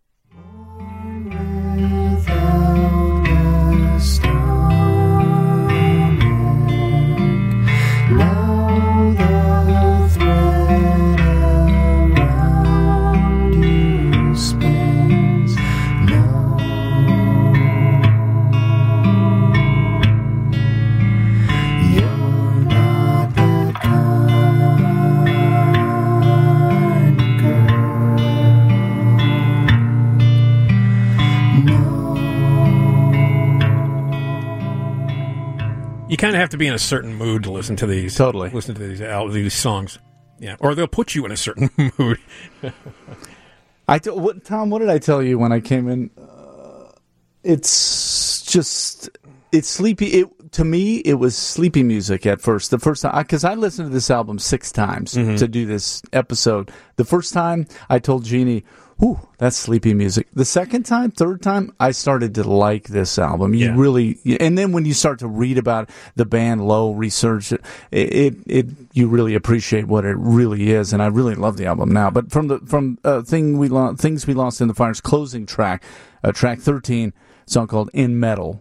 You kind of have to be in a certain mood to listen to these. Totally. Listen to these al- these songs. Yeah. Or they'll put you in a certain mood. I t- what, Tom, what did I tell you when I came in? Uh, it's just, it's sleepy. It, to me, it was sleepy music at first. The first time, because I, I listened to this album six times Mm-hmm. to do this episode. The first time, I told Jeannie, "Whew, that's sleepy music." The second time, third time, I started to like this album. You Yeah. really, and then when you start to read about the band, Low, research it, it, it, you really appreciate what it really is. And I really love the album now. But from the from uh, thing we lo- things we lost in the fire's closing track, uh, track thirteen, song called "In Metal."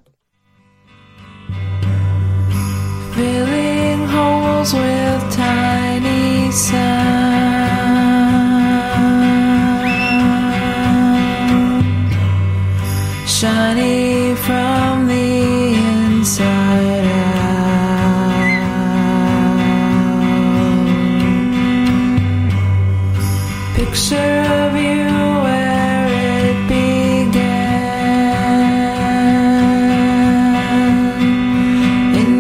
Filling holes with tiny sound, shiny from the inside out. Picture of you where it began, in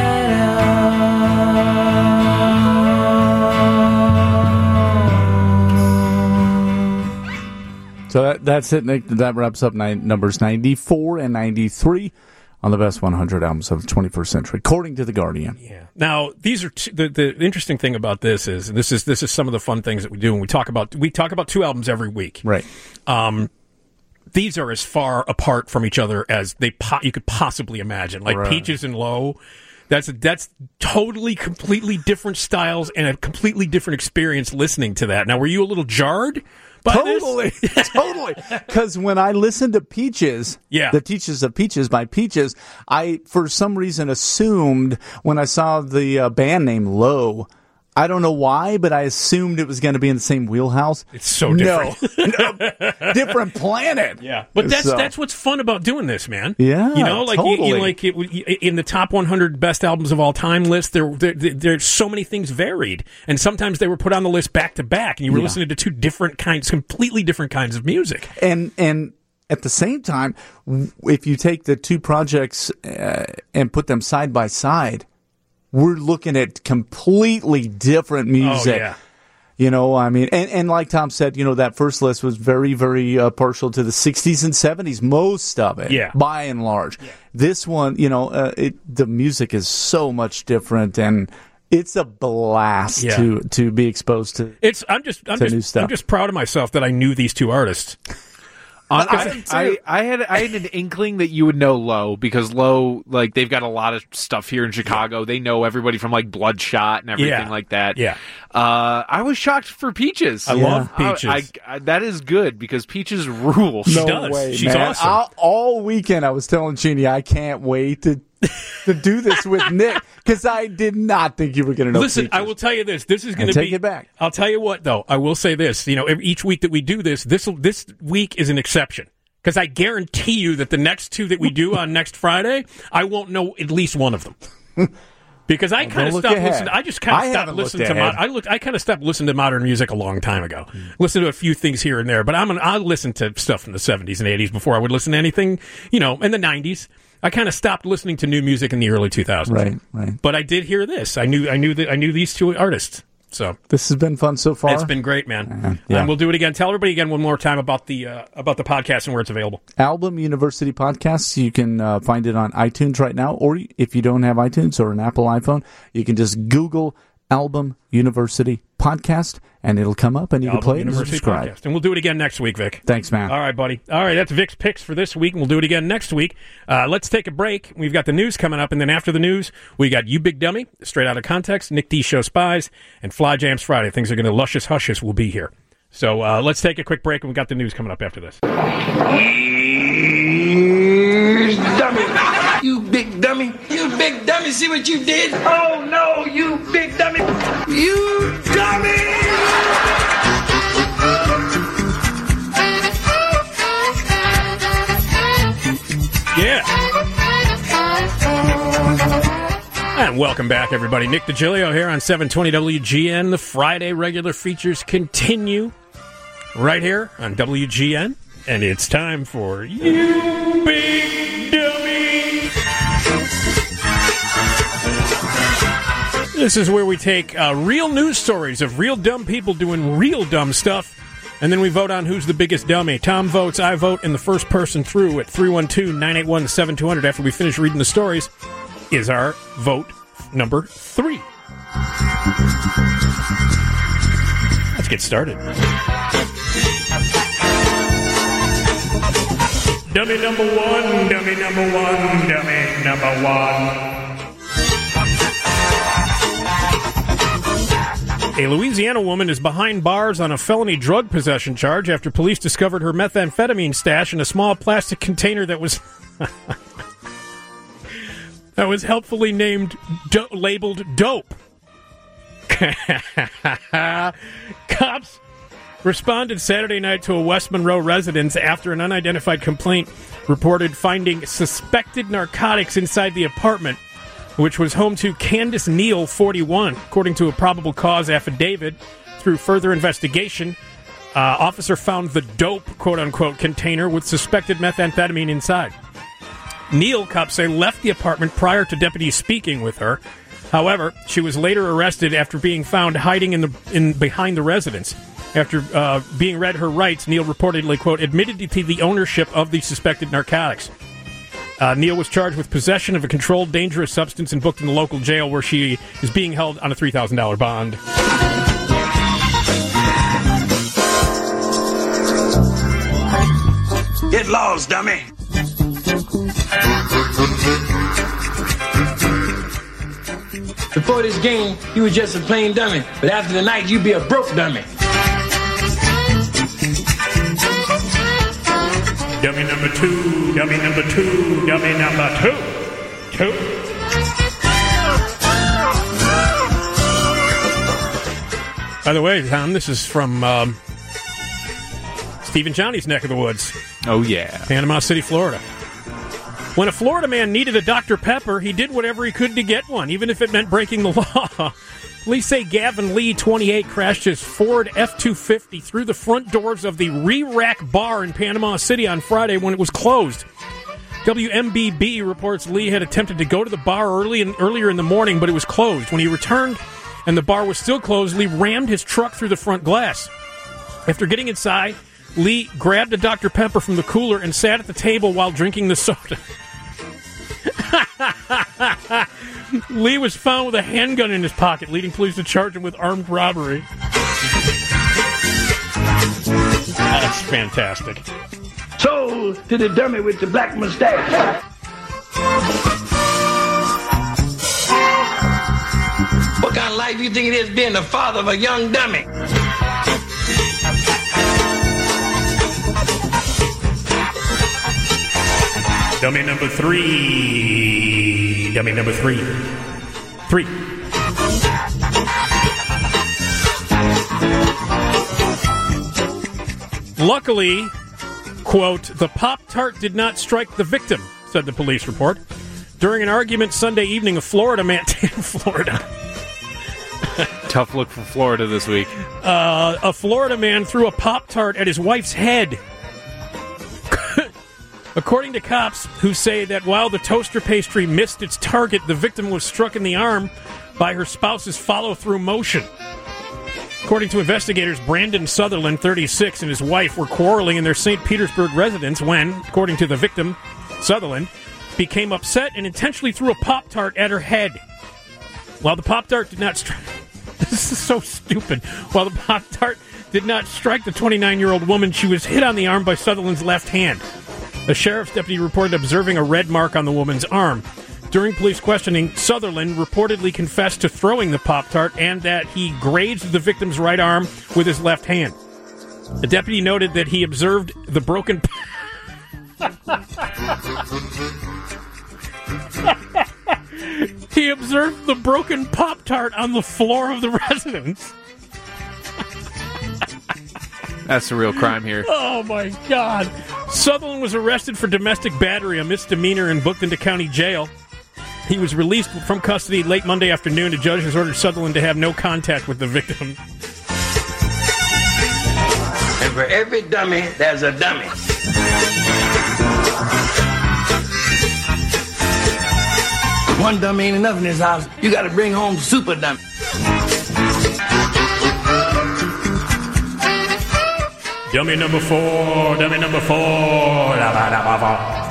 metal. So that, that's it, Nick. That wraps up nine, numbers ninety-four and ninety-three on the best one hundred albums of the twenty-first century, according to The Guardian. Yeah. Now, these are t- the the interesting thing about this is and this is this is some of the fun things that we do when we talk about we talk about two albums every week. Right. Um, these are as far apart from each other as they po- you could possibly imagine. Like Right. Peaches and Low, that's that's totally completely different styles and a completely different experience listening to that. Now, were you a little jarred by Totally, this? totally. Because when I listened to Peaches, Yeah. the Teaches of Peaches by Peaches, I for some reason assumed when I saw the uh, band name Low, I don't know why, but I assumed it was going to be in the same wheelhouse. It's so different. No, no, different planet. Yeah, but that's So- that's what's fun about doing this, man. Yeah, you know, like you- you, totally. like it, in the top one hundred best albums of all time list, there, there there's so many things varied, and sometimes they were put on the list back to back, and you were Yeah. listening to two different kinds, completely different kinds of music. And and at the same time, w- if you take the two projects uh, and put them side by side, we're looking at completely different music. Oh yeah, You know, I mean, and, and like Tom said, you know, that first list was very, very uh, partial to the sixties and seventies, most of it, Yeah. by and large. This one, you know, uh, it, the music is so much different, and it's a blast Yeah. to to be exposed to. it's I'm just I'm To new just stuff. I'm just proud of myself that I knew these two artists. On, I, I, I had I had an inkling that you would know Low because Low, like, they've got a lot of stuff here in Chicago. They know everybody from like Bloodshot and everything Yeah. like that. Yeah. Uh, I was shocked for Peaches. I love I- Peaches. I, I, that is good because Peaches rules. She does. She's man. awesome. All, all weekend, I was telling Jeannie, I can't wait to to do this with Nick because I did not think you were going to know. Listen, features. I will tell you this. This is going to take be. it back. I'll tell you what, though. I will say this. You know, every- each week that we do this, this this week is an exception because I guarantee you that the next two that we do on next Friday, I won't know at least one of them. Because I kind of look stopped ahead. listening. I just kind I of stopped haven't looked listening to. ahead. Mod- I looked. I kind of stopped listening to modern music a long time ago. Listen to a few things here and there, but I'm an, I listen to stuff from the seventies and eighties before I would listen to anything. You know, in the nineties. I kind of stopped listening to new music in the early two thousands. Right, right. But I did hear this. I knew. I knew that. I knew these two artists. So This has been fun so far. it's been great, man. Uh, yeah. And we'll do it again. Tell everybody again one more time about the uh, about the podcast and where it's available. Album University Podcasts. You can uh, find it on iTunes right now, or if you don't have iTunes or an Apple iPhone, you can just Google Album University Podcast, and it'll come up, and you Album can play it and University subscribe. Podcast. And we'll do it again next week, Vic. Thanks, man. All right, buddy. All right, that's Vic's picks for this week, and we'll do it again next week. Uh, let's take a break. We've got the news coming up, and then after the news, we got You Big Dummy, Straight Out of Context, Nick D Show Spies, and Fly Jams Friday. Things are going to luscious hushes will be here. So uh, let's take a quick break, and we've got the news coming up after this. Dummy. You big dummy. You big dummy. See what you did? Oh, no, you big dummy. You dummy. Yeah. And welcome back, everybody. Nick DiGilio here on seven twenty W G N. The Friday regular features continue right here on W G N. And it's time for You Big Dummy. This is where we take uh, real news stories of real dumb people doing real dumb stuff, and then we vote on who's the biggest dummy. Tom votes, I vote, and the first person through at three one two, nine eight one, seven two zero zero after we finish reading the stories is our vote number three. Let's get started. Dummy number one, dummy number one, dummy number one. A Louisiana woman is behind bars on a felony drug possession charge after police discovered her methamphetamine stash in a small plastic container that was that was helpfully named do- labeled dope. Cops responded Saturday night to a West Monroe residence after an unidentified complaint reported finding suspected narcotics inside the apartment, which was home to Candace Neal, forty-one. According to a probable cause affidavit, through further investigation, uh, officer found the dope, quote-unquote, container with suspected methamphetamine inside. Neal, cops say, left the apartment prior to deputies speaking with her. However, she was later arrested after being found hiding in the in behind the residence. After uh, being read her rights, Neal reportedly, quote, admitted to the ownership of the suspected narcotics. Uh, Neal was charged with possession of a controlled dangerous substance and booked in the local jail where she is being held on a three thousand dollars bond. Get lost, dummy. Before this game, you were just a plain dummy. But after the night, you be a broke dummy. Dummy number two, dummy number two, dummy number two. Two. By the way, Tom, this is from um, Steve and Johnny's neck of the woods. Oh, yeah. Panama City, Florida. When a Florida man needed a Doctor Pepper, he did whatever he could to get one, even if it meant breaking the law. Police say Gavin Lee, twenty-eight, crashed his Ford F two fifty through the front doors of the Re-Rack Bar in Panama City on Friday when it was closed. W M B B reports Lee had attempted to go to the bar early in, earlier in the morning, but it was closed. When he returned and the bar was still closed, Lee rammed his truck through the front glass. After getting inside, Lee grabbed a Doctor Pepper from the cooler and sat at the table while drinking the soda. Lee was found with a handgun in his pocket, leading police to charge him with armed robbery. That's fantastic. Sold to the dummy with the black mustache. What kind of life you think it is being the father of a young dummy? Dummy number three. Dummy number three. Three. Luckily, quote, the Pop-Tart did not strike the victim, said the police report. During an argument Sunday evening, a Florida man... Florida. Tough look for Florida this week. Uh, a Florida man threw a Pop-Tart at his wife's head. According to cops, who say that while the toaster pastry missed its target, the victim was struck in the arm by her spouse's follow-through motion. According to investigators, Brandon Sutherland, thirty-six, and his wife were quarreling in their Saint Petersburg residence when, according to the victim, Sutherland, became upset and intentionally threw a Pop-Tart at her head. While the Pop-Tart did not strike... This is so stupid. While the Pop-Tart did not strike the twenty-nine-year-old woman, she was hit on the arm by Sutherland's left hand. A sheriff's deputy reported observing a red mark on the woman's arm. During police questioning, Sutherland reportedly confessed to throwing the Pop-Tart and that he grazed the victim's right arm with his left hand. The deputy noted that he observed the broken... he observed the broken Pop-Tart on the floor of the residence. That's the real crime here. Oh, my God. Sutherland was arrested for domestic battery, a misdemeanor, and booked into county jail. He was released from custody late Monday afternoon. A judge has ordered Sutherland to have no contact with the victim. And for every dummy, there's a dummy. One dummy ain't enough in this house. You got to bring home super dummy. Dummy number four, dummy number four. La, la, la, la, la.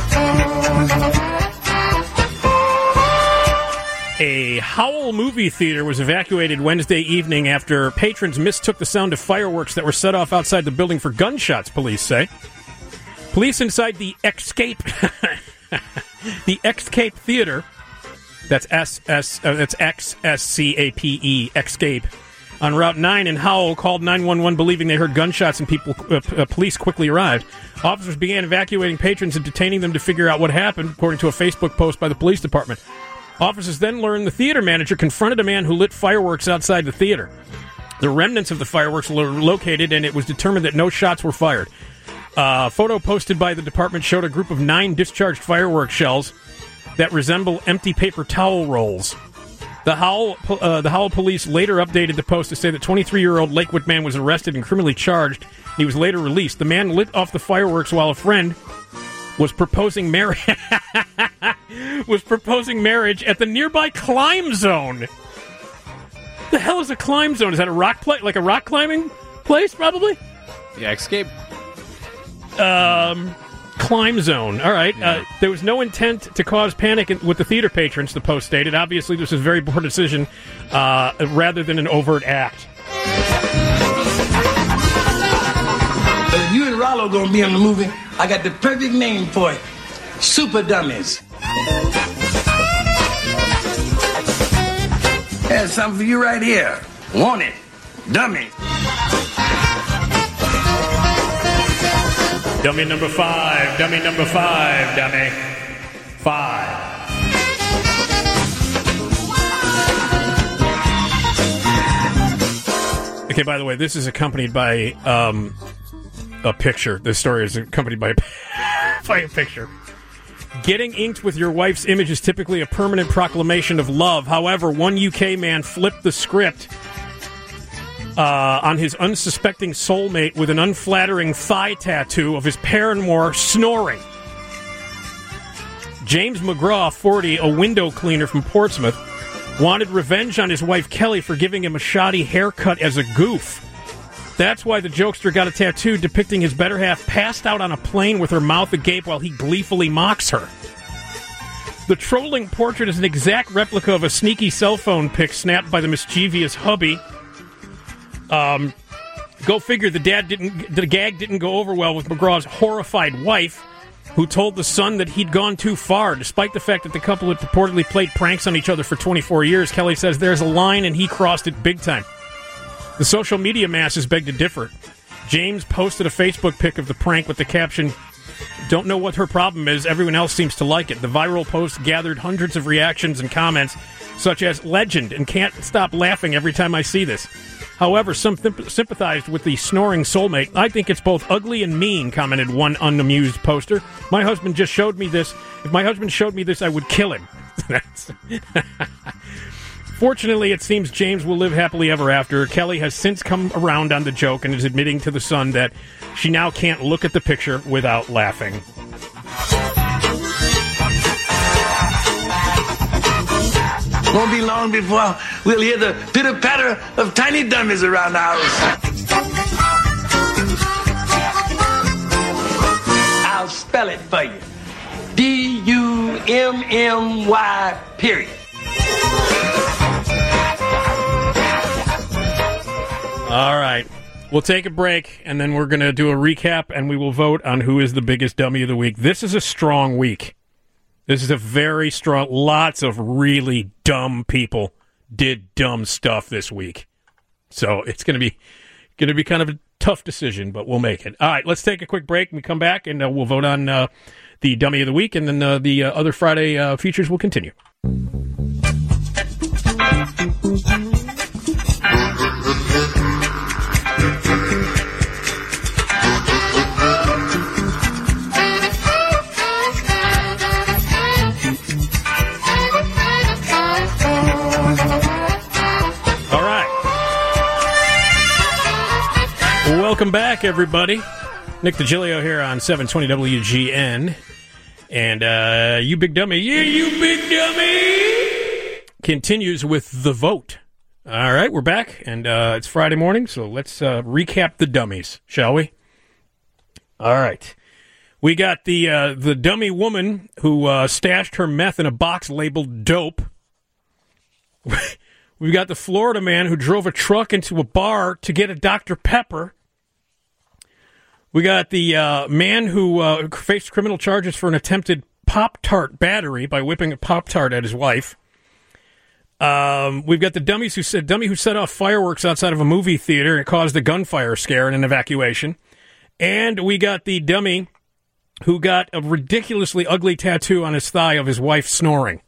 A Howell movie theater was evacuated Wednesday evening after patrons mistook the sound of fireworks that were set off outside the building for gunshots, police say. Police inside the Escape the Escape Theater, that's S S uh, that's X S C A P E, Escape, on Route nine in Howell, called nine one one believing they heard gunshots and people. Uh, uh, police quickly arrived. Officers began evacuating patrons and detaining them to figure out what happened, according to a Facebook post by the police department. Officers then learned the theater manager confronted a man who lit fireworks outside the theater. The remnants of the fireworks were located, and it was determined that no shots were fired. Uh, a photo posted by the department showed a group of nine discharged firework shells that resemble empty paper towel rolls. The Howell, uh, the Howell police later updated the post to say that twenty-three-year-old Lakewood man was arrested and criminally charged. He was later released. The man lit off the fireworks while a friend was proposing marriage was proposing marriage at the nearby climb zone. The hell is a climb zone? Is that a rock play, like a rock climbing place? Probably. Yeah, Escape. Um, climb zone. All right. Yeah. Uh, there was no intent to cause panic in, with the theater patrons, the post stated. Obviously, this was a very poor decision uh, rather than an overt act. But if you and Rollo gonna be in the movie, I got the perfect name for it. Super Dummies. There's something for you right here. Want it? Dummy. Dummy number five. Dummy number five. Dummy. Five. Okay, by the way, this is accompanied by um, a picture. This story is accompanied by, by a picture. Getting inked with your wife's image is typically a permanent proclamation of love. However, one U K man flipped the script uh, on his unsuspecting soulmate with an unflattering thigh tattoo of his paramour snoring. James McGraw, forty, a window cleaner from Portsmouth, wanted revenge on his wife Kelly for giving him a shoddy haircut as a goof. That's why the jokester got a tattoo depicting his better half passed out on a plane with her mouth agape while he gleefully mocks her. The trolling portrait is an exact replica of a sneaky cell phone pic snapped by the mischievous hubby. Um, go figure, the dad didn't, the gag didn't go over well with McGraw's horrified wife, who told the Sun that he'd gone too far. Despite the fact that the couple had purportedly played pranks on each other for twenty-four years, Kelly says there's a line and he crossed it big time. The social media masses beg to differ. James posted a Facebook pic of the prank with the caption, Don't know what her problem is. Everyone else seems to like it. The viral post gathered hundreds of reactions and comments, such as legend and can't stop laughing every time I see this. However, some th- sympathized with the snoring soulmate. I think it's both ugly and mean, commented one unamused poster. My husband just showed me this. If my husband showed me this, I would kill him. That's Fortunately, it seems James will live happily ever after. Kelly has since come around on the joke and is admitting to The Sun that she now can't look at the picture without laughing. Won't be long before we'll hear the pitter-patter of tiny dummies around the house. I'll spell it for you. D U M M Y period. All right. We'll take a break, and then we're going to do a recap, and we will vote on who is the biggest dummy of the week. This is a strong week. This is a very strong... Lots of really dumb people did dumb stuff this week. So it's going to be going to be kind of a tough decision, but we'll make it. All right, let's take a quick break. We come back, and uh, we'll vote on uh, the dummy of the week, and then uh, the uh, other Friday uh, features will continue. Welcome back, everybody. Nick DiGilio here on seven twenty W G N. And uh, you big dummy, yeah, you big dummy, continues with the vote. All right, we're back, and uh, it's Friday morning, so let's uh, recap the dummies, shall we? All right. We got the uh, the dummy woman who uh, stashed her meth in a box labeled dope. We've got the Florida man who drove a truck into a bar to get a Doctor Pepper. We got the uh, man who uh, faced criminal charges for an attempted Pop-Tart battery by whipping a Pop-Tart at his wife. Um, we've got the dummies who said dummy who set off fireworks outside of a movie theater and caused a gunfire scare and an evacuation. And we got the dummy who got a ridiculously ugly tattoo on his thigh of his wife snoring.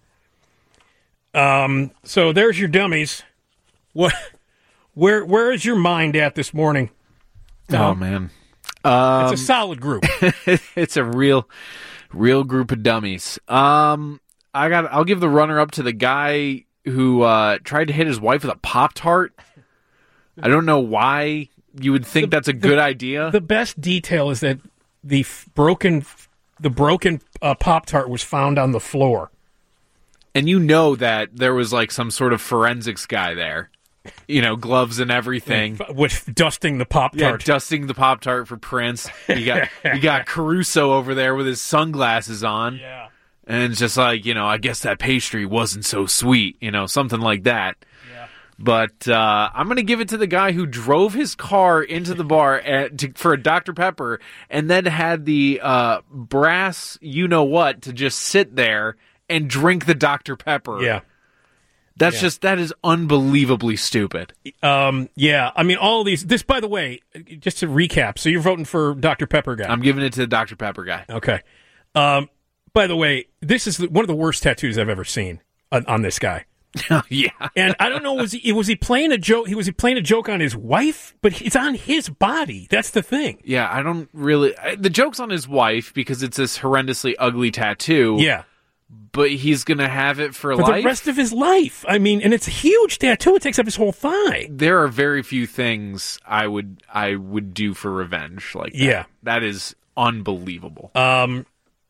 Um, so there's your dummies. What? Where? Where is your mind at this morning? Tom? Oh man, um, it's a solid group. It's a real, real group of dummies. Um, I got. I'll give the runner up to the guy who uh, tried to hit his wife with a Pop-Tart. I don't know why you would think The- that's a the- good idea. The best detail is that the f- broken, the broken uh, Pop-Tart was found on the floor. And you know that there was like some sort of forensics guy there, you know, gloves and everything, with dusting the Pop yeah, Tart, dusting the Pop Tart for prints. You got you got Caruso over there with his sunglasses on, yeah, and it's just like, you know, I guess that pastry wasn't so sweet, you know, something like that. Yeah. But uh, I'm gonna give it to the guy who drove his car into the bar at, to, for a Doctor Pepper, and then had the uh, brass, you know what, to just sit there and drink the Doctor Pepper. Yeah. That's Yeah. just, that is unbelievably stupid. Um, yeah, I mean, all of these. This, by the way, just to recap. So you're voting for Doctor Pepper guy. I'm giving it to the Doctor Pepper guy. Okay. Um, by the way, this is one of the worst tattoos I've ever seen on, on this guy. Yeah. And I don't know, was he was he playing a joke? He was he playing a joke on his wife? But it's on his body. That's the thing. Yeah, I don't really. I, the joke's on his wife because it's this horrendously ugly tattoo. Yeah. But he's going to have it for, For life. the rest of his life. I mean, and it's a huge tattoo. It takes up his whole thigh. There are very few things I would I would do for revenge like that. Yeah. That is unbelievable. Um.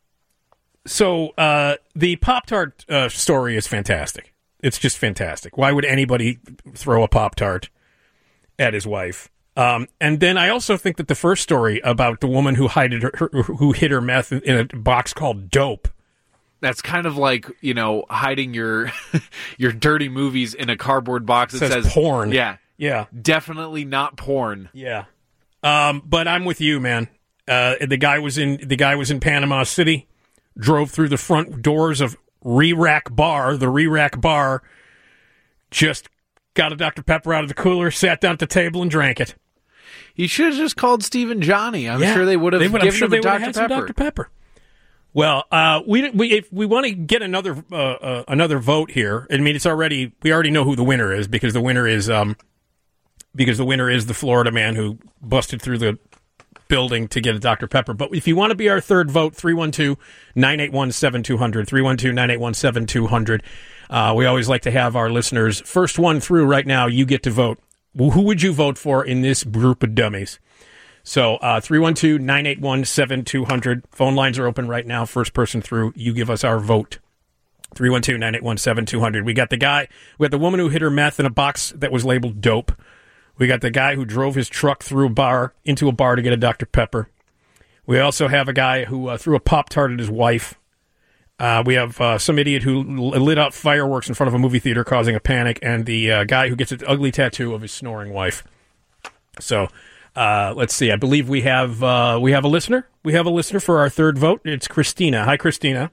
So uh, the Pop-Tart uh, story is fantastic. It's just fantastic. Why would anybody throw a Pop-Tart at his wife? Um, and then I also think that the first story about the woman who hid her, her who hid her meth in a box called dope. That's kind of like, you know, hiding your your dirty movies in a cardboard box that Says says porn. Yeah. Yeah. Definitely not porn. Yeah. Um, but I'm with you, man. Uh, the guy was in the guy was in Panama City, drove through the front doors of Re-Rack Bar, the Re-Rack Bar, just got a Doctor Pepper out of the cooler, sat down at the table and drank it. He should have just called Steve and Johnny. I'm Yeah. sure they would have They would- given I'm sure him they a would have Doctor had some Pepper. Doctor Pepper. Well, uh, we we if we want to get another uh, uh, another vote here. I mean, it's already we already know who the winner is because the winner is um because the winner is the Florida man who busted through the building to get a Doctor Pepper. But if you want to be our third vote, three one two, nine eight one, seven two zero zero, three one two, nine eight one, seven two zero zero. Uh, we always like to have our listeners first one through right now. You get to vote. Who would you vote for in this group of dummies? So uh, three one two, nine eight one, seven two zero zero. Phone lines are open right now. First person through, you give us our vote. three one two, nine eight one, seven two zero zero. We got the guy, we got the woman who hid her meth in a box that was labeled dope. We got the guy who drove his truck through a bar, into a bar to get a Doctor Pepper. We also have a guy who uh, threw a Pop-Tart at his wife. Uh, we have uh, some idiot who l- lit up fireworks in front of a movie theater causing a panic, and the uh, guy who gets an ugly tattoo of his snoring wife. So... Uh, let's see. I believe we have uh, we have a listener. We have a listener for our third vote. It's Christina. Hi, Christina.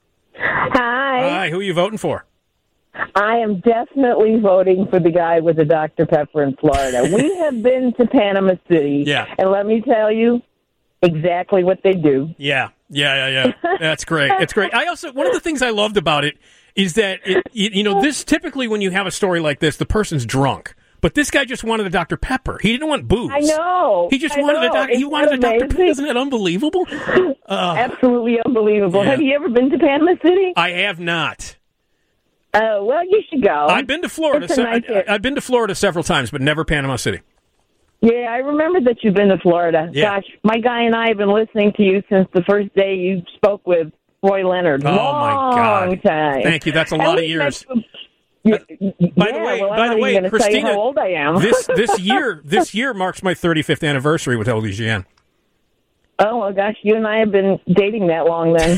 Hi. Hi. Who are you voting for? I am definitely voting for the guy with the Doctor Pepper in Florida. We have been to Panama City. Yeah. And let me tell you exactly what they do. Yeah. Yeah. Yeah. Yeah. That's great. It's great. I also one of the things I loved about it is that it, it, you know this typically when you have a story like this, the person's drunk. But this guy just wanted a Doctor Pepper. He didn't want booze. I know. He just I wanted know. a Doctor. He Isn't wanted a that Doctor Pepper. amazing? Isn't it unbelievable? Uh, Absolutely unbelievable. yeah. Have you ever been to Panama City? I have not. Oh, well, you should go. I've been to Florida. It's a Se- nice I, I've been to Florida several times, but never Panama City. Yeah, I remember that you've been to Florida. Yeah. Gosh, my guy and I have been listening to you since the first day you spoke with Roy Leonard. Oh, Long my God. time. Thank you. That's a And lot of we years. met- Yeah, By the yeah, way, well, by I'm the not way, even gonna tell you Christina, how old I am. this this year this year marks my thirty-fifth anniversary with L D G N. Oh, well, gosh, you and I have been dating that long then.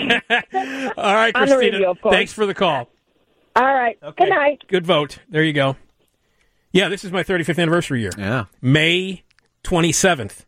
All right, On the Christina. radio, of course. Thanks for the call. All right. Good night. Good vote. There you go. Yeah, this is my thirty-fifth anniversary year. Yeah. May twenty-seventh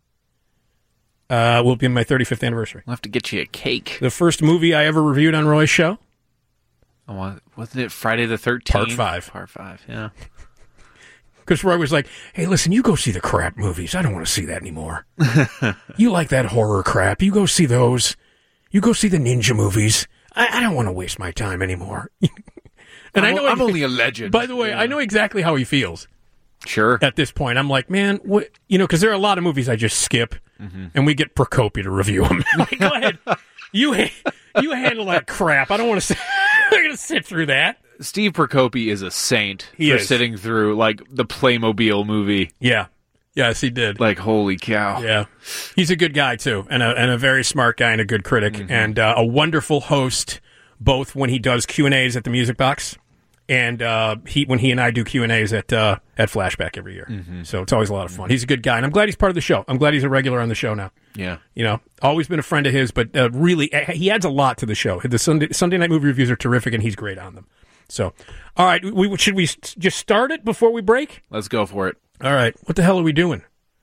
uh, will be my thirty-fifth anniversary. We'll have to get you a cake. The first movie I ever reviewed on Roy's show. Oh, wasn't it Friday the thirteenth? Part five. Part five, yeah. Because Roy was like, hey, listen, you go see the crap movies. I don't want to see that anymore. You like that horror crap. You go see those. You go see the ninja movies. I, I don't want to waste my time anymore. and I I'm- know I'm only a legend. By the way, I know exactly how he feels. Sure. At this point, I'm like, man, what? You know, because there are a lot of movies I just skip, Mm-hmm. and we get Procopio to review them. Like, go ahead. You, ha- you handle that crap. I don't want to sit, I'm not going to sit through that. Steve Procopi is a saint He for is. sitting through, like, the Playmobil movie. Yeah. Yes, he did. Like, holy cow. Yeah. He's a good guy, too, and a, and a very smart guy and a good critic, Mm-hmm. and uh, a wonderful host, both when he does Q and A's at the Music Box and uh, he when he and I do Q and A's at, uh, at Flashback every year. Mm-hmm. So it's always a lot of fun. He's a good guy, and I'm glad he's part of the show. I'm glad he's a regular on the show now. Yeah. You know, always been a friend of his, but uh, really, uh, he adds a lot to the show. The Sunday, Sunday night movie reviews are terrific, and he's great on them. So, all right, we, should we s- just start it before we break? Let's go for it. All right, what the hell are we doing?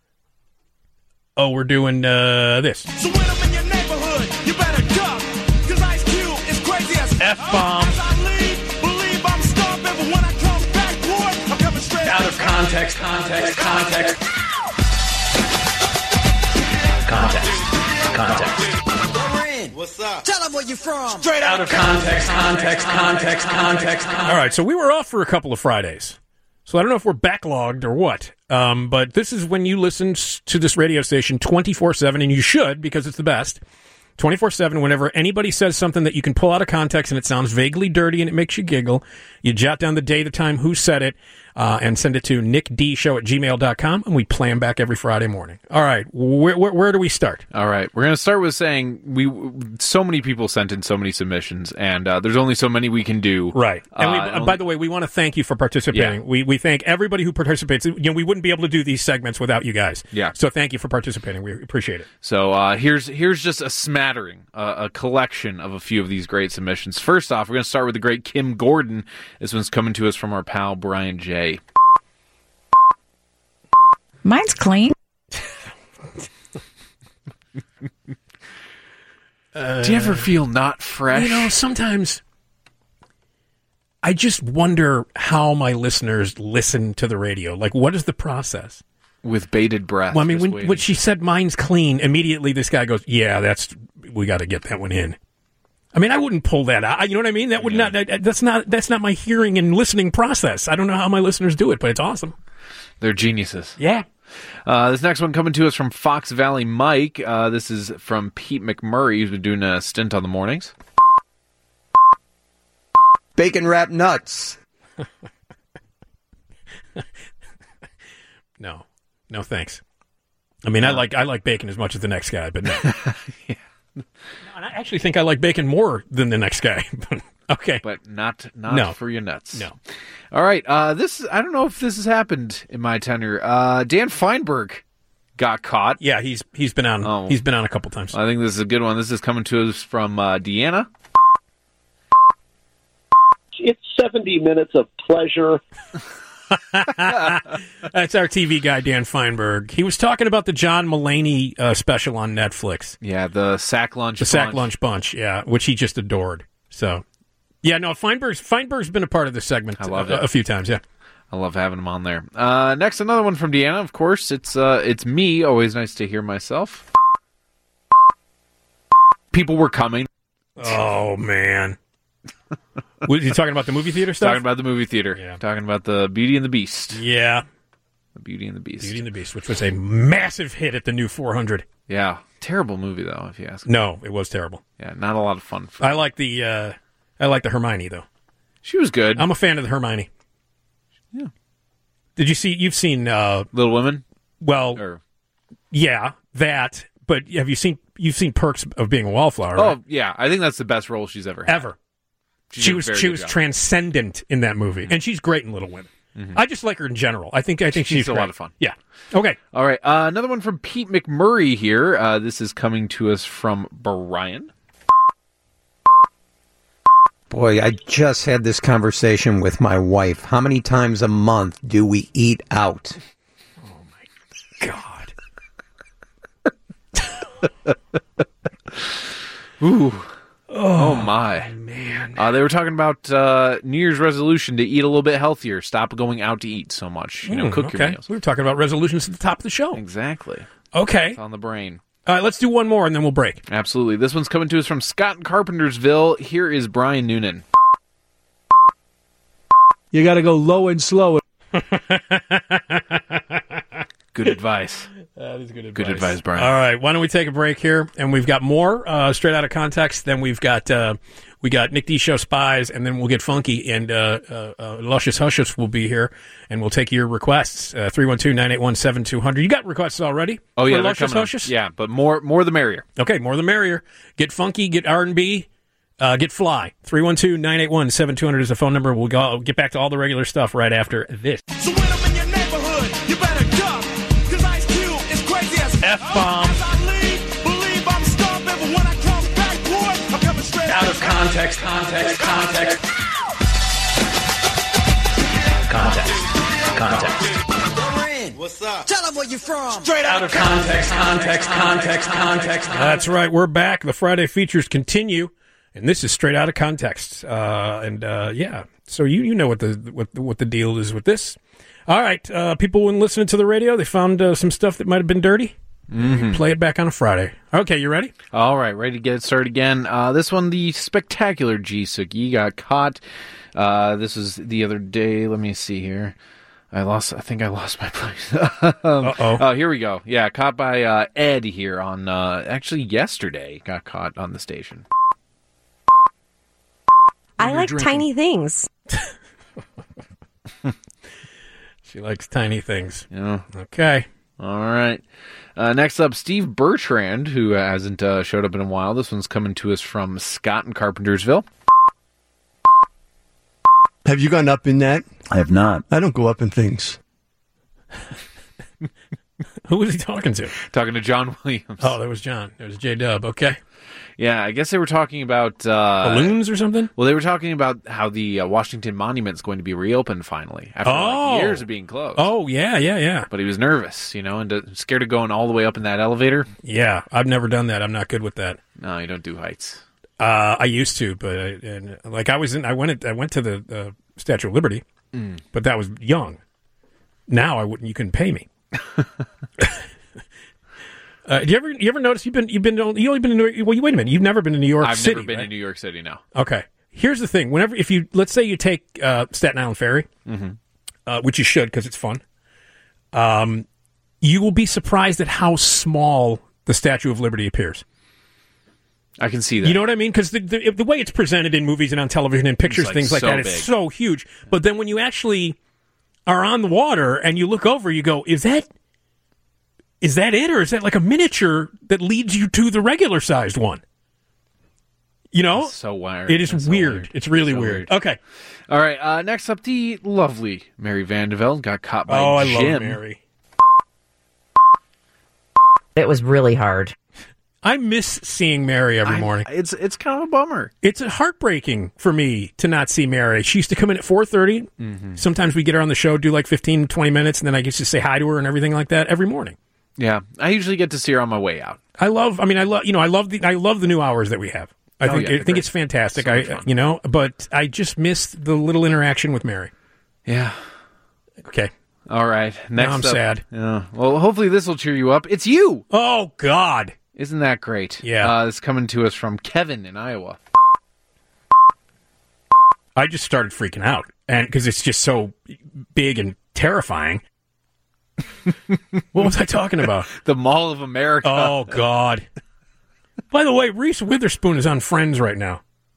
Oh, we're doing uh, this. So when I'm in your neighborhood, you better duck. Cause Ice Cube is crazy as F-bomb. As I leave, believe I'm stomping. But when I come back, boy, I'm coming straight Out of context, context, context. Context, context. What's up? Tell them where you from. Straight out of context, context, context, context. All right, so we were off for a couple of Fridays. So I don't know if we're backlogged or what, um, but this is when you listen s- to this radio station twenty-four seven, and you should because it's the best. twenty-four seven, whenever anybody says something that you can pull out of context and it sounds vaguely dirty and it makes you giggle, you jot down the day, the time, who said it, uh, and send it to nickdshow at gmail dot com, and we play them back every Friday morning. All right, where, where, where do we start? All right, we're going to start with saying we so many people sent in so many submissions, and uh, there's only so many we can do. Right. And we, Uh, uh, by the way, we want to thank you for participating. Yeah. We we thank everybody who participates. You know, we wouldn't be able to do these segments without you guys. Yeah. So thank you for participating. We appreciate it. So uh, here's here's just a smattering, uh, a collection of a few of these great submissions. First off, we're going to start with the great Kim Gordon. This one's coming to us from our pal Brian J. Mine's clean. Do you ever feel not fresh? You know, sometimes I just wonder how my listeners listen to the radio. Like, what is the process? with bated breath. Well, I mean, just when, waiting. when she said mine's clean, immediately this guy goes, yeah, that's we got to get that one in. I mean, I wouldn't pull that out. You know what I mean? That would Yeah. not. That, that's not. That's not my hearing and listening process. I don't know how my listeners do it, but it's awesome. They're geniuses. Yeah. Uh, this next one coming to us from Fox Valley Mike. Uh, this is from Pete McMurray, who's been doing a stint on the mornings. Bacon wrapped nuts. No, no, thanks. I mean, I like I like bacon as much as the next guy, but no. Yeah. No, and I actually think I like bacon more than the next guy. Okay, But not not No. for your nuts. no. All right. Uh, this I don't know if this has happened in my tenure. Uh, Dan Feinberg got caught. Yeah, he's he's been on Oh. he's been on a couple times. I think this is a good one. This is coming to us from uh, Deanna. It's seventy minutes of pleasure. That's our T V guy, Dan Feinberg. He was talking about the John Mulaney uh, special on Netflix. Yeah, the sack lunch. The Sack Bunch. Lunch Bunch, yeah, which he just adored. So, yeah, no, Feinberg's Feinberg's been a part of this segment I love a, it. a few times, yeah. I love having him on there. Uh, next, another one from Deanna. Of course, it's uh, it's me. Always nice to hear myself. People were coming. Oh, man. Was you talking about the movie theater stuff? Talking about the movie theater. Yeah. Talking about the Beauty and the Beast. Yeah. The Beauty and the Beast. Beauty and the Beast, which was a massive hit at the new four hundred. Yeah. Terrible movie, though, if you ask me. No, it was terrible. Yeah, not a lot of fun. For I like the uh, I like the Hermione, though. She was good. I'm a fan of the Hermione. Yeah. Did you see, you've seen, uh, Little Women? well, Or, yeah, that, but have you seen, you've seen Perks of Being a Wallflower, right? oh, yeah. I think that's the best role she's ever had. Ever. She She did a was very she good was job. transcendent in that movie, and she's great in Little Women. I just like her in general. I think I think She's she's, a great. lot of fun. Yeah. Okay. All right. Uh, another one from Pete McMurray here. Uh, this is coming to us from Brian. Boy, I just had this conversation with my wife. How many times a month do we eat out? God. Ooh. Oh, my. Man. Uh, they were talking about uh, New Year's resolution to eat a little bit healthier. Stop going out to eat so much. You know, Hmm, cook your okay. meals. We were talking about resolutions at the top of the show. Exactly. Okay. It's on the brain. All right, let's do one more, and then we'll break. Absolutely. This one's coming to us from Scott in Carpentersville. Here is Brian Noonan. You got to go low and slow. Good advice. That is good advice. Good advice, Brian. All right, why don't we take a break here? And we've got more uh, straight out of context. Then we've got uh, we got Nick D Show Spies, and then we'll get funky. And uh, uh, uh, Luscious Hushes will be here, and we'll take your requests. Uh, three one two, nine eight one, seven two zero zero. You got requests already? Oh, yeah. for they're Luscious coming on. Hushes? Yeah, but more more the merrier. Okay, more the merrier. Get funky, get R and B, uh, get fly. three one two, nine eight one, seven two zero zero is the phone number. We'll go, get back to all the regular stuff right after this. So when I'm in your neighborhood, you better duck. Cause Ice Cube is crazy as F-bomb. As I leave, believe I'm stomping. But when I come back, boy, I'm coming straight Out of context, context, context. Context, context. What's up? Tell them where you're from. Straight out of context, context, context, context. That's right, we're back. The Friday features continue, and this is straight out of context. Uh, and uh, yeah, so you you know what the what the, what the deal is with this. All right, uh, people when listening to the radio, they found uh, some stuff that might have been dirty. Mm-hmm. Play it back on a Friday. Okay, you ready? All right, ready to get it started again. Uh, this one, the spectacular G Suki got caught. Uh, this was the other day. Let me see here. I lost. I think I lost my place. um, Uh-oh. Oh, here we go. Yeah, caught by uh, Ed here on. Uh, actually, yesterday got caught on the station. I You're like drinking. tiny things. She likes tiny things. Yeah. Okay. All right. Uh, next up, Steve Bertrand, who hasn't uh, showed up in a while. This one's coming to us from Scott in Carpentersville. Have you gone up in that? I have not. I don't go up in things. Who was he talking to? Talking to John Williams. Oh, that was John. It was J Dub. Okay. Yeah, I guess they were talking about... Uh, Balloons or something? Well, they were talking about how the uh, Washington Monument's going to be reopened finally after Oh. like, years of being closed. Oh, yeah, yeah, yeah. But he was nervous, you know, and uh, scared of going all the way up in that elevator. Yeah, I've never done that. I'm not good with that. No, you don't do heights. Uh, I used to, but I, and, like I was in, I went, I went to the uh, Statue of Liberty, Mm. but that was young. Now I wouldn't. You couldn't pay me. uh, do you ever you ever notice you've been you've been you only been in New York, well, you wait a minute, you've never been to New York I've City. never been right? to New York City, no. Okay. Here's the thing. Whenever, if you, let's say you take uh, Staten Island Ferry, Mm-hmm. uh, which you should because it's fun, um, you will be surprised at how small the Statue of Liberty appears. I can see that. You know what I mean? Because the, the the way it's presented in movies and on television and pictures, like things like so that, big. it's so huge. But then when you actually are on the water and you look over, you go, "Is that is that it, or is that like a miniature that leads you to the regular sized one?" You know, It's so wired. It is It's so weird. weird. It's really So weird. weird. Okay. All right. Uh, next up, the lovely Mary Vandeveld got caught by Oh, I Jim. love Mary. It was really hard. I miss seeing Mary every I- morning. It's it's kind of a bummer. It's heartbreaking for me to not see Mary. She used to come in at four thirty. Mhm. Sometimes we get her on the show, do like fifteen, twenty minutes, and then I get to say hi to her and everything like that every morning. Yeah, I usually get to see her on my way out. I love. I mean, I love. You know, I love the. I love the new hours that we have. I Oh, think. yeah, I they're think great. it's fantastic. So much I. fun. You know, but I just miss the little interaction with Mary. Yeah. Okay. All right. Next I'm up- sad. Yeah. Well, hopefully this will cheer you up. It's you. Oh God. Isn't that great? Yeah. Uh, it's coming to us from Kevin in Iowa. I just started freaking out, and because it's just so big and terrifying. What was I talking about? The Mall of America. Oh God. By the way, Reese Witherspoon is on Friends right now.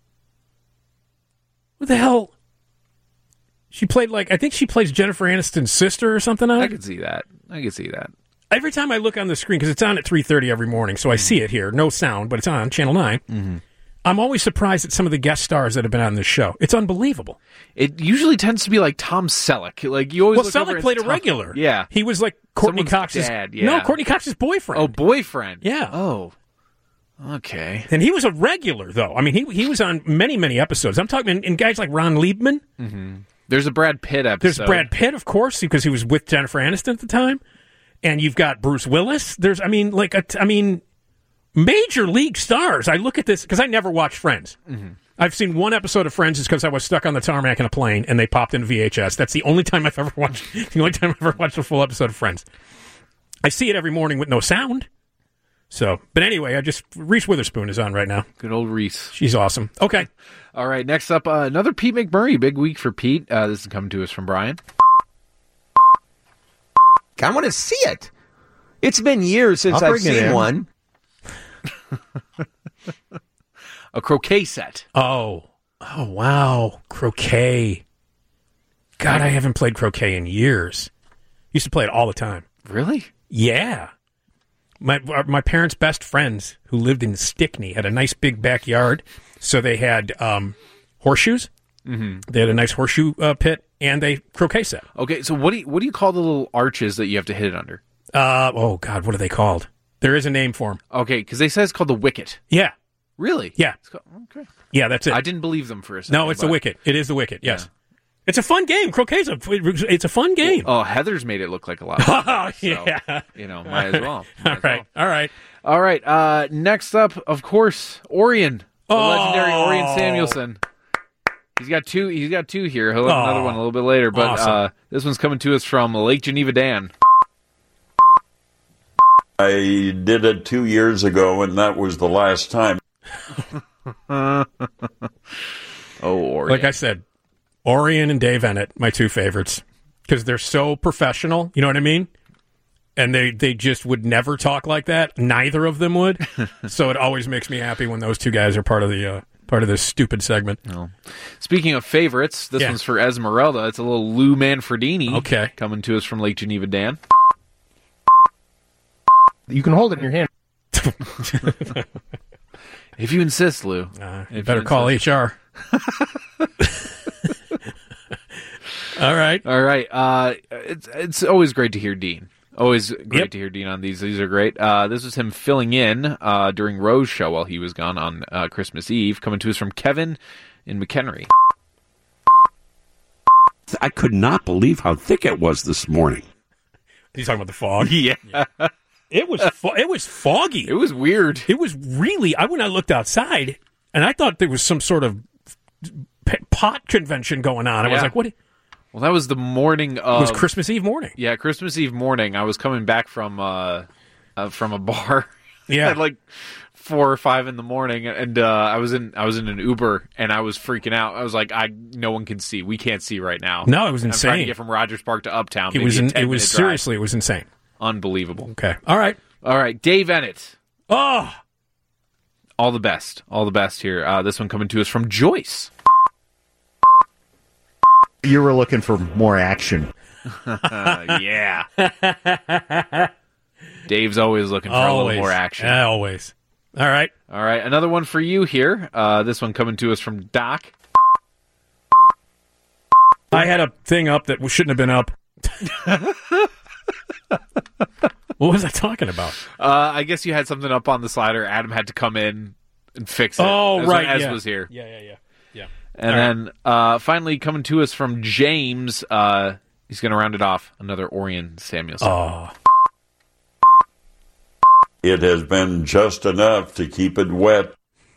What the hell? She played like I think she plays Jennifer Aniston's sister or something. On I it. can see that. I can see that. Every time I look on the screen, because it's on at three thirty every morning, so I see it here. No sound, but it's on Channel nine. Mm-hmm. I'm always surprised at some of the guest stars that have been on this show. It's unbelievable. It usually tends to be like Tom Selleck. Like you always Well, look over Selleck and played a Tom- regular. Yeah. He was like Courtney Someone's Cox's dad, yeah. No, Courtney Cox's boyfriend. Oh, boyfriend. Yeah. Oh. Okay. And he was a regular, though. I mean, he he was on many, many episodes. I'm talking, and, and guys like Ron Liebman. Mm-hmm. There's a Brad Pitt episode. There's Brad Pitt, of course, because he was with Jennifer Aniston at the time. And you've got Bruce Willis. There's, I mean, like, a t- I mean, major league stars. I look at this because I never watched Friends. Mm-hmm. I've seen one episode of Friends is because I was stuck on the tarmac in a plane and they popped in V H S. That's the only time I've ever watched. The only time I've ever watched a full episode of Friends. I see it every morning with no sound. So, but anyway, I just Reese Witherspoon is on right now. Good old Reese. She's awesome. Okay. All right. Next up, uh, another Pete McMurray. Big week for Pete. Uh, this is coming to us from Brian. I want to see it. It's been years since I'll I've bring it seen in. one. A croquet set. Oh. Oh, wow. Croquet. God, I haven't played croquet in years. Used to play it all the time. Really? Yeah. My uh, my parents' best friends who lived in Stickney had a nice big backyard, so they had um, horseshoes. Mm-hmm. They had a nice horseshoe uh, pit and a croquet set. Okay. So what do you, what do you call the little arches that you have to hit it under? Uh, oh, God, what are they called? There is a name for them. Okay, because they say it's called the wicket. Yeah. Really? Yeah. It's called, okay. Yeah, that's it. I didn't believe them for a second. No, it's the but- wicket. It is the wicket, yes. It's a fun game. Croquet's a, it's a fun game. Oh, Heather's made it look like a lot of fun. Oh, so, yeah. You know, might as well. Might All as right. All right. well. All right. Uh, next up, of course, Orion. The Oh. legendary Orion Samuelson. He's got two. He's got two here. He'll have Oh. another one a little bit later. But Awesome. uh, this one's coming to us from Lake Geneva Dan. I did it two years ago, and that was the last time. Oh, Orion. Like I said, Orion and Dave Ennett, my two favorites, because they're so professional. You know what I mean? And they, they just would never talk like that. Neither of them would. So it always makes me happy when those two guys are part of the uh, part of this stupid segment. Oh. Speaking of favorites, this Yeah. one's for Esmeralda. It's a little Lou Manfredini. Okay. Coming to us from Lake Geneva Dan. You can hold it in your hand. If you insist, Lou. Uh, If you better you call insist. H R. All right. All right. Uh, it's it's always great to hear Dean. Always great Yep. to hear Dean on these. These are great. Uh, this was him filling in uh, during Rose's show while he was gone on uh, Christmas Eve. Coming to us from Kevin in McHenry. I could not believe how thick it was this morning. He's talking about the fog. Yeah. It was fo- it was foggy. It was weird. It was really. I when I looked outside, and I thought there was some sort of p- pot convention going on. I was Yeah. like, "What? Well, that was the morning of... It was Christmas Eve morning. Yeah, Christmas Eve morning. I was coming back from uh, uh, from a bar Yeah. at like four or five in the morning, and uh, I was in I was in an Uber, and I was freaking out. I was like, "I no one can see. We can't see right now." No, it was I'm trying to insane. get from Rogers Park to Uptown. It maybe was a in, ten it was minute drive. seriously, it was insane. Unbelievable. Okay. All right. All right, Dave Ennett. Oh, all the best, all the best here. Uh, this one coming to us from Joyce. You were looking for more action. Yeah. Dave's always looking for a always. little more action. Yeah, always. All right. All right, another one for you here. Uh, this one coming to us from Doc. I had a thing up that shouldn't have been up. What was I talking about? Uh, I guess you had something up on the slider. Adam had to come in and fix it. Oh, As- right. As yeah. was here. Yeah, yeah, yeah. Yeah. And All then uh, finally coming to us from James, uh, he's going to round it off. Another Orion Samuelson. Oh. It has been just enough to keep it wet.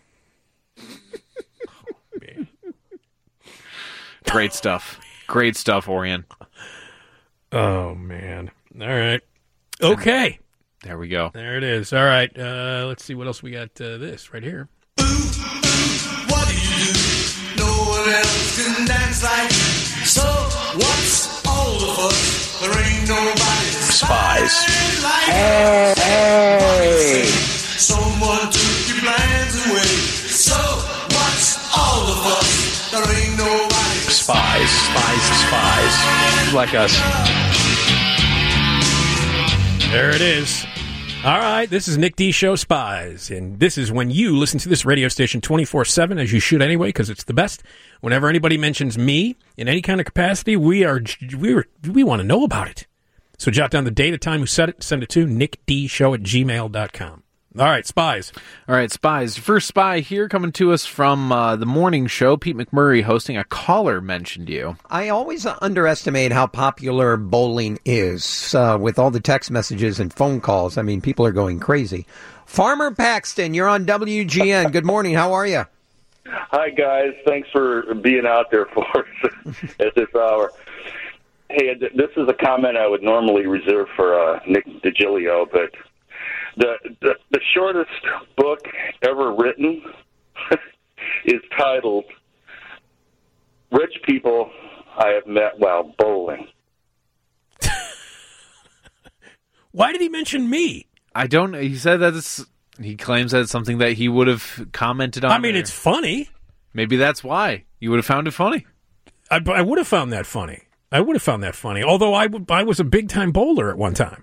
Great stuff. Great stuff, Orion. Oh, man. All right. Okay. There we go. There it is. All right. Uh, let's see what else we got. Uh, this right here. What do you do? No one else can dance like. So what's all the fuss? There ain't nobody Spies. like Hey, hey. someone took your plans away. So what's all the fuss? There ain't nobody Spies. Spies. Spies. Like us. There it is. All right, this is Nick D. Show Spies, and this is when you listen to this radio station twenty-four seven, as you should anyway, because it's the best. Whenever anybody mentions me in any kind of capacity, we are we are, we want to know about it. So jot down the date, the time, who said it, send it to nickdshow at gmail dot com. All right, Spies. All right, Spies. First spy here coming to us from uh, the morning show. Pete McMurray hosting. A caller mentioned you. I always underestimate how popular bowling is uh, with all the text messages and phone calls. I mean, people are going crazy. Farmer Paxton, you're on W G N. Good morning. How are you? Hi, guys. Thanks for being out there for us at this hour. Hey, th- this is a comment I would normally reserve for uh, Nick DiGilio, but the, the the shortest book ever written is titled "Rich People I Have Met While Bowling." Why did he mention me? I don't. He said that it's. He claims that it's something that he would have commented on. I mean, or- it's funny. Maybe that's why you would have found it funny. I, I would have found that funny. I would have found that funny. Although I, w- I was a big time bowler at one time.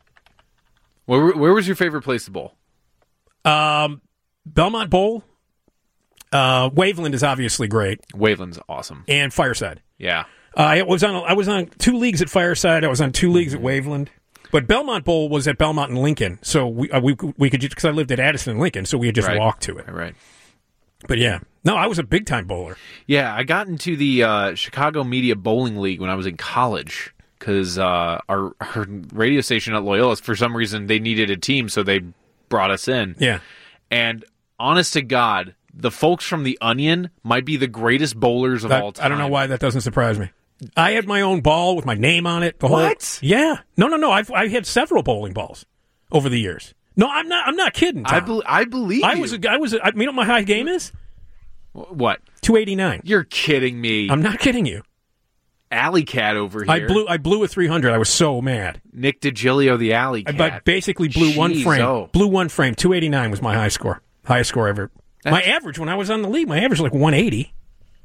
Where where was your favorite place to bowl? Um, Belmont Bowl. Uh, Waveland is obviously great, Waveland's awesome. and Fireside. Yeah. Uh, I was on. I was on two leagues at Fireside. I was on two leagues at Waveland. But Belmont Bowl was at Belmont and Lincoln, so we uh, we we could because I lived at Addison and Lincoln, so we had just Right. walked to it. Right. But yeah, no, I was a big time bowler. Yeah, I got into the uh, Chicago Media Bowling League when I was in college because uh, our, our radio station at Loyola, for some reason, they needed a team, so they brought us in. Yeah. And honest to God, the folks from The Onion might be the greatest bowlers of That- all time. I don't know why that doesn't surprise me. I had my own ball with my name on it. The whole, What? Yeah. No, no, no. I've I had several bowling balls over the years. No, I'm not. I'm not kidding. I, Tom. be- I believe I you. was. A, I was. A, I, you know what my high game is? What? Two eighty nine. You're kidding me. I'm not kidding you. Alley Cat over here. I blew. I blew a three hundred. I was so mad. Nick DiGilio, the Alley I, Cat. I basically blew one Jeez, frame. oh. Blew one frame. Two eighty nine was my high score. Highest score ever. My average when I was on the league, my average was like one eighty.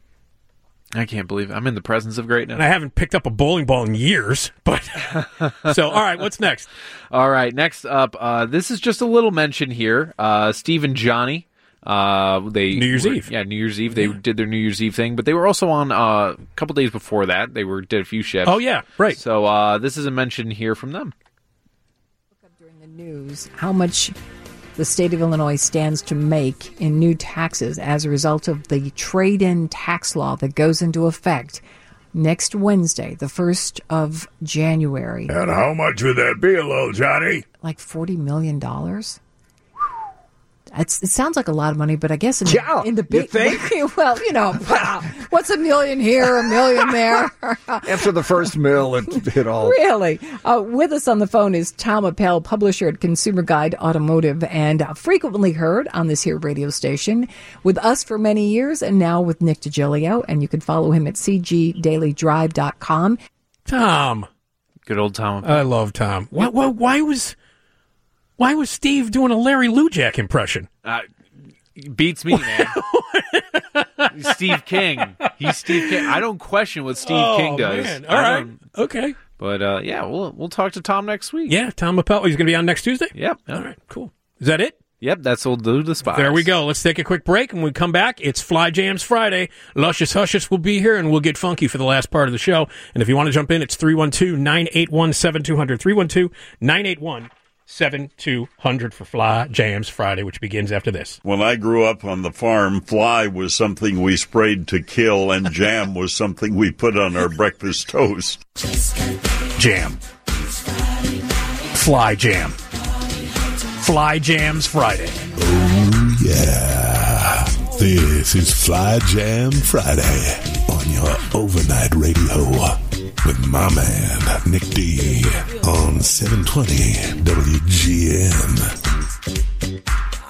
I can't believe it. I'm in the presence of greatness. And I haven't picked up a bowling ball in years. But so, all right, what's next? All right, next up, uh, this is just a little mention here. Uh, Steve and Johnny, uh, they New Year's were- Eve. yeah, New Year's Eve. They did their New Year's Eve thing, but they were also on uh, a couple days before that. They were did a few shifts. Oh yeah, right. So uh, this is a mention here from them. During the news, how much the state of Illinois stands to make in new taxes as a result of the trade-in tax law that goes into effect next Wednesday, the first of January. And how much would that be, little Johnny? Like forty million dollars? It's, it sounds like a lot of money, but I guess in, Yeah, in the you big, think? well, you know, wow, what's a million here, a million there? After the first mill, it, it all. Really? Uh, with us on the phone is Tom Appel, publisher at Consumer Guide Automotive, and uh, frequently heard on this here radio station, with us for many years, and now with Nick DiGilio. And you can follow him at c g daily drive dot com. Tom. Good old Tom. I love Tom. Why, why, why was why was Steve doing a Larry Lujak impression? Uh, beats me, man. Steve King. He's Steve King. I don't question what Steve Oh, King does. man. All I right. don't- Okay. But uh, yeah, we'll we'll talk to Tom next week. Yeah, Tom Appel. He's going to be on next Tuesday? Yep. All right, cool. Is that it? Yep, that's what we'll do the spot. There we go. Let's take a quick break. And when we come back, it's Fly Jams Friday. Luscious Hushes will be here, and we'll get funky for the last part of the show. And if you want to jump in, it's three one two, nine eight one, seven two zero zero. three one two, nine eight one, seven two zero zero for Fly Jams Friday, which begins after this. When I grew up on the farm, fly was something we sprayed to kill, and jam was something we put on our breakfast toast. Jam. Fly Jam. Fly Jams Friday. Oh, yeah. This is Fly Jam Friday on your overnight radio with my man, Nick D, on seven twenty W G N.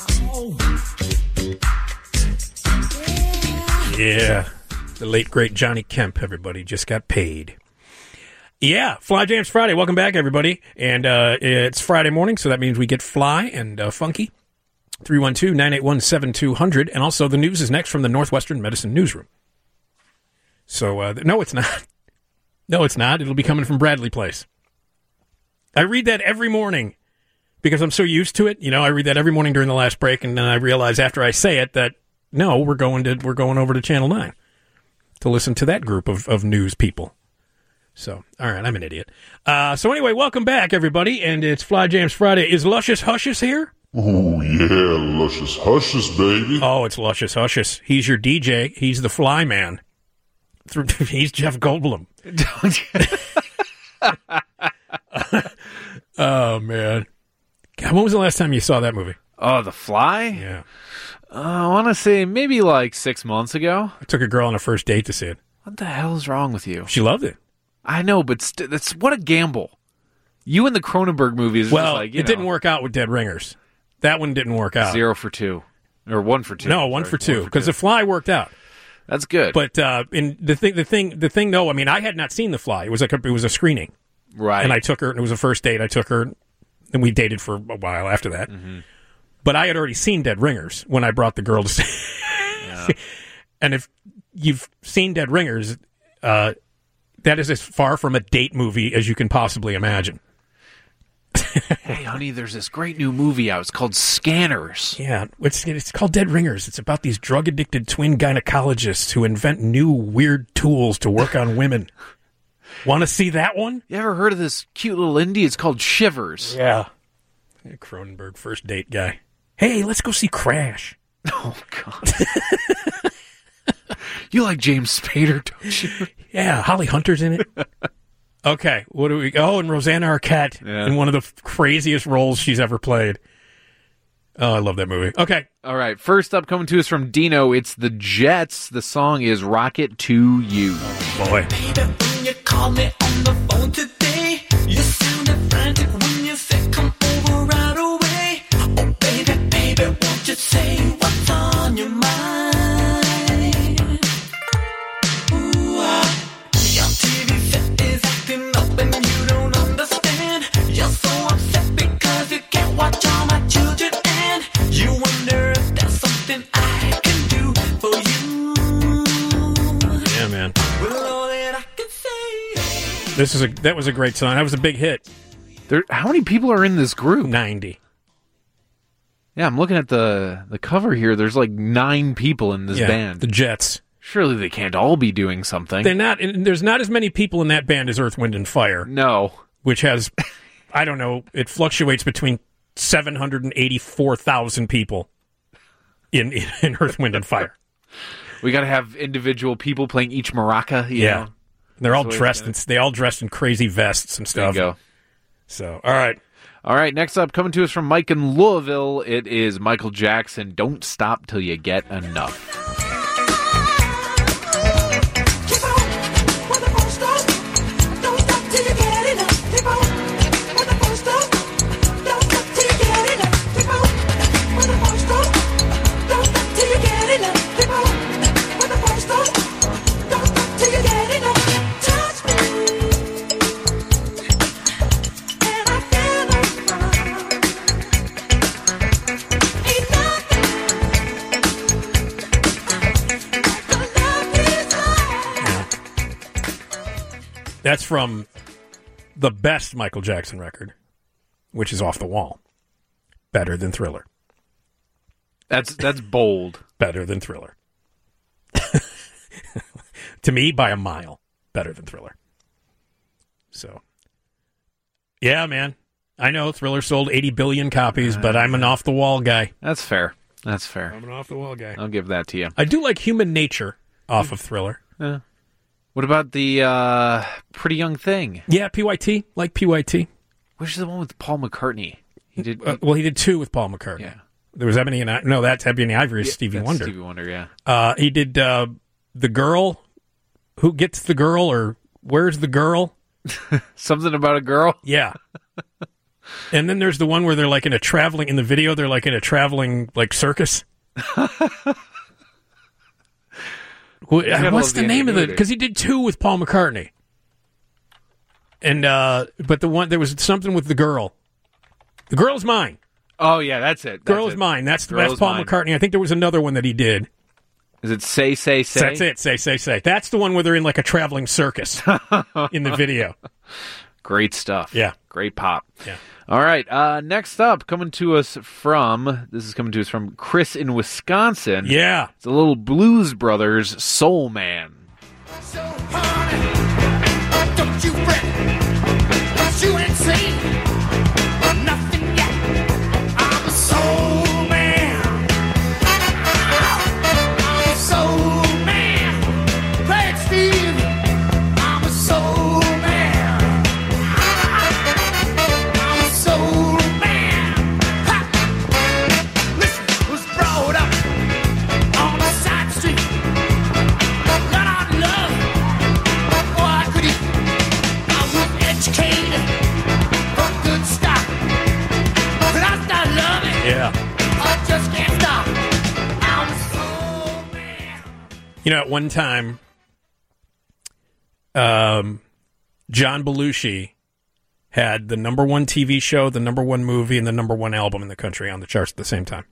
Yeah. The late, great Johnny Kemp, everybody, just got paid. Yeah, Fly Jams Friday. Welcome back, everybody. And uh, it's Friday morning, so that means we get fly and uh, funky. three one two, nine eight one, seven two zero zero. And also, the news is next from the Northwestern Medicine Newsroom. So, uh, no, it's not. No, it's not. It'll be coming from Bradley Place. I read that every morning because I'm so used to it. You know, I read that every morning during the last break, and then I realize after I say it that, no, we're going to we're going over to Channel nine to listen to that group of, of news people. So, all right, I'm an idiot. Uh, so anyway, welcome back, everybody, and it's Fly Jams Friday. Is Luscious Hushes here? Oh, yeah, Luscious Hushes, baby. Oh, it's Luscious Hushes. He's your D J. He's the Fly Man. He's Jeff Goldblum. Oh, man. God, when was the last time you saw that movie? Oh, The Fly? Yeah. Uh, I want to say maybe like six months ago. I took a girl on a first date to see it. What the hell is wrong with you? She loved it. I know, but st- that's what a gamble. You and the Cronenberg movies. Well, just like, you it know, didn't work out with Dead Ringers. That one didn't work out. Zero for two, or one for two. No, one Sorry, for two because The Fly worked out. That's good. But uh, in the thing, the thing, the thing, though, I mean, I had not seen The Fly. It was like a, it was a screening, right? And I took her, and it was a first date. I took her, and we dated for a while after that. Mm-hmm. But I had already seen Dead Ringers when I brought the girl to see. Yeah. And if you've seen Dead Ringers, uh, that is as far from a date movie as you can possibly imagine. Hey, honey, there's this great new movie out. It's called Scanners. Yeah, it's it's called Dead Ringers. It's about these drug-addicted twin gynecologists who invent new weird tools to work on women. Want to see that one? You ever heard of this cute little indie? It's called Shivers. Yeah. Cronenberg, first date guy. Hey, let's go see Crash. Oh, God. You like James Spader, don't you? Yeah, Holly Hunter's in it. Okay, what do we... Oh, and Rosanna Arquette Yeah. in one of the f- craziest roles she's ever played. Oh, I love that movie. Okay. All right, first up coming to us from Dino, it's the Jets. The song is Rocket to You. Boy. Baby, when you called me on the phone today, you sounded frantic when you said come over right away. Oh, baby, baby, won't you say what's on your mind? Ooh, ah, your T V set is acting up and you don't understand. You're so upset because you can't watch all my children and you wonder if there's something I can do for you. Yeah, man. Well, all that I can say. This is a that was a great song. That was a big hit. There, how many people are in this group? ninety. Yeah, I'm looking at the, the cover here. There's like nine people in this Yeah, band. the Jets. Surely they can't all be doing something. They're not. And there's not as many people in that band as Earth, Wind, and Fire. No. Which has, I don't know, it fluctuates between seven hundred eighty-four thousand people in, in, in Earth, Wind, and Fire. We got to have individual people playing each maraca. You Yeah. know? And they're all That's the way dressed in, it's they all dressed in crazy vests and There you stuff. go. So, all right. All right, next up, coming to us from Mike in Louisville, it is Michael Jackson, Don't Stop Till You Get Enough. That's from the best Michael Jackson record, which is Off the Wall. Better than Thriller. That's that's bold. Better than Thriller. To me, by a mile, better than Thriller. So, yeah, man. I know Thriller sold eighty billion copies, but I'm an Off the Wall guy. That's fair. That's fair. I'm an Off the Wall guy. I'll give that to you. I do like Human Nature off of Thriller. Yeah. What about the uh, Pretty Young Thing? Yeah, P Y T. Like P Y T. Which is the one with Paul McCartney? He did. Uh, well, he did two with Paul McCartney. Yeah. There was Ebony and I. No, that's Ebony and Ivory. Is Yeah, Stevie that's Wonder. Stevie Wonder, yeah. Uh, he did uh, The Girl. Who Gets the Girl or Where's the Girl? Something about a girl? Yeah. And then there's the one where they're like in a traveling, in the video, they're like in a traveling like circus. Well, gotta what's love the the name of the? ingenuity. Because he did two with Paul McCartney, and uh, but the one there was something with the girl. The girl's mine. Oh, yeah, that's it. That's Girl's it. mine. That's Girl that's is Paul Mine. McCartney. I think there was another one that he did. Is it Say, Say, Say? That's it. Say, say, say. That's the one where they're in like a traveling circus in the video. Great stuff. Yeah. Great pop. Yeah. All right. Uh, next up, coming to us from, this is coming to us from Chris in Wisconsin. Yeah. It's a little Blues Brothers Soul Man. Don't you fret, 'cause you ain't seen nothing yet. I'm a soul man. I'm a soul man. Play it, Steve. I'm a soul man. I'm a soul man. Ha! Listen, was brought up on a side street. Learn out love. Boy, I could eat. I was educated for good stuff. But I start loving. Yeah. I just can't stop. I'm a soul man. You know, at one time, um, John Belushi had the number one T V show, the number one movie, and the number one album in the country on the charts at the same time.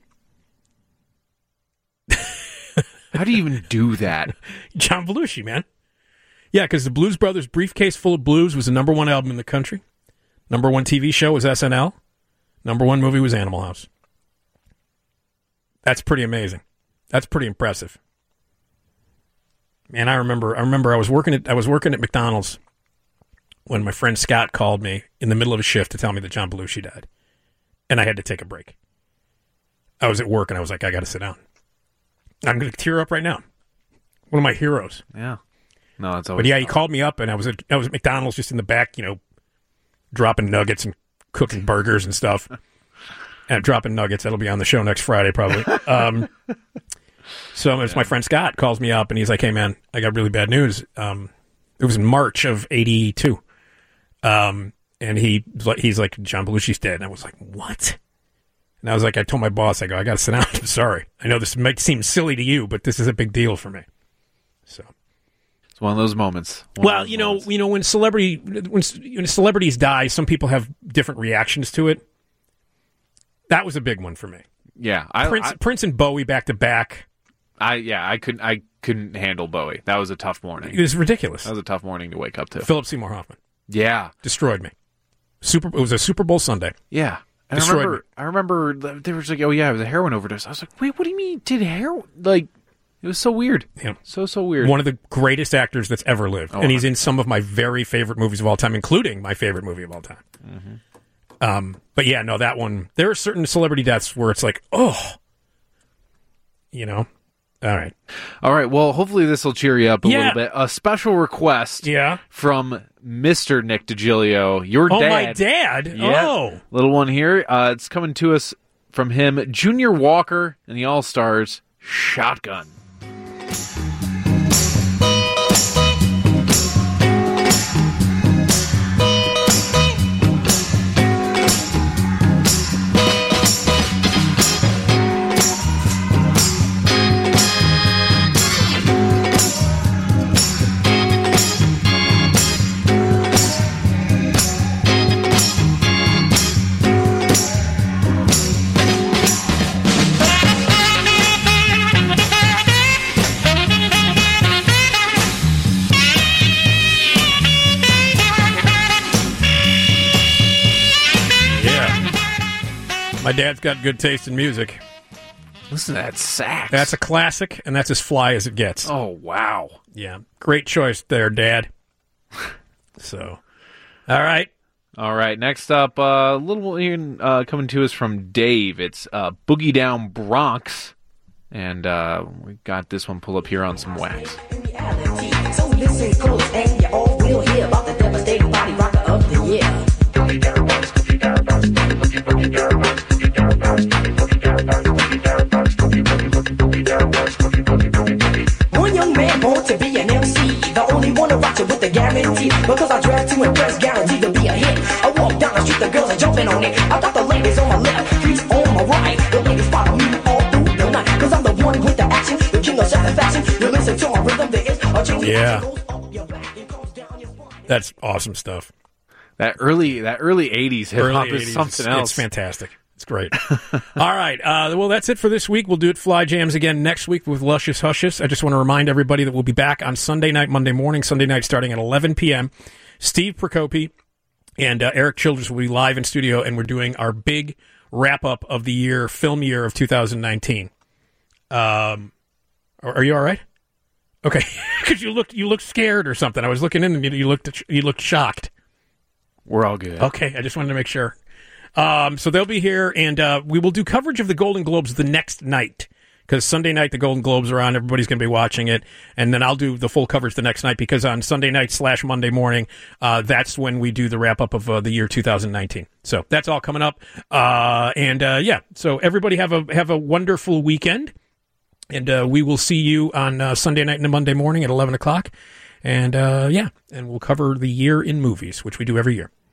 How do you even do that? John Belushi, man. Yeah, because the Blues Brothers Briefcase Full of Blues was the number one album in the country. Number one T V show was S N L. Number one movie was Animal House. That's pretty amazing. That's pretty impressive. Man, I remember I remember I was working at I was working at McDonald's when my friend Scott called me in the middle of a shift to tell me that John Belushi died. And I had to take a break. I was at work and I was like, I gotta sit down. I'm gonna tear up right now. One of my heroes. Yeah. No, it's always. But yeah, he called me up, and I was at I was at McDonald's just in the back, you know, dropping nuggets and cooking burgers and stuff. And dropping nuggets. That'll be on the show next Friday, probably. Um, so it's my friend Scott calls me up, and he's like, "Hey, man, I got really bad news. Um, it was in March of eighty-two, um, and he he's like, John Belushi's dead." And I was like, "What?" And I was like, I told my boss, I go, I got to sit down. I'm sorry. I know this might seem silly to you, but this is a big deal for me. So. It's one of those moments. One Well, those you know, moments. you know, when celebrity when, when celebrities die, some people have different reactions to it. That was a big one for me. Yeah, I, Prince, I, Prince and Bowie back to back. I yeah, I couldn't, I couldn't handle Bowie. That was a tough morning. It was ridiculous. That was a tough morning to wake up to. Philip Seymour Hoffman Yeah, destroyed me. Super. It was a Super Bowl Sunday. yeah. And I Destroyed remember, me. I remember th- there was like, oh yeah, it was a heroin overdose. I was like, wait, what do you mean? Did heroin? Like, it was so weird. Yeah. So so weird. One of the greatest actors that's ever lived, Oh, and he's in some of my very favorite movies of all time, including my favorite movie of all time. Mm-hmm. Um, but yeah, no, that one. There are certain celebrity deaths where it's like, oh, you know, All right. All right. Well, hopefully this will cheer you up a Yeah. little bit. A special request yeah. from Mister Nick DiGilio, your Oh, dad. my dad? Yeah. Oh. Little one here. Uh, it's coming to us from him, Junior Walker and the All-Stars, Shotgun. My dad's got good taste in music. Listen to that sax. That's a classic, and that's as fly as it gets. Oh, wow. Yeah. Great choice there, Dad. So, all right. All right. Next up, a uh, little one uh, coming to us from Dave. It's uh, Boogie Down Bronx. And uh, we got this one pulled up here on some wax. So listen close and you all will hear about the devastating body rocker of the year. One young man born to be an M C, the only one to rock it with the guarantee. Because I dress to impress, guaranteed to be a hit. I walk down the street, the girls are jumping on it. I got the ladies on my left, freaks on my right. The ladies follow me all through the night. Cause I'm the one with the action, the king of satisfaction. You listen to my rhythm, there is a change. Yeah. That's awesome stuff. That early that early eighties hip hop Early is eighties, something it's, else. It's fantastic. It's great. All right. Uh, well, that's it for this week. We'll do it Fly Jams again next week with Luscious Hushes. I just want to remind everybody that we'll be back on Sunday night, Monday morning, Sunday night starting at eleven p.m. Steve Procopi and uh, Eric Childress will be live in studio, and we're doing our big wrap-up of the year, film year of two thousand nineteen. Um, are, are you all right? Okay. Because you looked, you looked scared or something. I was looking in and you, you looked you looked shocked. We're all good. Okay. I just wanted to make sure. Um, so they'll be here, and uh, we will do coverage of the Golden Globes the next night, because Sunday night the Golden Globes are on. Everybody's going to be watching it, and then I'll do the full coverage the next night, because on Sunday night slash Monday morning, uh, that's when we do the wrap-up of uh, the year two thousand nineteen. So that's all coming up. Uh, and, uh, yeah, so everybody have a have a wonderful weekend, and uh, we will see you on uh, Sunday night and Monday morning at eleven o'clock. And, uh, yeah, and we'll cover the year in movies, which we do every year.